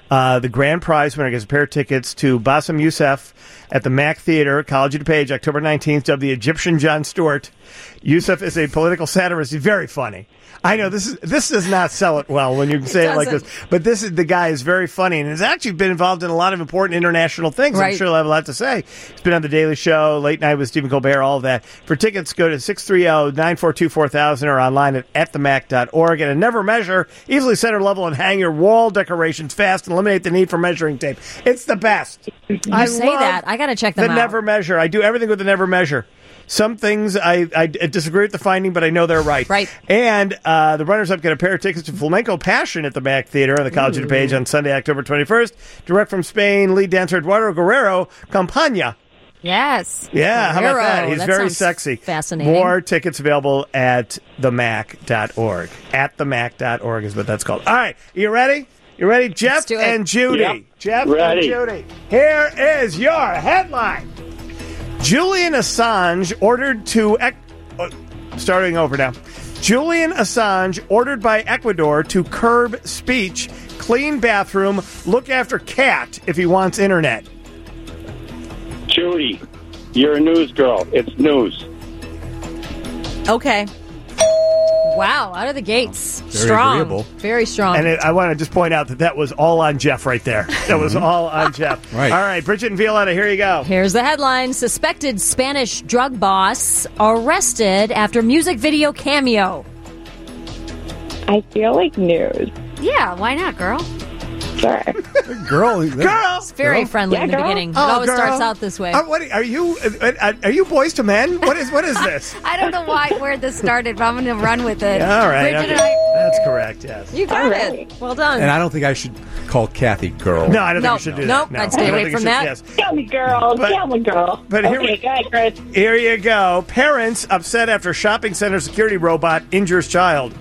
Uh, the grand prize winner gets a pair of tickets to Bassem Youssef at the Mac Theater, College of DuPage, October nineteenth, dubbed the Egyptian Jon Stewart. Youssef is a political satirist. He's very funny. I know this is this does not sell it well when you say it, it like this, but this is the guy is very funny and has actually been involved in a lot of important international things. Right. I'm sure he'll have a lot to say. He's been on The Daily Show, Late Night with Stephen Colbert, all of that. For tickets, go to six three zero, nine four two, four thousand or online at at the mac dot org. And a Never Measure, easily center level and hang your wall decorations fast and eliminate the need for measuring tape. It's the best. You I say love that. I got to check them the out. Never Measure. I do everything with the Never Measure. Some things I, I disagree with the finding, but I know they're right. Right. And uh, the runners-up get a pair of tickets to Flamenco Passion at the Mac Theater on the College of DuPage on Sunday, October twenty-first. Direct from Spain, lead dancer Eduardo Guerrero, Campagna. Yes. Yeah, how about Guerrero. that? He's That very sounds sexy. fascinating. More tickets available at the mac dot org. At the mac dot org is what that's called. All right, you ready? You ready? Jeff do it. and Judy. Yep. Jeff Ready. and Judy. Here is your headline. Julian Assange ordered to... Ec- oh, starting over now. Julian Assange ordered by Ecuador to curb speech, clean bathroom, look after cat if he wants internet. Judy, you're a news girl. It's news. Okay. Wow, out of the gates. Very strong. agreeable. Very strong. And it, I want to just point out that that was all on Jeff right there. That was all on Jeff. Right. All right, Bridget and Violetta, here you go. Here's the headline. Suspected Spanish drug boss arrested after music video cameo. I feel like news. Yeah, why not, girl? Sure. Girl, Girl! It's very Girl? friendly Yeah, in the girl. beginning. Oh, it always girl. starts out this way. Uh, what, are you uh, are you boys to men? What is what is this? I don't know why where this started, but I'm going to run with it. All right, Bridget okay. and I. That's correct. Yes. You got All it. right. Well done. And I don't think I should call Kathy girl. No, I don't No, think you should do nope, that. No, I'd stay I don't away think you from should- that. Yes. Tell me, girl. But- Tell me, girl. but here okay, we- go ahead, Chris. Here you go. Parents upset after shopping center security robot injures child.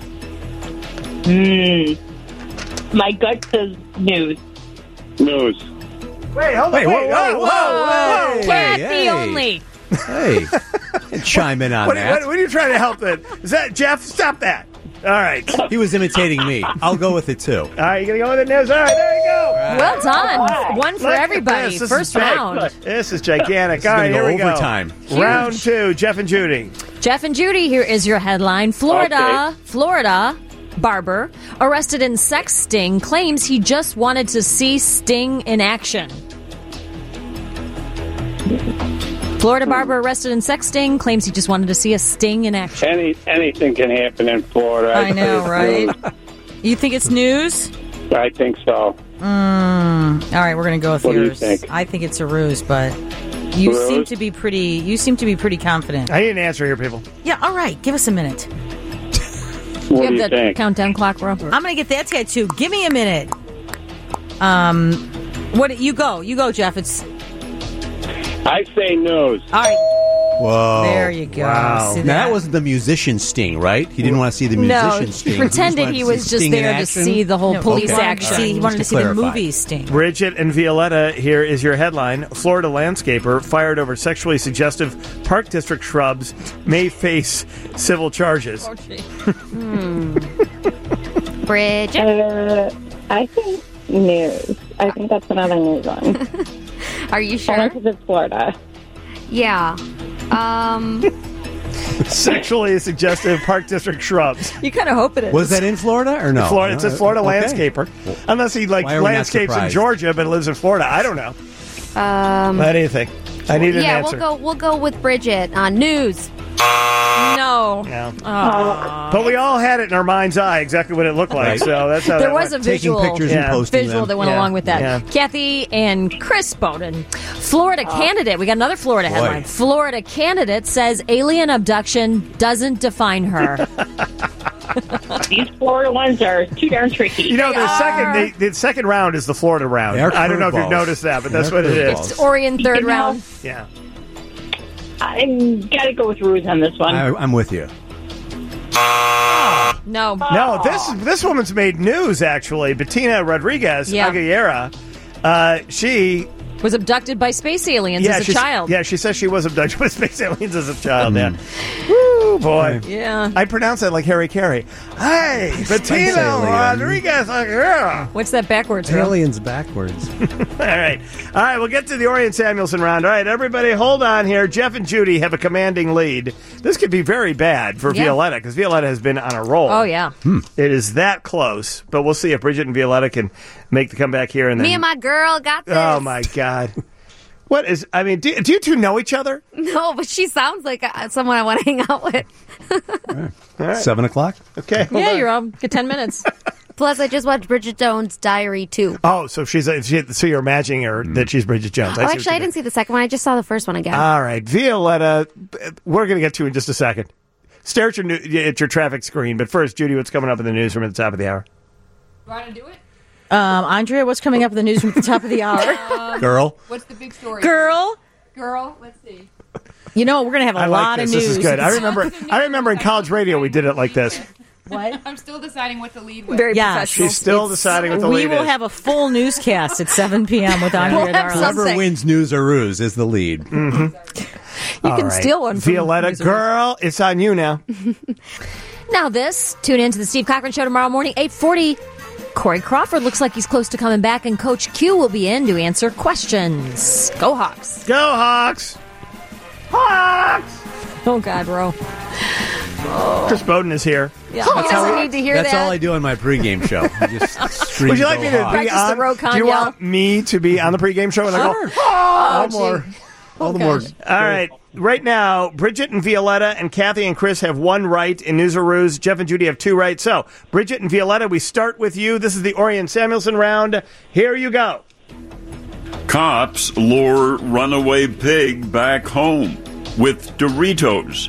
Hmm. My gut says news. News. Wait, hold on. Wait, Wait, whoa, whoa, whoa, whoa. Kathy hey. only. Hey, chime in on What, are- that. what, what are you trying to help with? Is that Jeff? Stop that. All right. All He was imitating me. I'll go with it too. right, you going to go with the news? All right, there you go. Well done. One for Look at everybody. this. This First is big. round. This is gigantic. This is All right, gonna here go we go. overtime. Round two, Jeff and Judy. Jeff and Judy, here is your headline. Florida, Okay. Florida barber arrested in sex sting claims he just wanted to see Sting in action. Florida barber arrested in sex sting claims he just wanted to see a sting in action. Any anything can happen in Florida. I know, It's right? news. You think it's news? I think so. Mm. All right, we're going to go with What do you yours. think? I think it's a ruse, but you Ruse? seem to be pretty. You seem to be pretty confident. I need an answer here, people. Yeah. All right. Give us a minute. What you do you have the think? countdown clock, Ro? I'm going to get that tattoo. Give me a minute. Um, what? You go. You go, Jeff. It's I say news. all right. Whoa. There you go. Wow. See Now, that? that wasn't the musician sting, right? He didn't want to see the musician No, sting. he pretended just he wanted to was see just Sting in there to action? see the whole No, police he wanted action. To see, he wanted Just to to see the clarify. movie sting. Bridget and Violetta, here is your headline. Florida landscaper fired over sexually suggestive Park District shrubs may face civil charges. Bridget. Uh, I think news. I think that's another news one. Are you Only sure? because it's Florida. Yeah. Um, Sexually suggestive Park District shrubs. You kind of hope it is. Was that in Florida or no? Florida, it says Florida Okay. landscaper. Unless he like Why are we not landscapes in surprised? Georgia but lives in Florida. I don't know. um, What do you think? I need an yeah, answer. we'll go. We'll go with Bridget on news. No. Yeah. Aw. But we all had it in our mind's eye exactly what it looked like. Right. So that's how There that was went. a visual, Taking pictures Yeah. and posting visual them. that went Yeah. along with that. Yeah. Kathy and Chris Bowden. Florida candidate. We got another Florida Boy. headline. Florida candidate says alien abduction doesn't define her. These Florida ones are too darn tricky. You know, the They second are. the, the second round is the Florida round. They are I don't know if you've curveballs. noticed that, but that's They're what it is. curveballs. It's Orion third You know- round. Yeah. I'm gotta go with Ruse on this one. I, I'm with you. No. No, this this woman's made news actually. Bettina Rodriguez Yeah. Aguilera. Uh, she Was abducted by space aliens yeah, as a she's- child. Yeah, she says she was abducted by space aliens as a child. Yeah. Mm. Oh, boy. Yeah. I pronounce that like Harry Carey. Hey, Bettina alien. Rodriguez. Like, yeah. What's that backwards? Real? Aliens backwards. All right. All right, we'll get to the Orion Samuelson round. All right, everybody, hold on here. Jeff and Judy have a commanding lead. This could be very bad for Yeah. Violetta, because Violetta has been on a roll. Oh, yeah. It is that close, but we'll see if Bridget and Violetta can make the comeback here. And then, Me and my girl got this. oh, my God. What is, I mean, do, do you two know each other? No, but she sounds like uh, someone I want to hang out with. All right. Seven o'clock? Okay. hold Yeah, on. you're on. Get ten minutes. Plus, I just watched Bridget Jones' Diary, too. Oh, so she's a, she, so you're imagining her that she's Bridget Jones. Oh, I see what actually, I you didn't see the second one. I just saw the first one again. mean. All right, Violetta, we're going to get to in just a second. Stare at your, new, at your traffic screen, but first, Judy, what's coming up in the newsroom at the top of the hour? Want to do it? Um, Andrea, what's coming up in the newsroom at the top of the hour? Girl. What's the big story? Girl. Girl, let's see. You know, we're going to have a I lot like this. of news. This is good. I remember. I remember in college radio we did it like this. What? I'm still deciding what the lead was. Very Yes. professional. She's still deciding what the we lead will is. have a full newscast at seven p.m. with Andrea We'll have Darling. some- Whoever wins news or ruse is the lead. Mm-hmm. You All can right. steal one from Violetta, News and girl, it's on you now. Now this, tune in to the Steve Cochran Show tomorrow morning, eight forty. Corey Crawford looks like he's close to coming back, and Coach Q will be in to answer questions. Go Hawks. Go Hawks. Hawks. Oh, God, bro. Chris Bowden is here. Yeah, he doesn't need to hear That's that. all I do on my pregame show. I just scream, Would you like "Go me to Hawks." be Practice the on? Rokon Do you yell. want me to be on the pregame show? And I Sure. go, all Oh, more. gee. All the Oh, more. gosh. All right. Right now, Bridget and Violetta and Kathy and Chris have one right in News or Ruse. Jeff and Judy have two right. So, Bridget and Violetta, we start with you. This is the Orion Samuelson round. Here you go. Cops lure runaway pig back home with Doritos.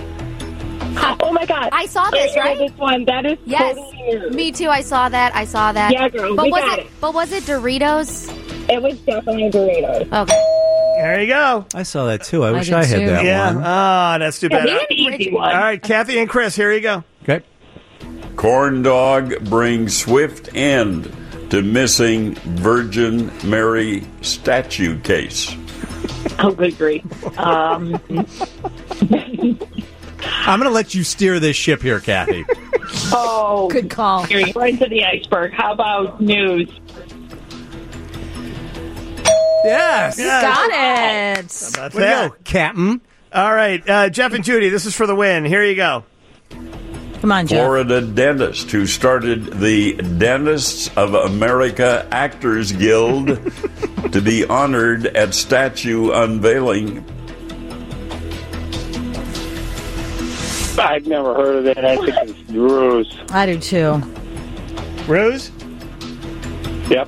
Oh my God! I saw this, I know right? This one that is Yes. totally new. Me too. I saw that. I saw that. Yeah, girl, But we was got it, it. But was it Doritos? It was definitely Doritos. Okay. There you go. I saw that too. I, I wish did I had too. that Yeah. one. Ah, that's too Yeah, bad. we had an easy one. All right, Kathy and Chris, here you go. Okay. Corn dog brings swift end to missing Virgin Mary statue case. Oh, good grief! Um, I'm going to let you steer this ship here, Kathy. oh, Good call. You're right to the iceberg. How about news? Yes. Got it. That's Way to that. go, Captain. All right, uh, Jeff and Judy, this is for the win. Here you go. Come on, Jeff. Florida dentist who started the Dentists of America Actors Guild to be honored at statue unveiling. I've never heard of that. I think it's ruse. I do too. Ruse? Yep.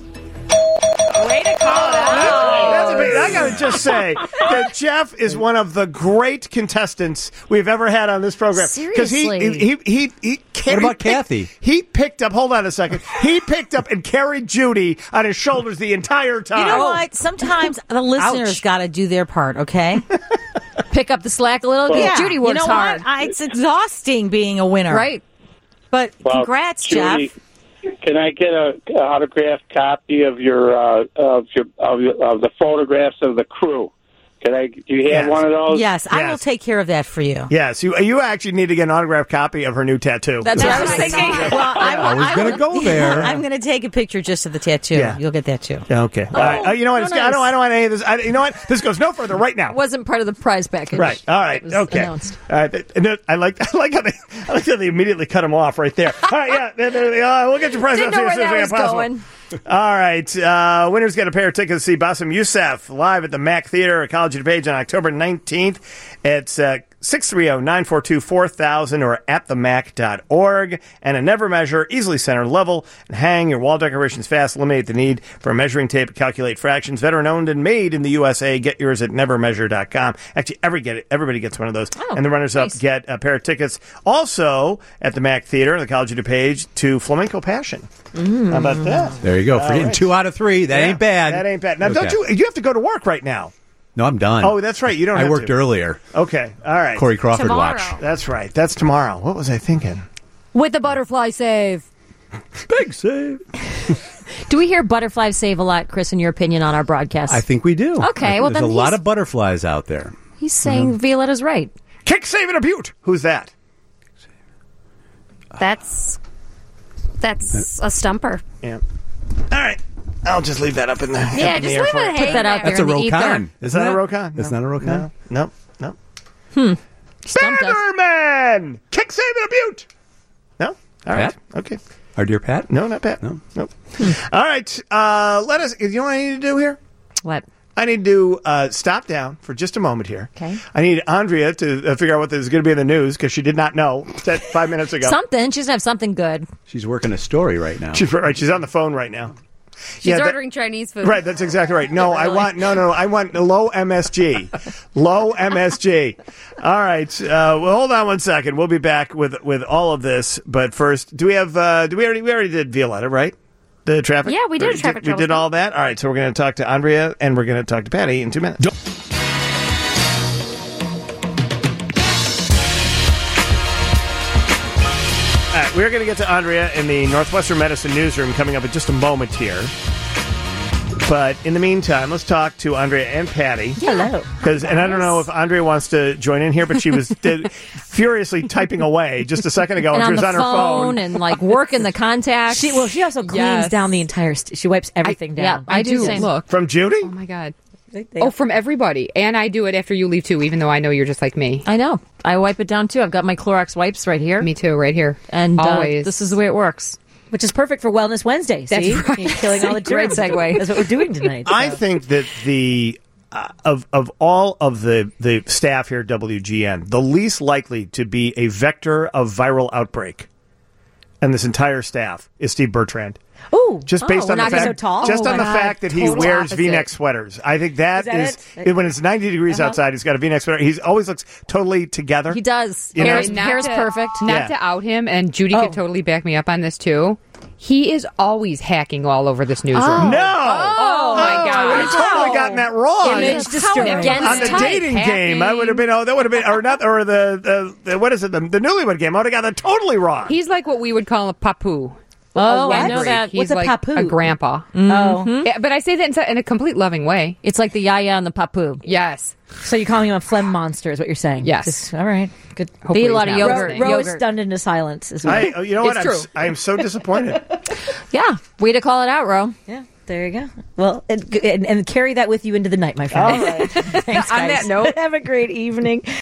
Way to call it out. That's amazing. I got to just say that Jeff is one of the great contestants we've ever had on this program. Because he, Seriously. he, he, he, he, What about he picked- Kathy? He picked up, hold on a second, he picked up and carried Judy on his shoulders the entire time. You know what? Sometimes the listeners Ouch. got to do their part, okay? Pick up the slack a little. Yeah. Judy you works know hard. what? I, it's exhausting being a winner. Right. But Well, congrats, Judy, Jeff. Can I get a, a autographed copy of your uh, of your of, your- of the photographs of the crew? Can I? Do you have Yes. one of those? Yes, I will Yes. take care of that for you. Yes, you, you actually need to get an autographed copy of her new tattoo. That's what I was thinking. Well, I, I was I gonna will- go there. I'm going to take a picture just of the tattoo. Yeah. You'll get that too. Yeah, okay. All right. Uh, you know what? oh, It's, I don't. nice. I don't want any of this. I, you know what? This goes no further right now. Wasn't part of the prize package. Right. All right. It was Okay. announced. All right. And then I like. I like how they. I like how they immediately cut him off right there. All right. Yeah. They, they, they, uh, we'll get your prize Didn't out know to you where as soon that as was we get possible. going. All right. Uh, winners get a pair of tickets to see Bassem Youssef live at the Mac Theater at College of DuPage on October nineteenth. It's uh, six three zero, nine four two, four thousand or at the mac dot org. And a Never Measure, easily center, level, and hang your wall decorations fast. Eliminate the need for a measuring tape to calculate fractions. Veteran owned and made in the U S A. Get yours at never measure dot com. Actually, every get it, everybody gets one of those. Oh, and the runners-up nice. get a pair of tickets also at the Mac Theater, the College of DuPage, to Flamenco Passion. How about that? There you go. For All getting right. two out of three. That Yeah, ain't bad. That ain't bad. Now, Okay. don't you? You have to go to work right now. No, I'm done. Oh, that's right. You don't. I have worked to. earlier. Okay. All right. Corey Crawford Tomorrow. watch. That's right. That's tomorrow. What was I thinking? With the butterfly save. Big save. Do we hear butterfly save a lot, Chris, in your opinion, on our broadcast? I think we do. Okay, I- well, There's then a lot he's- of butterflies out there. He's saying Violetta's right. Kick, save, and a butte. Who's that? That's that's a stumper. Yeah. All right. I'll just leave that up in the Yeah, up in just the air leave for it you. hanging Put that out there. That's a in the ether. Rokan. Is that a Rokan? That's No. not a Rokan? No. No. Hmm. Stumped us. Bannerman! Kick, save, and a butte. No? All right. Pat? Okay. Our dear Pat? No, not Pat. No. Nope. All right. Uh, let us. You know what I need to do here? What? I need to uh, stop down for just a moment here. Okay. I need Andrea to uh, figure out what is going to be in the news because she did not know that five minutes ago. Something. She's going to have something good. She's working a story right now. She's right. She's on the phone right now. She's Yeah, that- ordering Chinese food. Right, that's exactly right. No, I want no, no, I want low M S G, low M S G. All right, uh, well, hold on one second. We'll be back with with all of this, but first, do we have? Uh, do we already? We already did Violetta, right? The traffic. Yeah, we did a traffic We trouble did all that. All right, so we're going to talk to Andrea and we're going to talk to Patty in two minutes. All right, we're going to get to Andrea in the Northwestern Medicine newsroom coming up in just a moment here. But in the meantime, let's talk to Andrea and Patty. Hello. Because, and I don't know if Andrea wants to join in here, but she was did, furiously typing away just a second ago, And and she on was the on her phone. and like working the contacts. She well, she also cleans Yes. down the entire. St- she wipes everything down. I, do. same. Look. From Judy? Oh, my God. Oh, from everybody. And I do it after you leave, too, even though I know you're just like me. I know. I wipe it down too. I've got my Clorox wipes right here. Me too, right here. And uh, Always. this is the way it works. Which is perfect for Wellness Wednesday. That's See? right. You're killing all the Great germs. segue. That's what we're doing tonight. I so. think that the uh, of of all of the the staff here at W G N, the least likely to be a vector of viral outbreak, and this entire staff is Steve Bertrand. Ooh, Just oh, based we're on the not fact, so tall. just Oh on my the God. fact that he Total wears opposite. V-neck sweaters. I think that Is is, that it? when it's ninety degrees Uh-huh. outside. He's got a V-neck sweater. He always looks totally together. He does. You know? Hair's, Not hair's to- perfect. Not Yeah. to out him, and Judy Oh. could totally back me up on this, too. He is always hacking all over this newsroom. Oh. No. Oh, my I would God. have totally gotten that wrong. Image destroyed. against On the type. dating game, I would have been. Oh, that would have been, or not, or the, the, the what is it? The, the newlywed game. I would have got that totally wrong. He's like what we would call a papu. Oh, a I know wet that. He's What's a like papu? a grandpa. Oh, Yeah, but I say that in, su- in a complete loving way. It's like the yaya and the papu. Yes. so you're calling him a phlegm monster? Is what you're saying? Yes. Just- all right. Good. Hopefully Eat a lot he's of not yogurt. listening. Ro- Rose Yogurt. stunned into silence. Is what I, oh, you know what? It's I'm, true. s- I am so disappointed. Yeah. Way to call it out, Ro. Yeah. There you go. Well, and, and, and carry that with you into the night, my friend. All right. Thanks, On that guys. note- have a great evening.